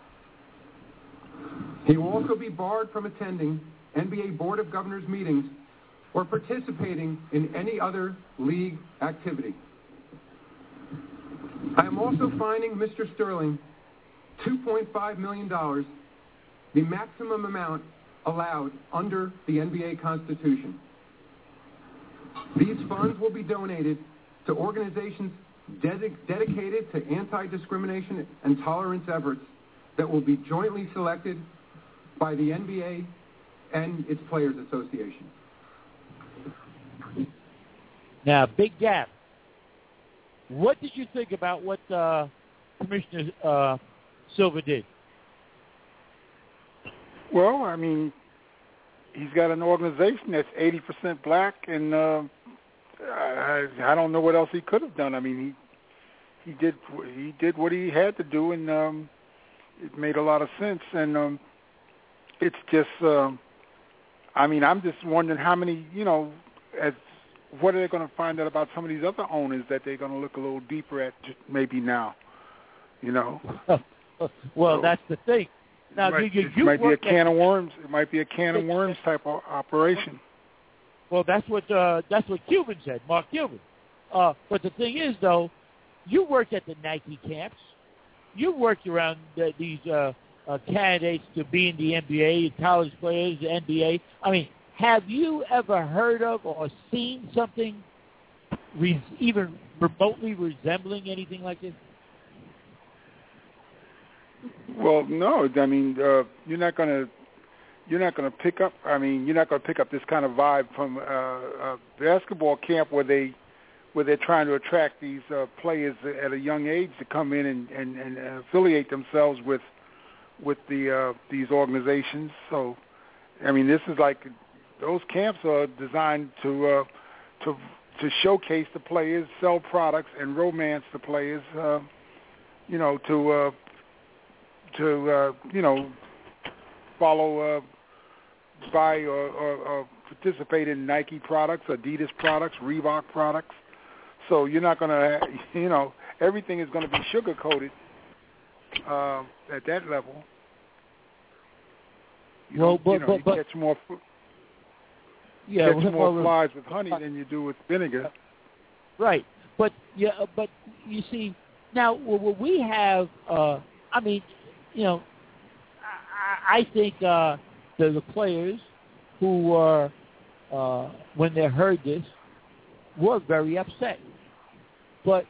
He will also be barred from attending N B A Board of Governors meetings or participating in any other league activity. I am also fining Mister Sterling two point five million dollars, the maximum amount allowed under the N B A Constitution. These funds will be donated to organizations ded- dedicated to anti-discrimination and tolerance efforts that will be jointly selected by the N B A and its Players Association. Now, big gap. What did you think about what uh, Commissioner uh, Silver did? Well, I mean, he's got an organization that's eighty percent black, and uh, I, I don't know what else he could have done. I mean, he he did he did what he had to do, and um, it made a lot of sense. And um, it's just, uh, I mean, I'm just wondering how many, you know, as what are they going to find out about some of these other owners that they're going to look a little deeper at maybe now, you know? Well, so, that's the thing. Now, it might, you, you, it you might be a can at, of worms. It might be a can of worms type of operation. Well, that's what uh, that's what Cuban said, Mark Cuban. Uh, but the thing is, though, you worked at the Nike camps. You worked around the, these uh, uh, candidates to be in the N B A, college players, the N B A. I mean, have you ever heard of or seen something re- even remotely resembling anything like this? Well, no. I mean, uh, you're not going to you're not going to pick up. I mean, you're not going to pick up this kind of vibe from uh, a basketball camp where they where they're trying to attract these uh, players at a young age to come in and, and, and affiliate themselves with with the uh, these organizations. So, I mean, this is like those camps are designed to uh, to to showcase the players, sell products, and romance the players. Uh, you know, to uh, to uh, you know follow, uh, buy or, or, or participate in Nike products, Adidas products, Reebok products. So you're not going to, you know, everything is going to be sugar-coated uh, at that level. You well, know, but, you, know, but, you but, catch more, yeah, catch well, more well, flies with honey than you do with vinegar. Right. But, yeah, but you see, now what we have, uh, I mean, you know, I, I think uh, the, the players who were, uh, when they heard this, were very upset. But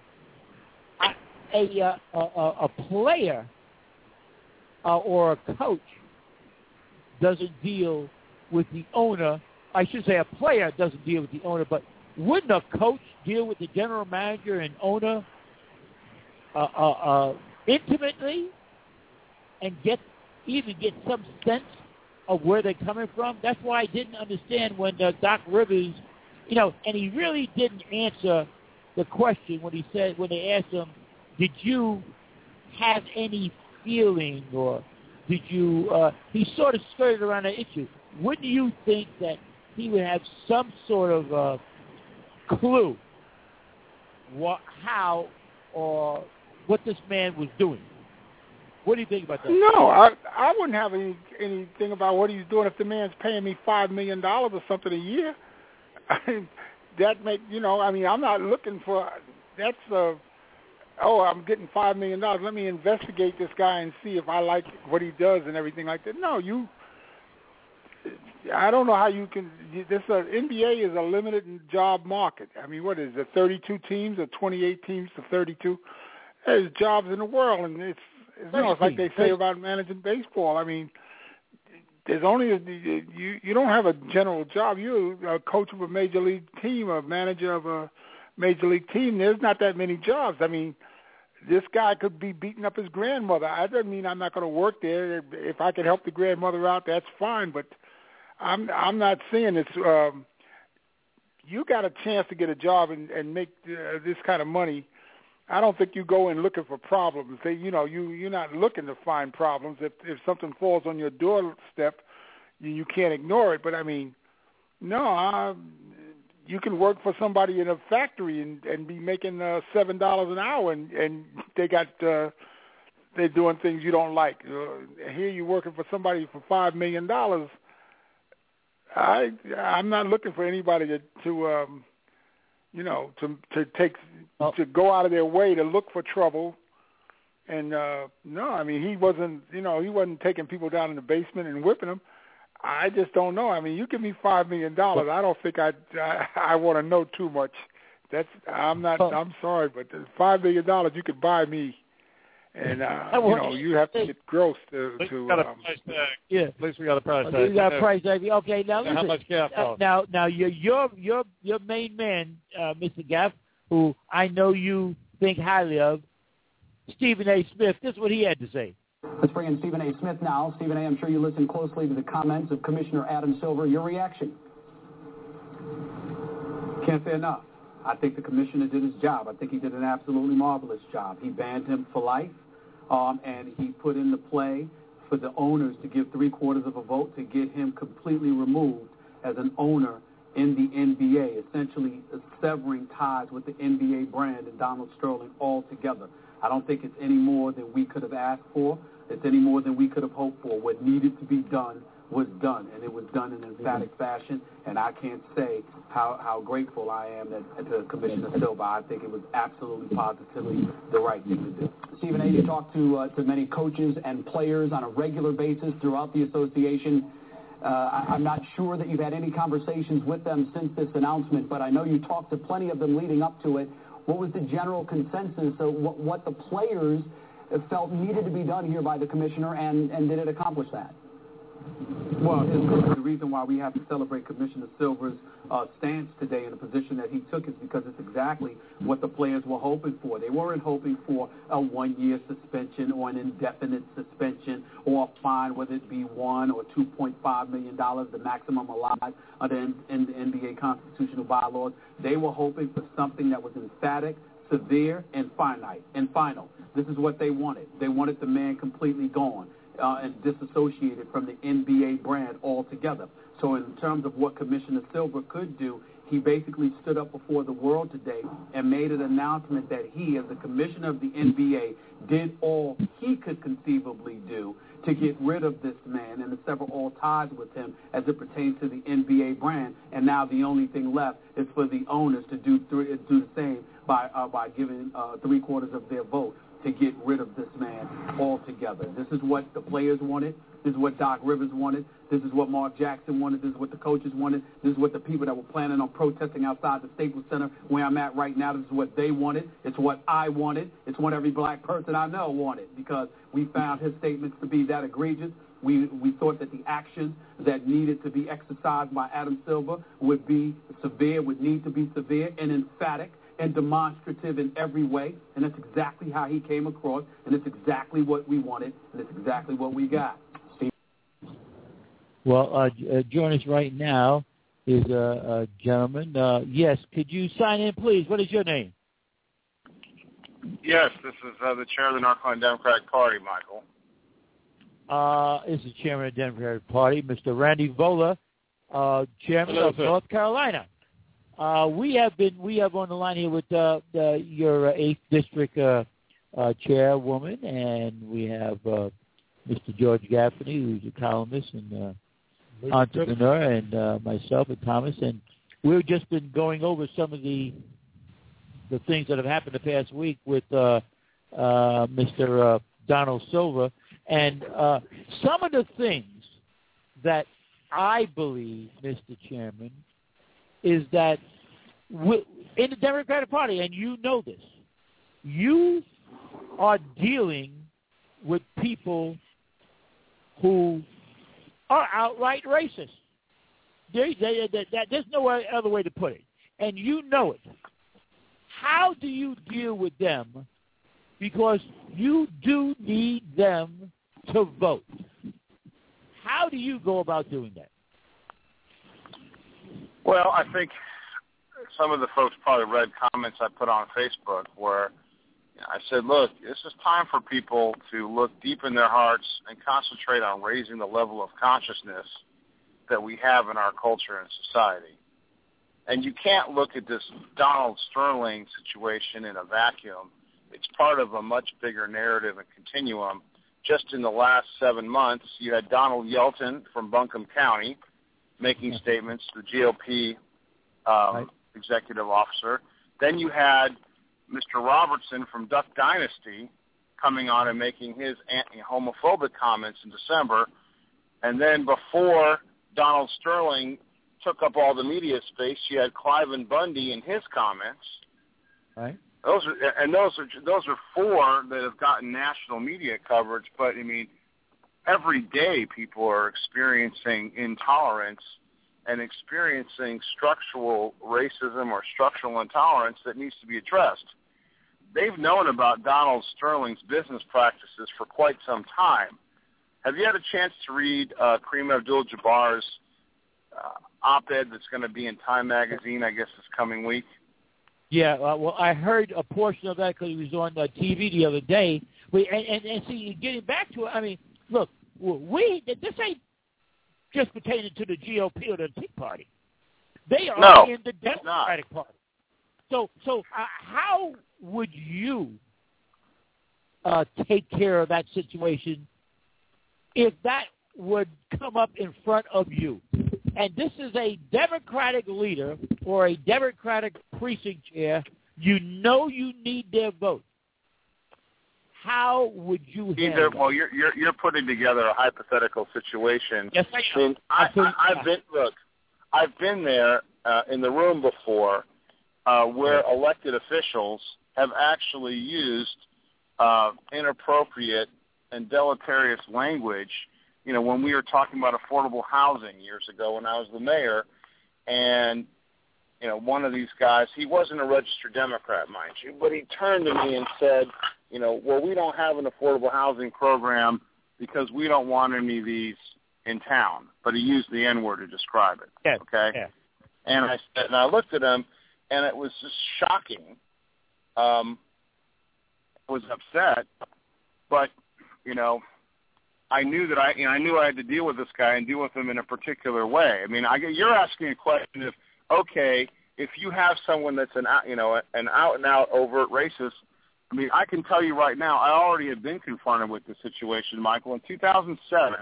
a, a, a, a player uh, or a coach doesn't deal with the owner. I should say a player doesn't deal with the owner, but wouldn't a coach deal with the general manager and owner uh, uh, uh, intimately and get even get some sense of where they're coming from? That's why I didn't understand when uh, Doc Rivers, you know, and he really didn't answer the question when he said, when they asked him, did you have any feeling or did you, uh, he sort of skirted around the issue. Wouldn't you think that he would have some sort of uh, clue what, how or what this man was doing? What do you think about that? No, I I wouldn't have any anything about what he's doing if the man's paying me five million dollars or something a year. I mean, that make you know. I mean, I'm not looking for that's uh oh I'm getting five million dollars. Let me investigate this guy and see if I like what he does and everything like that. No, you. I don't know how you can. This uh, N B A is a limited job market. I mean, what is it? thirty-two teams or twenty-eight teams to thirty-two? There's jobs in the world, and it's. You know, it's like they say about managing baseball. I mean, there's only a, you. You don't have a general job. You're a coach of a major league team, a manager of a major league team. There's not that many jobs. I mean, this guy could be beating up his grandmother. That doesn't mean I'm not going to work there. If I can help the grandmother out, that's fine. But I'm I'm not seeing this. Um, you got a chance to get a job and, and make uh, this kind of money. I don't think you go in looking for problems. They, you know, you you're not looking to find problems. If if something falls on your doorstep, you, you can't ignore it. But I mean, no, I, you can work for somebody in a factory and, and be making uh, seven dollars an hour, and, and they got uh, they're doing things you don't like. Uh, here you're working for somebody for five million dollars. I I'm not looking for anybody to to um, you know to to take. to go out of their way to look for trouble. And, uh, no, I mean, he wasn't, you know, he wasn't taking people down in the basement and whipping them. I just don't know. I mean, you give me five million dollars, I don't think I'd, I I want to know too much. That's, I'm not, I'm sorry, but five million dollars, you could buy me. And, uh, you know, you have to get gross to, to got a um, price tag. Yeah. At least we got a price Okay, tag. you got a Yeah. price tag. Okay, now listen. How much Gaff uh, costs? now, now your your your your main man, uh, Mister Gaff, who I know you think highly of, Stephen A. Smith. This is what he had to say. Let's bring in Stephen A. Smith now. Stephen A., I'm sure you listened closely to the comments of Commissioner Adam Silver. Your reaction? Can't say enough. I think the commissioner did his job. I think he did an absolutely marvelous job. He banned him for life, um, and he put into play for the owners to give three-quarters of a vote to get him completely removed as an owner in the N B A, essentially severing ties with the N B A brand and Donald Sterling altogether. I don't think it's any more than we could have asked for. it's any more than we could have hoped for. What needed to be done was done, and it was done in an emphatic mm-hmm. fashion, and I can't say how, how grateful I am that, to Commissioner Silva. I think it was absolutely positively the right thing to do. Stephen A., you talk to, uh, to many coaches and players on a regular basis throughout the association. Uh, I, I'm not sure that you've had any conversations with them since this announcement, but I know you talked to plenty of them leading up to it. What was the general consensus of what, what the players felt needed to be done here by the commissioner, and, and did it accomplish that? Well, it's the reason why we have to celebrate Commissioner Silver's uh, stance today in the position that he took is because it's exactly what the players were hoping for. They weren't hoping for a one-year suspension or an indefinite suspension or a fine, whether it be one or two point five million dollars, the maximum allowed under in, in the N B A constitutional bylaws. They were hoping for something that was emphatic, severe, and finite and final. This is what they wanted. They wanted the man completely gone. Uh, and disassociated from the N B A brand altogether. So in terms of what Commissioner Silver could do, he basically stood up before the world today and made an announcement that he, as the commissioner of the N B A, did all he could conceivably do to get rid of this man and to sever all ties with him as it pertains to the N B A brand. And now the only thing left is for the owners to do, th- do the same by, uh, by giving uh, three-quarters of their vote to get rid of this man altogether. This is what the players wanted. This is what Doc Rivers wanted. This is what Mark Jackson wanted. This is what the coaches wanted. This is what the people that were planning on protesting outside the Staples Center where I'm at right now, this is what they wanted. It's what I wanted. It's what every black person I know wanted, because we found his statements to be that egregious. We we thought that the actions that needed to be exercised by Adam Silver would be severe, would need to be severe and emphatic and demonstrative in every way, and that's exactly how he came across, and it's exactly what we wanted, and it's exactly what we got. Steve? Well, uh, uh, joining us right now is a, a gentleman. Uh, yes, could you sign in, please? What is your name? Yes, this is uh, the chair of the North Carolina Democratic Party, Michael. Uh, this is Chairman of the Democratic Party, Mister Randy Vola, uh, Chairman Hello, of sir. North Carolina. Uh, we have been we have on the line here with uh, the, your uh, eighth district uh, uh, chairwoman, and we have uh, Mister George Gaffney, who's a columnist and uh, entrepreneur, and uh, myself and Thomas, and we've just been going over some of the the things that have happened the past week with uh, uh, Mister Uh, Donald Silver, and uh, some of the things that I believe, Mister Chairman, is that in the Democratic Party, and you know this, you are dealing with people who are outright racist. They, they, they, they, there's no other way to put it, and you know it. How do you deal with them? Because you do need them to vote. How do you go about doing that? Well, I think some of the folks probably read comments I put on Facebook where I said, look, this is time for people to look deep in their hearts and concentrate on raising the level of consciousness that we have in our culture and society. And you can't look at this Donald Sterling situation in a vacuum. It's part of a much bigger narrative and continuum. Just in the last seven months, you had Donald Yelton from Buncombe County making statements, the G O P um, right. executive officer. Then you had Mister Robertson from Duck Dynasty coming on and making his anti-homophobic comments in December. And then before Donald Sterling took up all the media space, you had Cliven Bundy in his comments. Right. Those are, and those are those are four that have gotten national media coverage. But I mean, every day people are experiencing intolerance and experiencing structural racism or structural intolerance that needs to be addressed. They've known about Donald Sterling's business practices for quite some time. Have you had a chance to read uh, Kareem Abdul-Jabbar's uh, op-ed that's going to be in Time Magazine, I guess, this coming week? Yeah, uh, well, I heard a portion of that because he was on uh, T V the other day. We, and, and, and see, getting back to it, I mean, look, we this ain't just pertaining to the G O P or the Tea Party. They are no, in the Democratic Party. So, so uh, how would you uh, take care of that situation if that would come up in front of you, and this is a Democratic leader or a Democratic precinct chair, you know you need their vote. How would you handle Either, that? well, you're, you're you're putting together a hypothetical situation. Yes, I am. mean, I, I, I've been look, I've been there uh, in the room before, uh, where elected officials have actually used uh, inappropriate and deleterious language. You know, when we were talking about affordable housing years ago when I was the mayor, and you know, one of these guys, he wasn't a registered Democrat, mind you, but he turned to me and said, you know, well, we don't have an affordable housing program because we don't want any of these in town. But he used the N-word to describe it. Yeah, okay? Yeah. And I said, and I looked at him, and it was just shocking. Um, I was upset, but, you know, I knew that I, you know, I knew I had to deal with this guy and deal with him in a particular way. I mean, I, you're asking a question of, okay, if you have someone that's an out, you know, an out and out overt racist, I mean, I can tell you right now, I already have been confronted with this situation, Michael. In two thousand seven,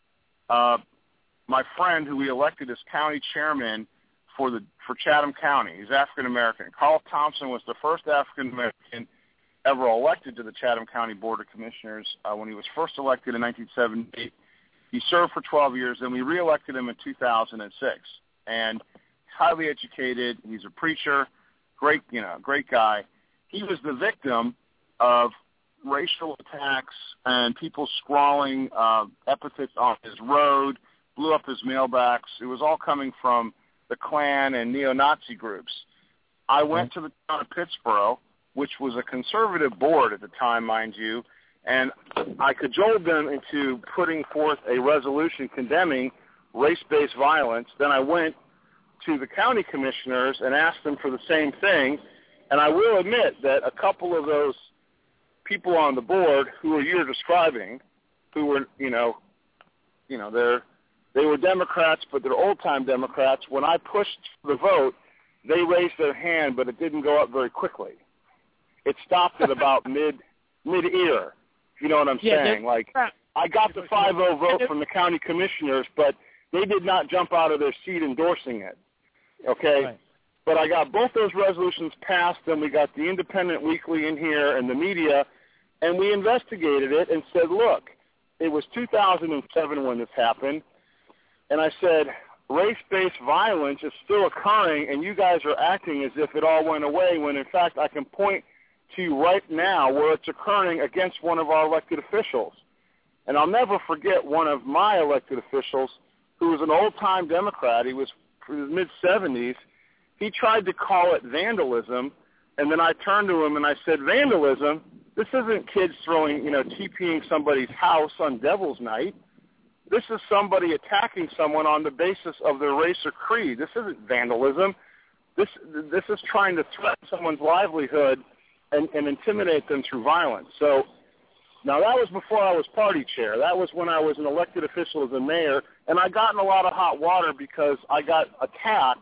uh, my friend who we elected as county chairman for the for Chatham County, he's African American. Carl Thompson was the first African American ever elected to the Chatham County Board of Commissioners uh, when he was first elected in nineteen seventy-eight. He served for twelve years, and we reelected him in two thousand six. And highly educated. He's a preacher, great, you know, great guy. He was the victim of racial attacks and people scrawling uh, epithets on his road, blew up his mailbox. It was all coming from the Klan and neo-Nazi groups. I went to the town of Pittsburgh, which was a conservative board at the time, mind you, and I cajoled them into putting forth a resolution condemning race-based violence. Then I went to the county commissioners and asked them for the same thing. And I will admit that a couple of those people on the board who you're describing, who were, you know, you know, they're, they were Democrats, but they're old-time Democrats. When I pushed the vote, they raised their hand, but it didn't go up very quickly. It stopped at about mid, mid-ear, if you know what I'm yeah, saying. Like, I got the five oh vote from the county commissioners, but they did not jump out of their seat endorsing it. Okay, right. But I got both those resolutions passed, and we got the Independent Weekly in here and the media, and we investigated it and said, look, it was two thousand seven when this happened, and I said, race-based violence is still occurring, and you guys are acting as if it all went away, when in fact I can point to you right now where it's occurring against one of our elected officials. And I'll never forget one of my elected officials who was an old-time Democrat. He was in his mid-seventies. He tried to call it vandalism, and then I turned to him and I said, vandalism? This isn't kids throwing, you know, TPing somebody's house on Devil's Night. This is somebody attacking someone on the basis of their race or creed. This isn't vandalism. This this is trying to threaten someone's livelihood and, and intimidate them through violence. So now that was before I was party chair. That was when I was an elected official as a mayor, and I got in a lot of hot water because I got attacked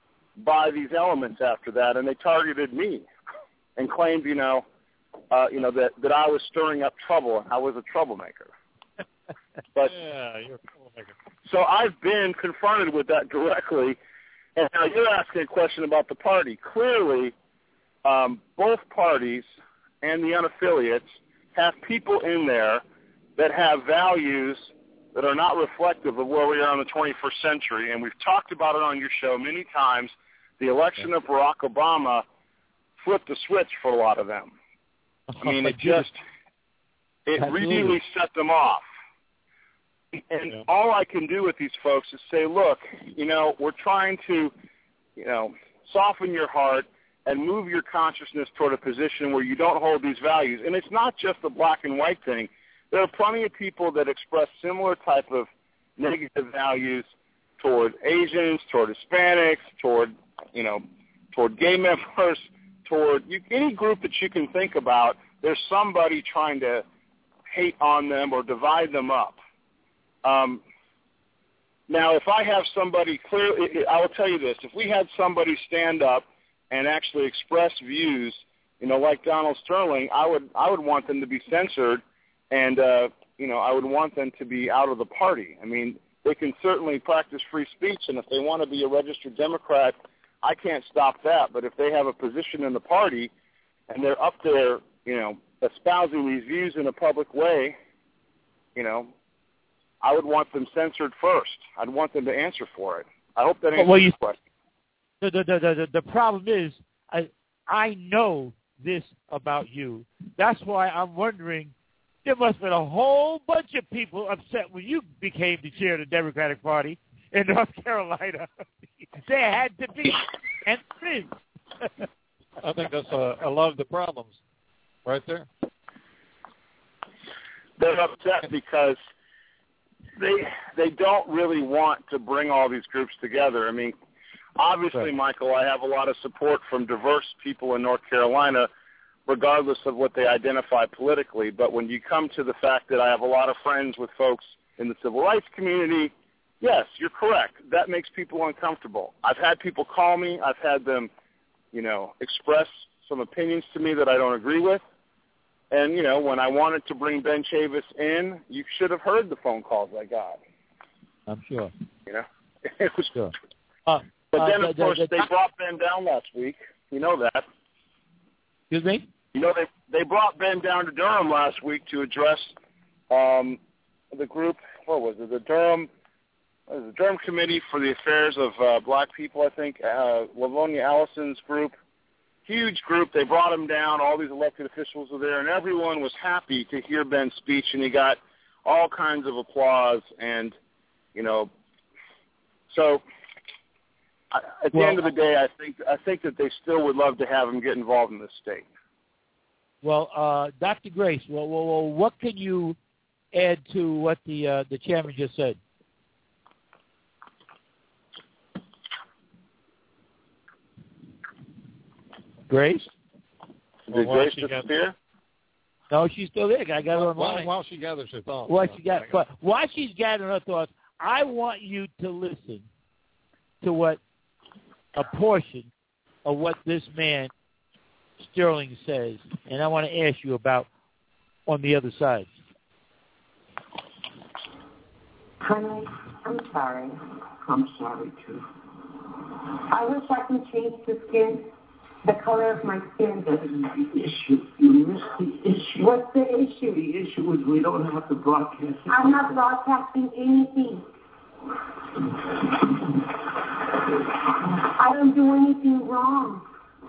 by these elements after that, and they targeted me and claimed, you know, uh, you know that, that I was stirring up trouble. I was a troublemaker. But yeah, you're a troublemaker. So I've been confronted with that directly, and now you're asking a question about the party. Clearly, um, both parties and the unaffiliates have people in there that have values that are not reflective of where we are in the twenty-first century, and we've talked about it on your show many times. The election of Barack Obama flipped the switch for a lot of them. I mean, it just, it really set them off. And yeah. all I can do with these folks is say, look, you know, we're trying to, you know, soften your heart and move your consciousness toward a position where you don't hold these values. And it's not just a black and white thing. There are plenty of people that express similar type of negative values toward Asians, toward Hispanics, toward, you know, toward gay members, toward you, any group that you can think about. There's somebody trying to hate on them or divide them up. Um, now, if I have somebody clear, I will tell you this: if we had somebody stand up and actually express views, you know, like Donald Sterling, I would I would want them to be censored and uh, you know, I would want them to be out of the party. I mean, they can certainly practice free speech, and if they want to be a registered Democrat, I can't stop that. But if they have a position in the party and they're up there, you know, espousing these views in a public way, you know, I would want them censored first. I'd want them to answer for it. I hope that answers well, your you, question. The, the, the, the, the problem is, I, I know this about you. That's why I'm wondering, there must have been a whole bunch of people upset when you became the chair of the Democratic Party in North Carolina. There had to be. And I think that's a, a lot of the problems right there. They're upset because they they don't really want to bring all these groups together. I mean, obviously, right. Michael, I have a lot of support from diverse people in North Carolina, regardless of what they identify politically. But when you come to the fact that I have a lot of friends with folks in the civil rights community, yes, you're correct. That makes people uncomfortable. I've had people call me. I've had them, you know, express some opinions to me that I don't agree with. And, you know, when I wanted to bring Ben Chavis in, you should have heard the phone calls I got. I'm sure. You know? It was sure. Uh, but then, uh, of the, course, the, the, they brought Ben down last week. You know that. Excuse me? You know, they they brought Ben down to Durham last week to address um, the group, what was it, the Durham what is it, the Durham Committee for the Affairs of uh, Black People, I think, uh, Lavonia Allison's group. Huge group. They brought him down. All these elected officials were there, and everyone was happy to hear Ben's speech, and he got all kinds of applause. And, you know, so I, at the well, end of the day, I think I think that they still would love to have him get involved in this state. Well, uh, Doctor Grace, well, well, well, what can you add to what the uh, the chairman just said? Grace? Did well, Grace disappear? No, she's still there. I got her on while, line. while she gathers her thoughts. While, she got, but while she's gathering her thoughts, I want you to listen to what a portion of what this man, Sterling, says, and I want to ask you about on the other side. Honey, I'm sorry. I'm sorry, too. I wish I could change the skin. The color of my skin. That isn't the issue. You missed the issue. What's the issue? The issue is we don't have to broadcast. I'm not broadcasting anything. I don't do anything wrong.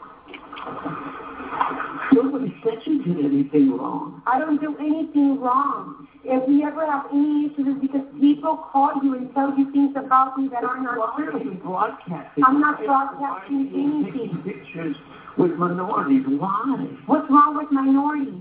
Nobody said you did anything wrong. I don't do anything wrong. If we ever have any issues, it's because people call you and tell you things about me that are not true. Why are you broadcasting? I'm not broadcasting anything. Taking pictures with minorities. Why? What's wrong with minorities?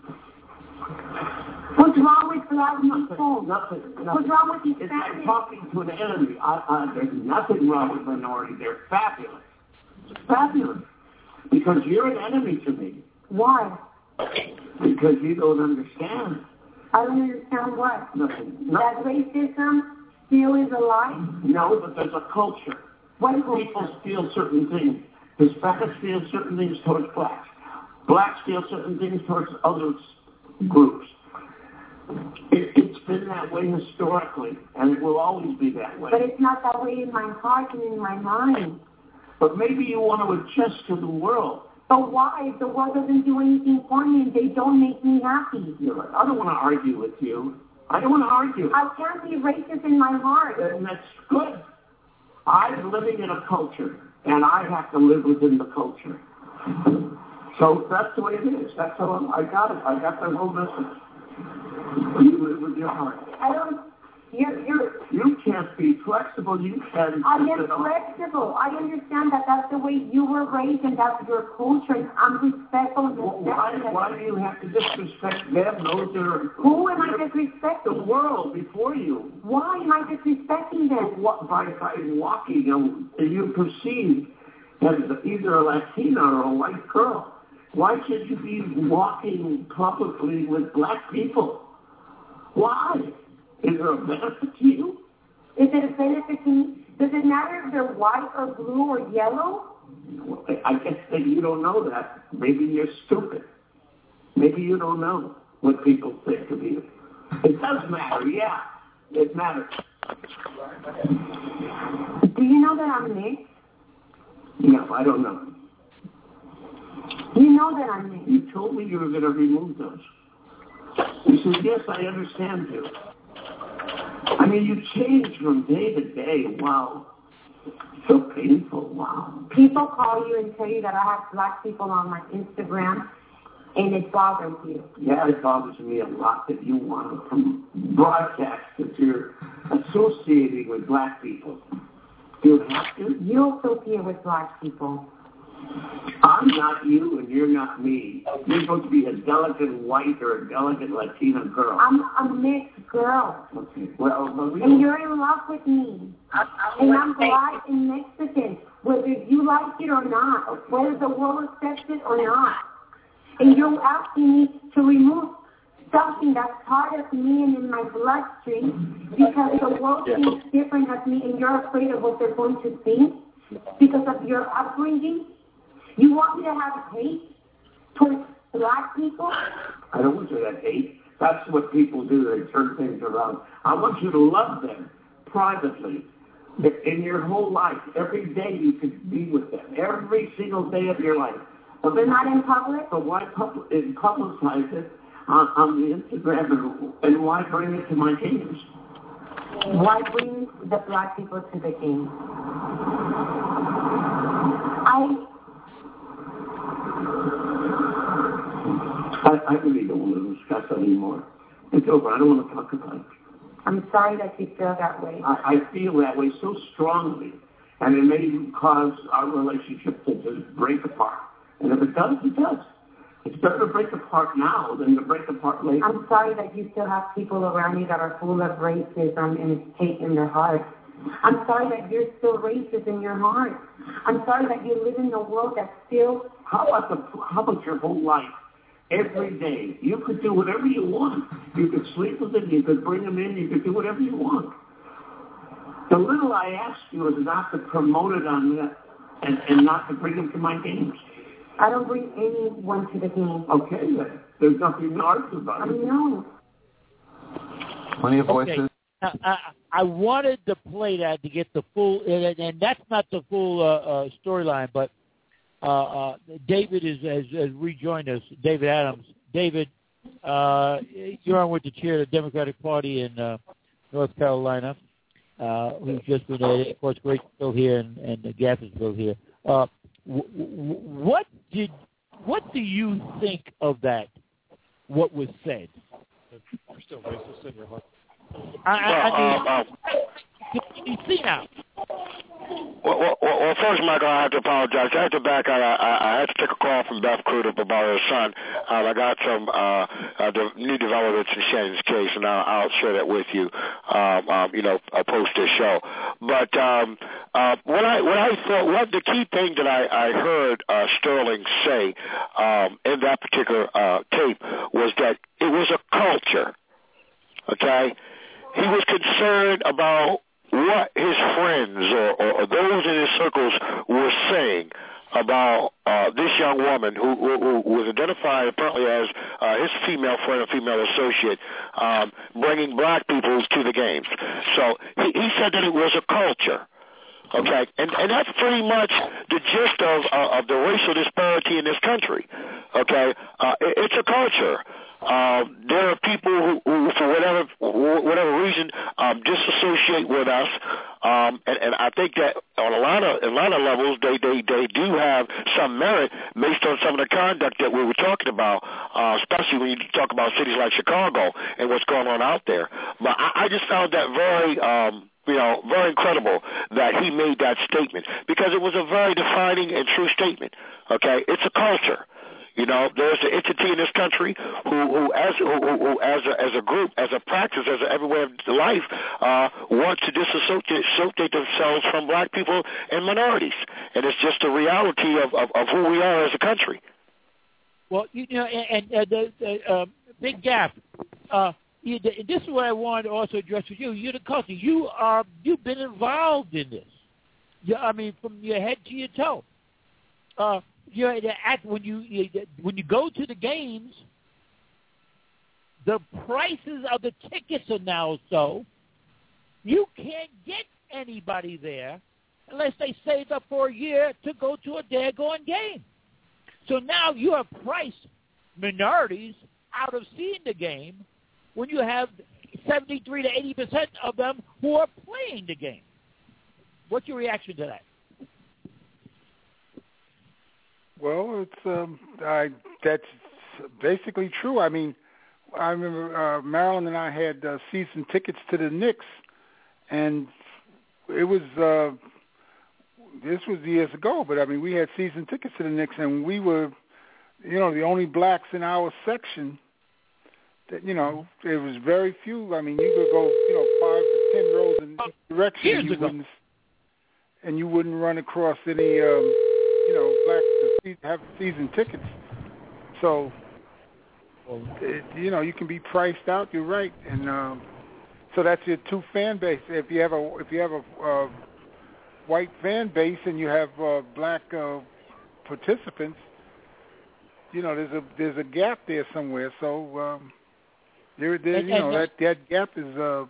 What's wrong with black people? Nothing. nothing. What's wrong with these It's families? like talking to an enemy. I, I, there's nothing wrong with minorities. They're fabulous. Fabulous. Because you're an enemy to me. Why? Because you don't understand. I don't understand what? Nothing. That racism still is alive? No, but there's a culture. What culture? People feel certain things. Hispanics feel certain things towards blacks. Blacks feel certain things towards other groups. It, it's been that way historically, and it will always be that way. But it's not that way in my heart and in my mind. But maybe you want to adjust to the world. But why? If the world doesn't do anything for me and they don't make me happy. I don't want to argue with you. I don't want to argue. I can't be racist in my heart. And that's good. I'm living in a culture, and I have to live within the culture. So that's the way it is. That's how I got it. I got the whole message. You live with your heart. I don't... You're, you're, you can't be flexible. You can. I am flexible. I understand that that's the way you were raised and that's your culture. And I'm respectful. Well, why, why do you have to disrespect them? Those are... Who am I disrespecting? The world before you. Why am I disrespecting them? By, by walking, you, you perceive as either a Latina or a white girl. Why should you be walking publicly with black people? Why? Is there a benefit to you? Is it a benefit to me? Does it matter if they're white or blue or yellow? Well, I guess that you don't know that. Maybe you're stupid. Maybe you don't know what people think of you. It's does matter, yeah. It matters. Do you know that I'm mixed? No, I don't know. You know that I'm mixed. You told me you were going to remove those. You said, yes, I understand you. I mean, you change from day to day. Wow. So painful. Wow. People call you and tell you that I have black people on my Instagram, and it bothers you. Yeah, it bothers me a lot that you want to broadcast that you're associating with black people. Do you have to? You associate with black people. I'm not you and you're not me. You're supposed to be a delicate white or a delicate Latina girl. I'm a mixed girl. Okay. Well, Maria. And you're in love with me. I'm, I'm and I'm black and Mexican, whether you like it or not, whether the world accepts it or not. And you're asking me to remove something that's part of me and in my bloodstream because the world yeah. thinks different of me and you're afraid of what they're going to think because of your upbringing. You want me to have hate towards black people? I don't want you to have hate. That's what people do. They turn things around. I want you to love them privately. In your whole life, every day you could be with them. Every single day of your life. But they're not in public? But why pub- publicize it on, on the Instagram and, and why bring it to my games? Why bring the black people to the game? I... I, I really don't want to discuss it anymore. It's over. I don't want to talk about it. I'm sorry that you feel that way. I, I feel that way so strongly, and it may cause our relationship to just break apart. And if it does, it does. It's better to break apart now than to break apart later. I'm sorry that you still have people around you that are full of racism and it's hate in their heart. I'm sorry that you're still racist in your heart. I'm sorry that you live in a world that's still... How about, the, how about your whole life? Every day. You could do whatever you want. You could sleep with them. You could bring them in. You could do whatever you want. The little I asked you is not to promote it on that and, and not to bring them to my games. I don't bring anyone to the game. Okay, then. There's nothing to argue about. I know. Plenty of voices. Okay. Uh, I, I wanted to play that to get the full, and, and that's not the full uh, uh, storyline, but uh, uh, David is, has, has rejoined us, David Adams. David, uh, you're on with the chair of the Democratic Party in uh, North Carolina, uh, who's just been, uh, of course, Graceville here and, and Gaffesville here. Uh, w- w- what did, what do you think of that, what was said? You're still racist in your heart. I, I, I mean, uh, uh, you see now. Well, well, well, first, Michael, I have to apologize. I had to back out. I, I, I had to take a call from Beth Crudup about her son. Um, I got some uh, uh, the new developments in Shannon's case, and I'll, I'll share that with you. Um, um, you know, I'll post this show. But um, uh, what I what I thought, what the key thing that I, I heard uh, Sterling say um, in that particular uh, tape was that it was a culture. Okay, he was concerned about what his friends or, or, or those in his circles were saying about uh, this young woman who, who, who was identified apparently as uh, his female friend or female associate, um, bringing black people to the games. So he, he said that it was a culture. Okay, and, and that's pretty much the gist of, uh, of the racial disparity in this country. Okay, uh, it, it's a culture. Uh, there are people who, who, for whatever whatever reason, um, disassociate with us, um, and, and I think that on a lot of a lot of levels, they, they, they do have some merit based on some of the conduct that we were talking about, uh, especially when you talk about cities like Chicago and what's going on out there. But I, I just found that very. Um, You know, very incredible that he made that statement because it was a very defining and true statement. Okay, it's a culture. You know, there's an entity in this country who, who as who, who as a, as a group, as a practice, as a every way of life, uh, wants to disassociate associate themselves from black people and minorities, and it's just a reality of, of, of who we are as a country. Well, you know, and, and uh, the, the uh, big gap. Uh, You, this is what I wanted to also address with you. You're the culture. You are. You've been involved in this. You, I mean, from your head to your toe. Uh, you're at when you, you when you go to the games. the prices of the tickets are now so you can't get anybody there unless they saved up for a year to go to a daggone game. So now you have priced minorities out of seeing the game when you have seventy-three to eighty percent of them who are playing the game. What's your reaction to that? Well, it's um, I, that's basically true. I mean, I remember uh, Marilyn and I had uh, season tickets to the Knicks, and it was uh, this was years ago. But I mean, we had season tickets to the Knicks, and we were, you know, the only blacks in our section. That, you know, there was very few. I mean, you could go, you know, five to ten rows in each direction, and you wouldn't, and you wouldn't run across any, um, you know, blacks to have season tickets. So, it, you know, you can be priced out. You're right, and um, so that's your two fan base. If you have a if you have a uh, white fan base and you have uh, black uh, participants, you know, there's a there's a gap there somewhere. So. Um, There, there, you know, that that gap is uh,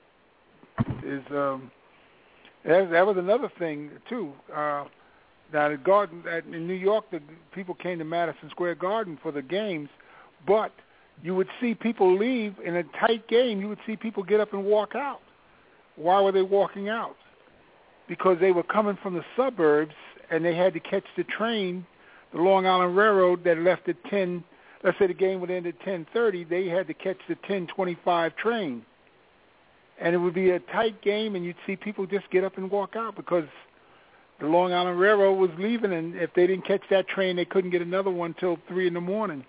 is um, that, that was another thing too. Uh, now the Garden at, in New York, the people came to Madison Square Garden for the games, but you would see people leave in a tight game. You would see people get up and walk out. Why were they walking out? Because they were coming from the suburbs and they had to catch the train, the Long Island Railroad that left at ten. Let's say the game would end at ten thirty, they had to catch the ten twenty-five train. And it would be a tight game, and you'd see people just get up and walk out because the Long Island Railroad was leaving, and if they didn't catch that train, they couldn't get another one until three in the morning.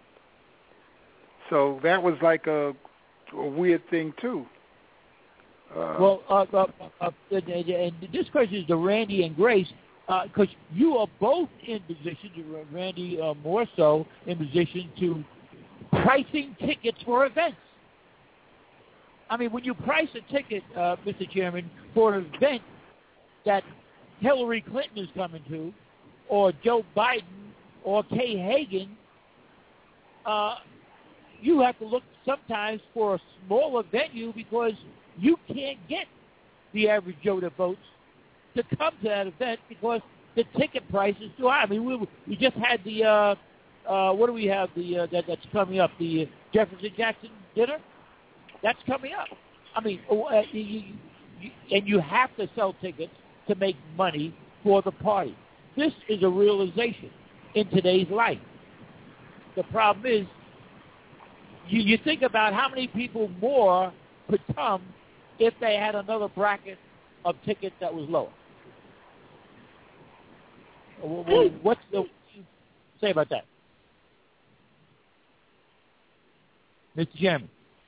So that was like a, a weird thing, too. Uh, well, uh, uh, uh, and this question is to Randy and Grace, because uh, you are both in position, Randy uh, more so, in position to pricing tickets for events. I mean, when you price a ticket, uh, Mister Chairman, for an event that Hillary Clinton is coming to, or Joe Biden, or Kay Hagan, uh, you have to look sometimes for a smaller venue because you can't get the average Joe that votes to come to that event because the ticket price is too high. I mean, we we just had the uh, uh, what do we have the uh, that that's coming up the Jefferson Jackson dinner that's coming up. I mean, uh, you, you, and you have to sell tickets to make money for the party. This is a realization in today's life. The problem is, you, you think about how many people more could come if they had another bracket of tickets that was lower. What's the what do you say about that, Mister Chairman?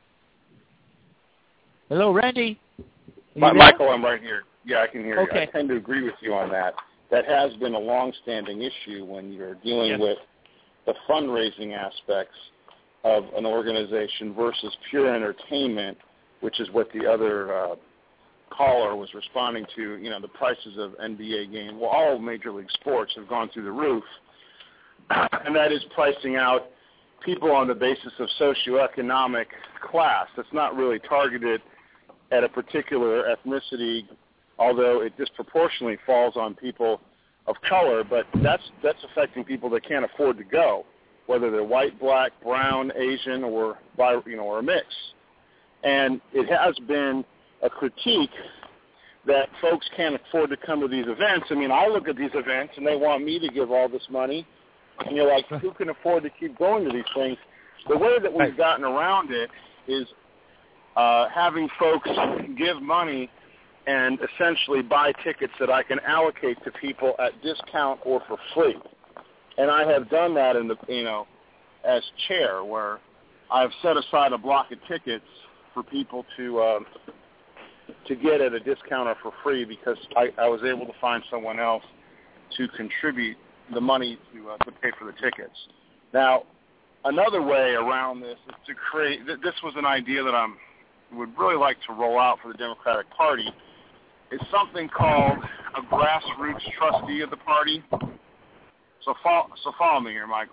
Hello, Randy. My, Michael, I'm right here. Yeah, I can hear okay. you. I tend to agree with you on that. That has been a long-standing issue when you're dealing yes. with the fundraising aspects of an organization versus pure entertainment, which is what the other uh, caller was responding to. You know, the prices of N B A games, well, all major league sports have gone through the roof, and that is pricing out people on the basis of socioeconomic class. That's not really targeted at a particular ethnicity, although it disproportionately falls on people of color, but that's that's affecting people that can't afford to go, whether they're white, black, brown, Asian, or you know, or a mix. And it has been a critique that folks can't afford to come to these events. I mean, I look at these events and they want me to give all this money, and you're like, who can afford to keep going to these things? The way that we've gotten around it is uh, having folks give money and essentially buy tickets that I can allocate to people at discount or for free. And I have done that in the, you know, as chair, where I've set aside a block of tickets for people to uh, to get at a discount or for free because I, I was able to find someone else to contribute the money to uh, to pay for the tickets. Now, another way around this is to create. Th- this was an idea that I would really like to roll out for the Democratic Party. It's something called a grassroots trustee of the party. So follow, so follow me here, Michael.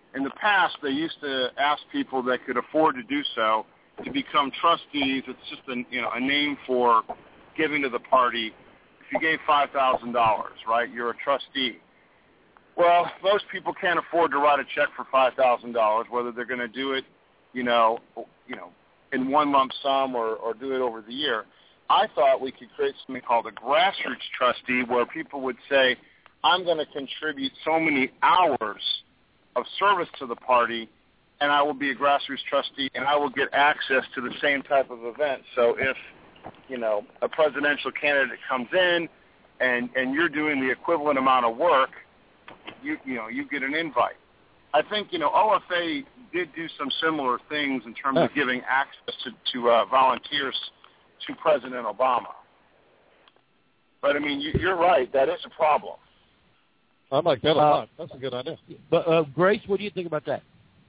in the past, they used to ask people that could afford to do so to become trustees. It's just a, you know, a name for giving to the party. If you gave five thousand dollars, right, you're a trustee. Well, most people can't afford to write a check for five thousand dollars, whether they're going to do it, you know, you know, in one lump sum or, or do it over the year. I thought we could create something called a grassroots trustee where people would say, I'm going to contribute so many hours of service to the party, and I will be a grassroots trustee, and I will get access to the same type of event. So if, you know, a presidential candidate comes in and, and you're doing the equivalent amount of work, you you know, you get an invite. I think, you know, O F A did do some similar things in terms of giving access to, to uh, volunteers to President Obama. But, I mean, you, you're right. That is a problem. I like that a lot. Uh, That's a good idea. But uh, Grace, what do you think about that?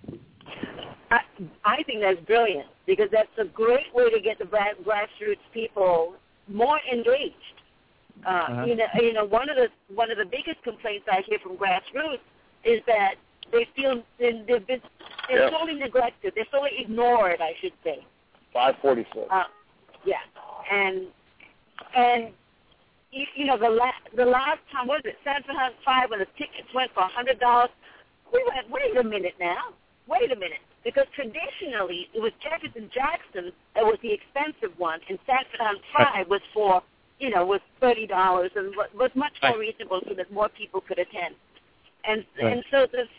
I, I think that's brilliant because that's a great way to get the grassroots people more engaged. Uh, uh-huh. You know, you know, one of the one of the biggest complaints I hear from grassroots is that they feel they've been they're yep. totally neglected. They're totally ignored, I should say. Five forty-six. Uh, yeah, and and you, you know the last the last time was it Sanford Hunt Five when the tickets went for a hundred dollars. We went, wait a minute now, wait a minute, because traditionally it was Jefferson Jackson that was the expensive one, and Sanford Hunt Five was for you know, was thirty dollars and was much more reasonable so that more people could attend. And right. and so this,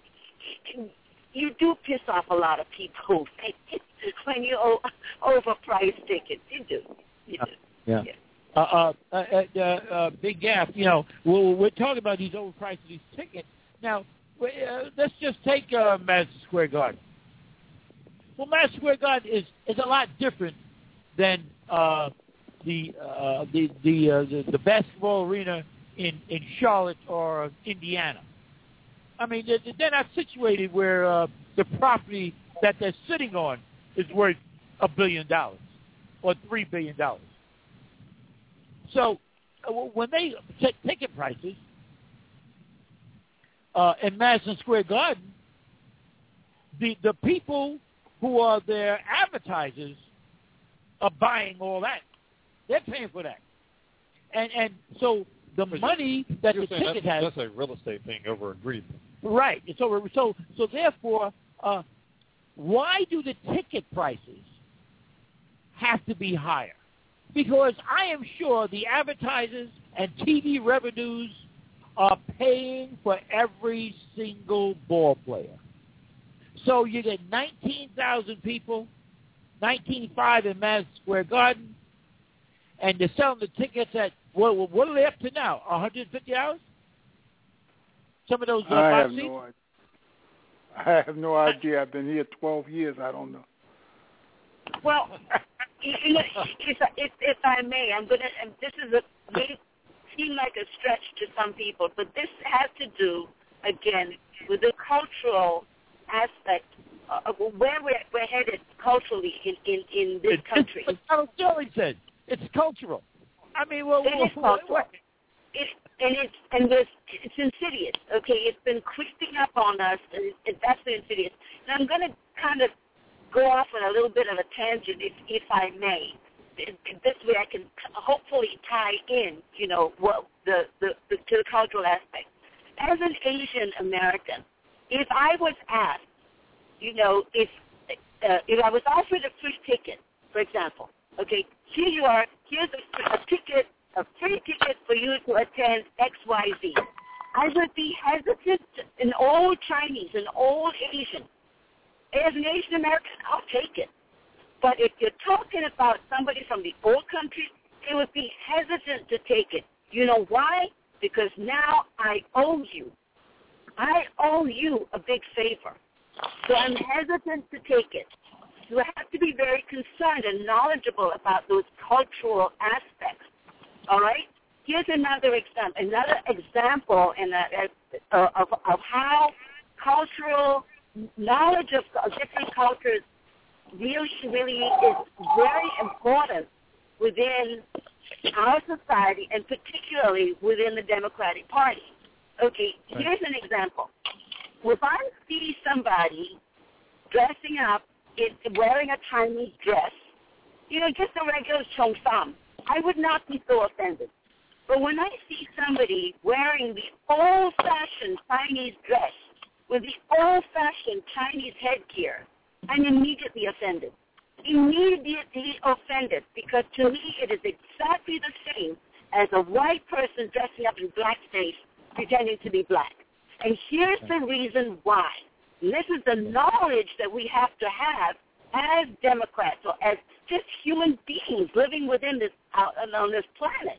you do piss off a lot of people when you overprice tickets. You do. You do. Yeah. yeah. Uh, uh, uh, uh, uh, Big Gap, you know, we're, we're talking about these overpriced these tickets. Now, uh, let's just take uh, Madison Square Garden. Well, Madison Square Garden is, is a lot different than uh, the uh, the the, uh, the the basketball arena in, in Charlotte or Indiana. I mean, they're, they're not situated where uh, the property that they're sitting on is worth a billion dollars or three billion dollars. So uh, when they set ticket prices uh, in Madison Square Garden, the the people who are their advertisers are buying all that. They're paying for that. And and so the but money that the ticket that's, has... That's a real estate thing over agreed. Right. So, so, so therefore, uh, why do the ticket prices have to be higher? Because I am sure the advertisers and T V revenues are paying for every single ball player. So you get nineteen thousand people, nineteen point five in Madison Square Garden, and they're selling the tickets at, what, what are they up to now, one hundred fifty dollars? Some of those uh, I box have seats? no idea. I have no idea. I've been here twelve years. I don't know. Well, if, if, if I may, I'm going to, this is a, may seem like a stretch to some people, but this has to do, again, with the cultural aspect of where we're, we're headed culturally in, in, in this it's, country. It's what Sterling said. It's cultural. I mean, well, it well, is cultural. It, and it's and it's, it's insidious. Okay, it's been creeping up on us, and it, it, that's been insidious. And I'm going to kind of go off on a little bit of a tangent, if if I may. This way, I can hopefully tie in, you know, what the, the, the to the cultural aspect. As an Asian American, if I was asked, you know, if uh, if I was offered a free ticket, for example, okay, here you are, here's a, a ticket, a free ticket for you to attend X Y Z. I would be hesitant, an old Chinese, an old Asian. As an Asian American, I'll take it. But if you're talking about somebody from the old country, they would be hesitant to take it. You know why? Because now I owe you. I owe you a big favor. So I'm hesitant to take it. You have to be very concerned and knowledgeable about those cultural aspects. All right? Here's another example. Another example in a, uh, of, of how cultural knowledge of, of different cultures really, really is very important within our society and particularly within the Democratic Party. Okay, here's an example. if I see somebody dressing up, in, wearing a Chinese dress, you know, just a regular cheongsam, I would not be so offended. But when I see somebody wearing the old-fashioned Chinese dress with the old-fashioned Chinese headgear, I'm immediately offended. Immediately offended, because to me it is exactly the same as a white person dressing up in blackface pretending to be black. And here's the reason why. This is the knowledge that we have to have as Democrats or as just human beings living within this uh, on this planet.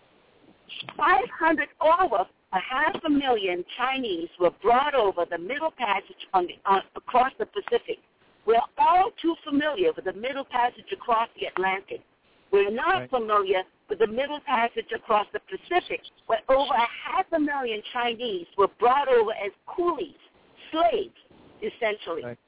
five hundred, over a half a million Chinese were brought over the Middle Passage on the, on, across the Pacific. We're all too familiar with the Middle Passage across the Atlantic. We're not right. familiar with the Middle Passage across the Pacific, where over a half a million Chinese were brought over as coolies, slaves, essentially. Right.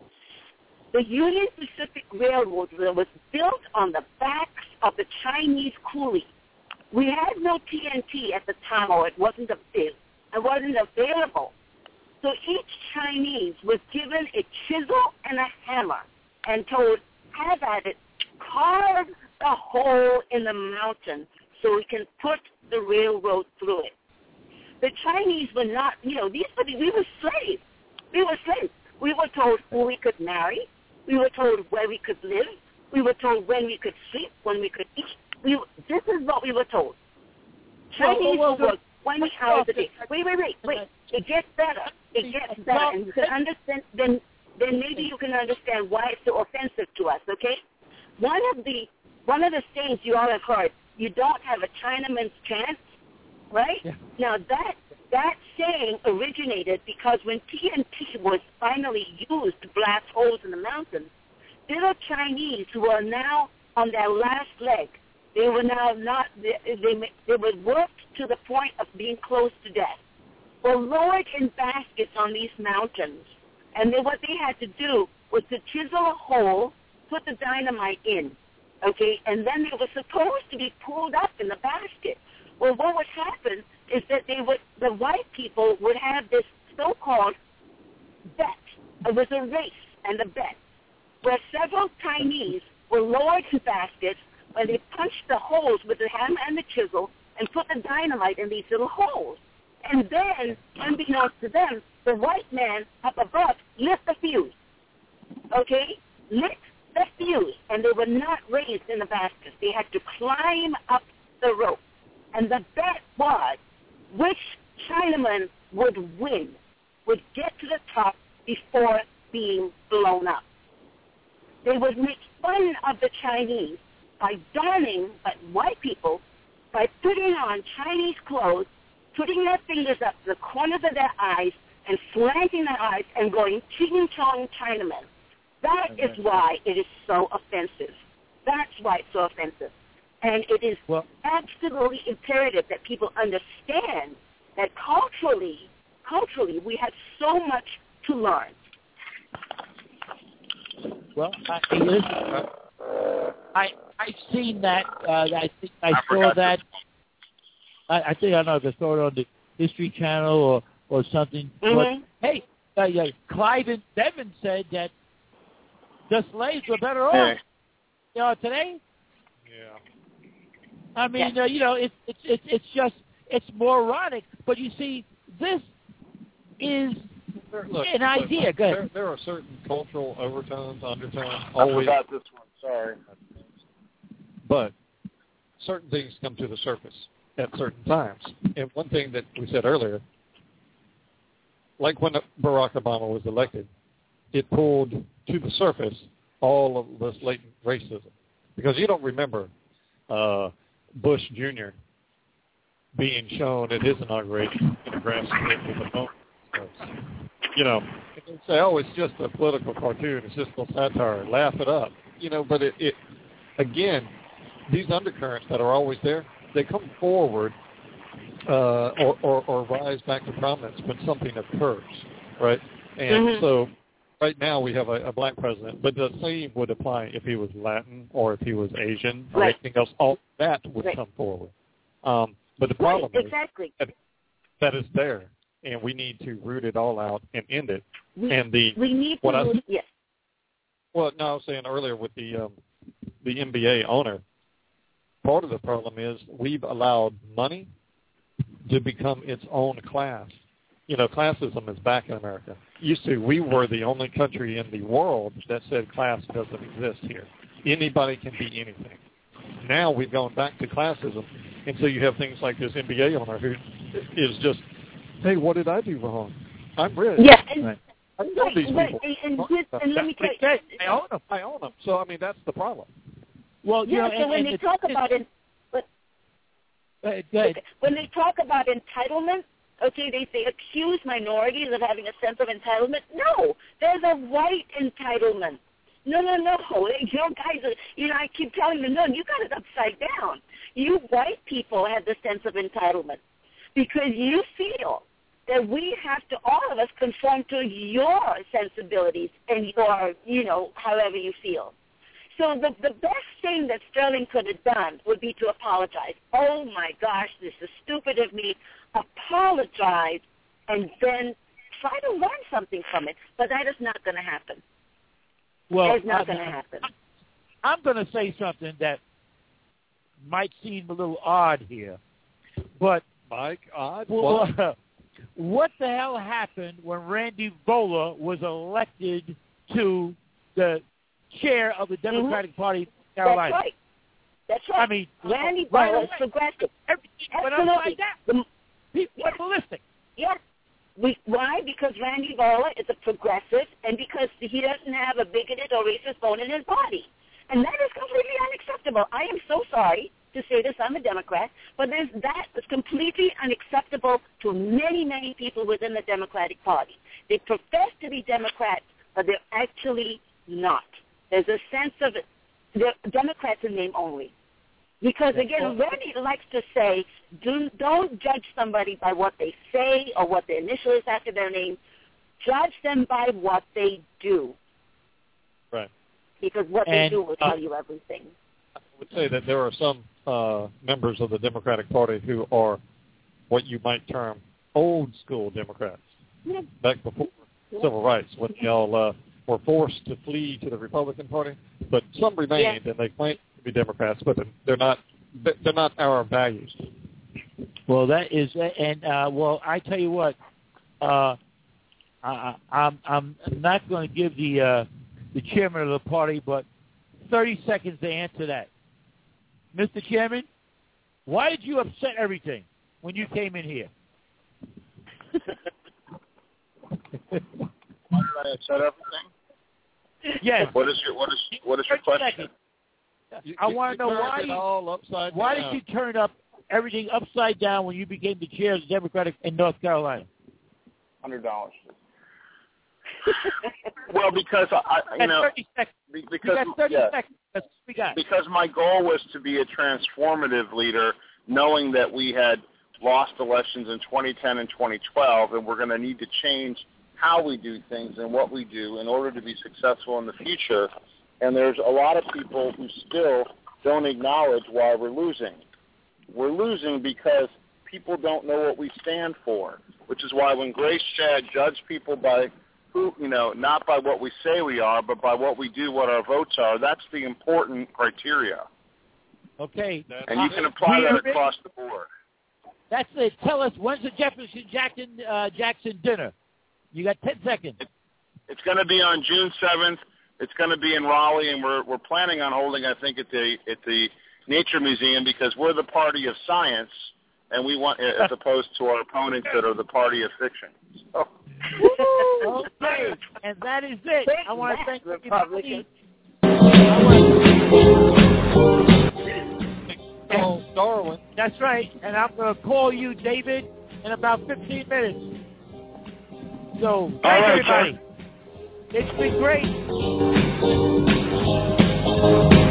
The Union Pacific Railroad was built on the backs of the Chinese coolies. We had no T N T at the time, or it wasn't a it wasn't available. So each Chinese was given a chisel and a hammer and told, have at it, carve a hole in the mountain so we can put the railroad through it. The Chinese were not, you know, these were, we were slaves. We were slaves. We were told who we could marry. We were told where we could live. We were told when we could sleep, when we could eat. We, this is what we were told. Chinese well, well, well, work twenty hours a day. Wait, wait, wait, wait. It gets better. It gets better. And you can understand, then, then maybe you can understand why it's so offensive to us, okay? One of the one of the things you all have heard, you don't have a Chinaman's chance, right? Yeah. Now, that that saying originated because when T N T was finally used to blast holes in the mountains, little Chinese who are now on their last leg, they were now not, they, they, they were worked to the point of being close to death, were lowered in baskets on these mountains. And then what they had to do was to chisel a hole, put the dynamite in, okay, and then they were supposed to be pulled up in the basket. Well, what would happen is that they would, the white people would have this so-called bet. It was a race and a bet, where several Chinese were lowered in baskets where they punched the holes with the hammer and the chisel and put the dynamite in these little holes. And then, unbeknownst to them, the white man up above lit the fuse, okay? Lit the fuse, and they were not raised in the baskets. They had to climb up the rope. And the bet was which Chinaman would win, would get to the top before being blown up. They would make fun of the Chinese by donning, but white people, by putting on Chinese clothes, putting their fingers up to the corners of their eyes and slanting their eyes and going ching-chong Chinaman. That okay. is why it is so offensive. That's why it's so offensive. And it is well, absolutely imperative that people understand that culturally, culturally, we have so much to learn. Well, I, listen, I I've seen that. Uh, I think I, I saw that. I, I think I know if I saw it on the History Channel or or something. Mm-hmm. But, hey, uh, yeah, Clive and Devin said that the slaves were better off. Hey. You know, today. Yeah. I mean, yeah. uh, you know, it's it's it's it's just it's moronic. But you see, this is there, look, an idea. Look, Go ahead. There, there are certain cultural overtones, undertones. I always, forgot this one. Sorry. But certain things come to the surface at certain times. And one thing that we said earlier, like when Barack Obama was elected, it pulled to the surface all of this latent racism. Because you don't remember uh, Bush Junior being shown at his inauguration in a grass pit with a phone. You know, and say, oh, it's just a political cartoon. It's just a little satire. Laugh it up. You know, but it, it again, these undercurrents that are always there, they come forward uh, or, or, or rise back to prominence when something occurs, right? And mm-hmm. so right now we have a, a black president, but the same would apply if he was Latin or if he was Asian or right. anything else. All that would right. come forward. Um, but the problem right, exactly. is that, that is there. and we need to root it all out and end it. We, and the we need to what root, I, yes. Well, no, I was saying earlier with the um, the N B A owner, part of the problem is we've allowed money to become its own class. You know, classism is back in America. Used to, we were the only country in the world that said class doesn't exist here. Anybody can be anything. Now we've gone back to classism, and so you have things like this N B A owner who is just, hey, what did I do wrong? I'm rich. Yeah, and, right. I know right, these right, people. And, and, and let me tell you, I own them. I own them. So I mean, that's the problem. Well, you yeah. know, So and, when and they it, talk it, about it, but it, it, when they talk about entitlement, okay, they they accuse minorities of having a sense of entitlement. No, there's a white entitlement. No, no, no. You know, guys, you know, I keep telling them, no, you got it upside down. You white people have the sense of entitlement because you feel that we have to, all of us, conform to your sensibilities and your, you know, however you feel. So the the best thing that Sterling could have done would be to apologize. Oh, my gosh, this is stupid of me. Apologize and then try to learn something from it. But that is not going to happen. Well, It's not going to I'm, happen. I'm going to say something that might seem a little odd here, but Mike, odd. Well, what? uh, what the hell happened when Randy Vola was elected to the chair of the Democratic mm-hmm. Party of Carolina? That's right. That's right. I mean, Randy right Vola away, is progressive. Everything went Absolutely. upside down. People yes. went ballistic. Yes. We, why? Because Randy Vola is a progressive, and because he doesn't have a bigoted or racist bone in his body. And that is completely unacceptable. I am so sorry to say this. I'm a Democrat, but there's, that is completely unacceptable to many, many people within the Democratic Party. They profess to be Democrats, but they're actually not. There's a sense of it. They're Democrats in name only. Because, again, Randy likes to say, do, don't judge somebody by what they say or what the initial is after their name. Judge them by what they do. Right. Because what and, they do will tell uh, you everything. I would say that there are some uh, members of the Democratic Party who are what you might term old-school Democrats. Yeah. Back before yeah. civil rights, when y'all uh, were forced to flee to the Republican Party. But some remained, yeah. and they claim to be Democrats, but they're not. They're not our values. Well, that is, and uh, well, I tell you what, uh, I, I'm I'm not going to give the uh, the chairman of the party, but thirty seconds to answer that, Mister Chairman. Why did you upset everything when you came in here? Why did I upset everything? Yes. What is your what is what is your question? Seconds. I want to know why you, why did you turn up everything upside down when you became the chair of the Democratic in North Carolina? Hundred dollars. Well, because I, you know, thirty seconds. because you got thirty yeah, seconds. That's what we got. Because my goal was to be a transformative leader, knowing that we had lost elections in twenty ten and twenty twelve, and we're going to need to change how we do things and what we do in order to be successful in the future. And there's a lot of people who still don't acknowledge why we're losing. We're losing because people don't know what we stand for, which is why when Grace Shad judged people by who, you know, not by what we say we are, but by what we do, what our votes are, that's the important criteria. Okay. And you can apply that across the board. That's it. Tell us, when's the Jefferson Jackson, uh, Jackson dinner? You got ten seconds. It's going to be on June seventh. It's going to be in Raleigh, and we're we're planning on holding, I think, at the at the Nature Museum because we're the party of science, and we want, as opposed to our opponents that are the party of fiction. So. Okay, and that is it. I want to thank Republicans. Oh, Darwin. That's right, and I'm going to call you, David, in about fifteen minutes. So, thank right, everybody. sir. It's been great.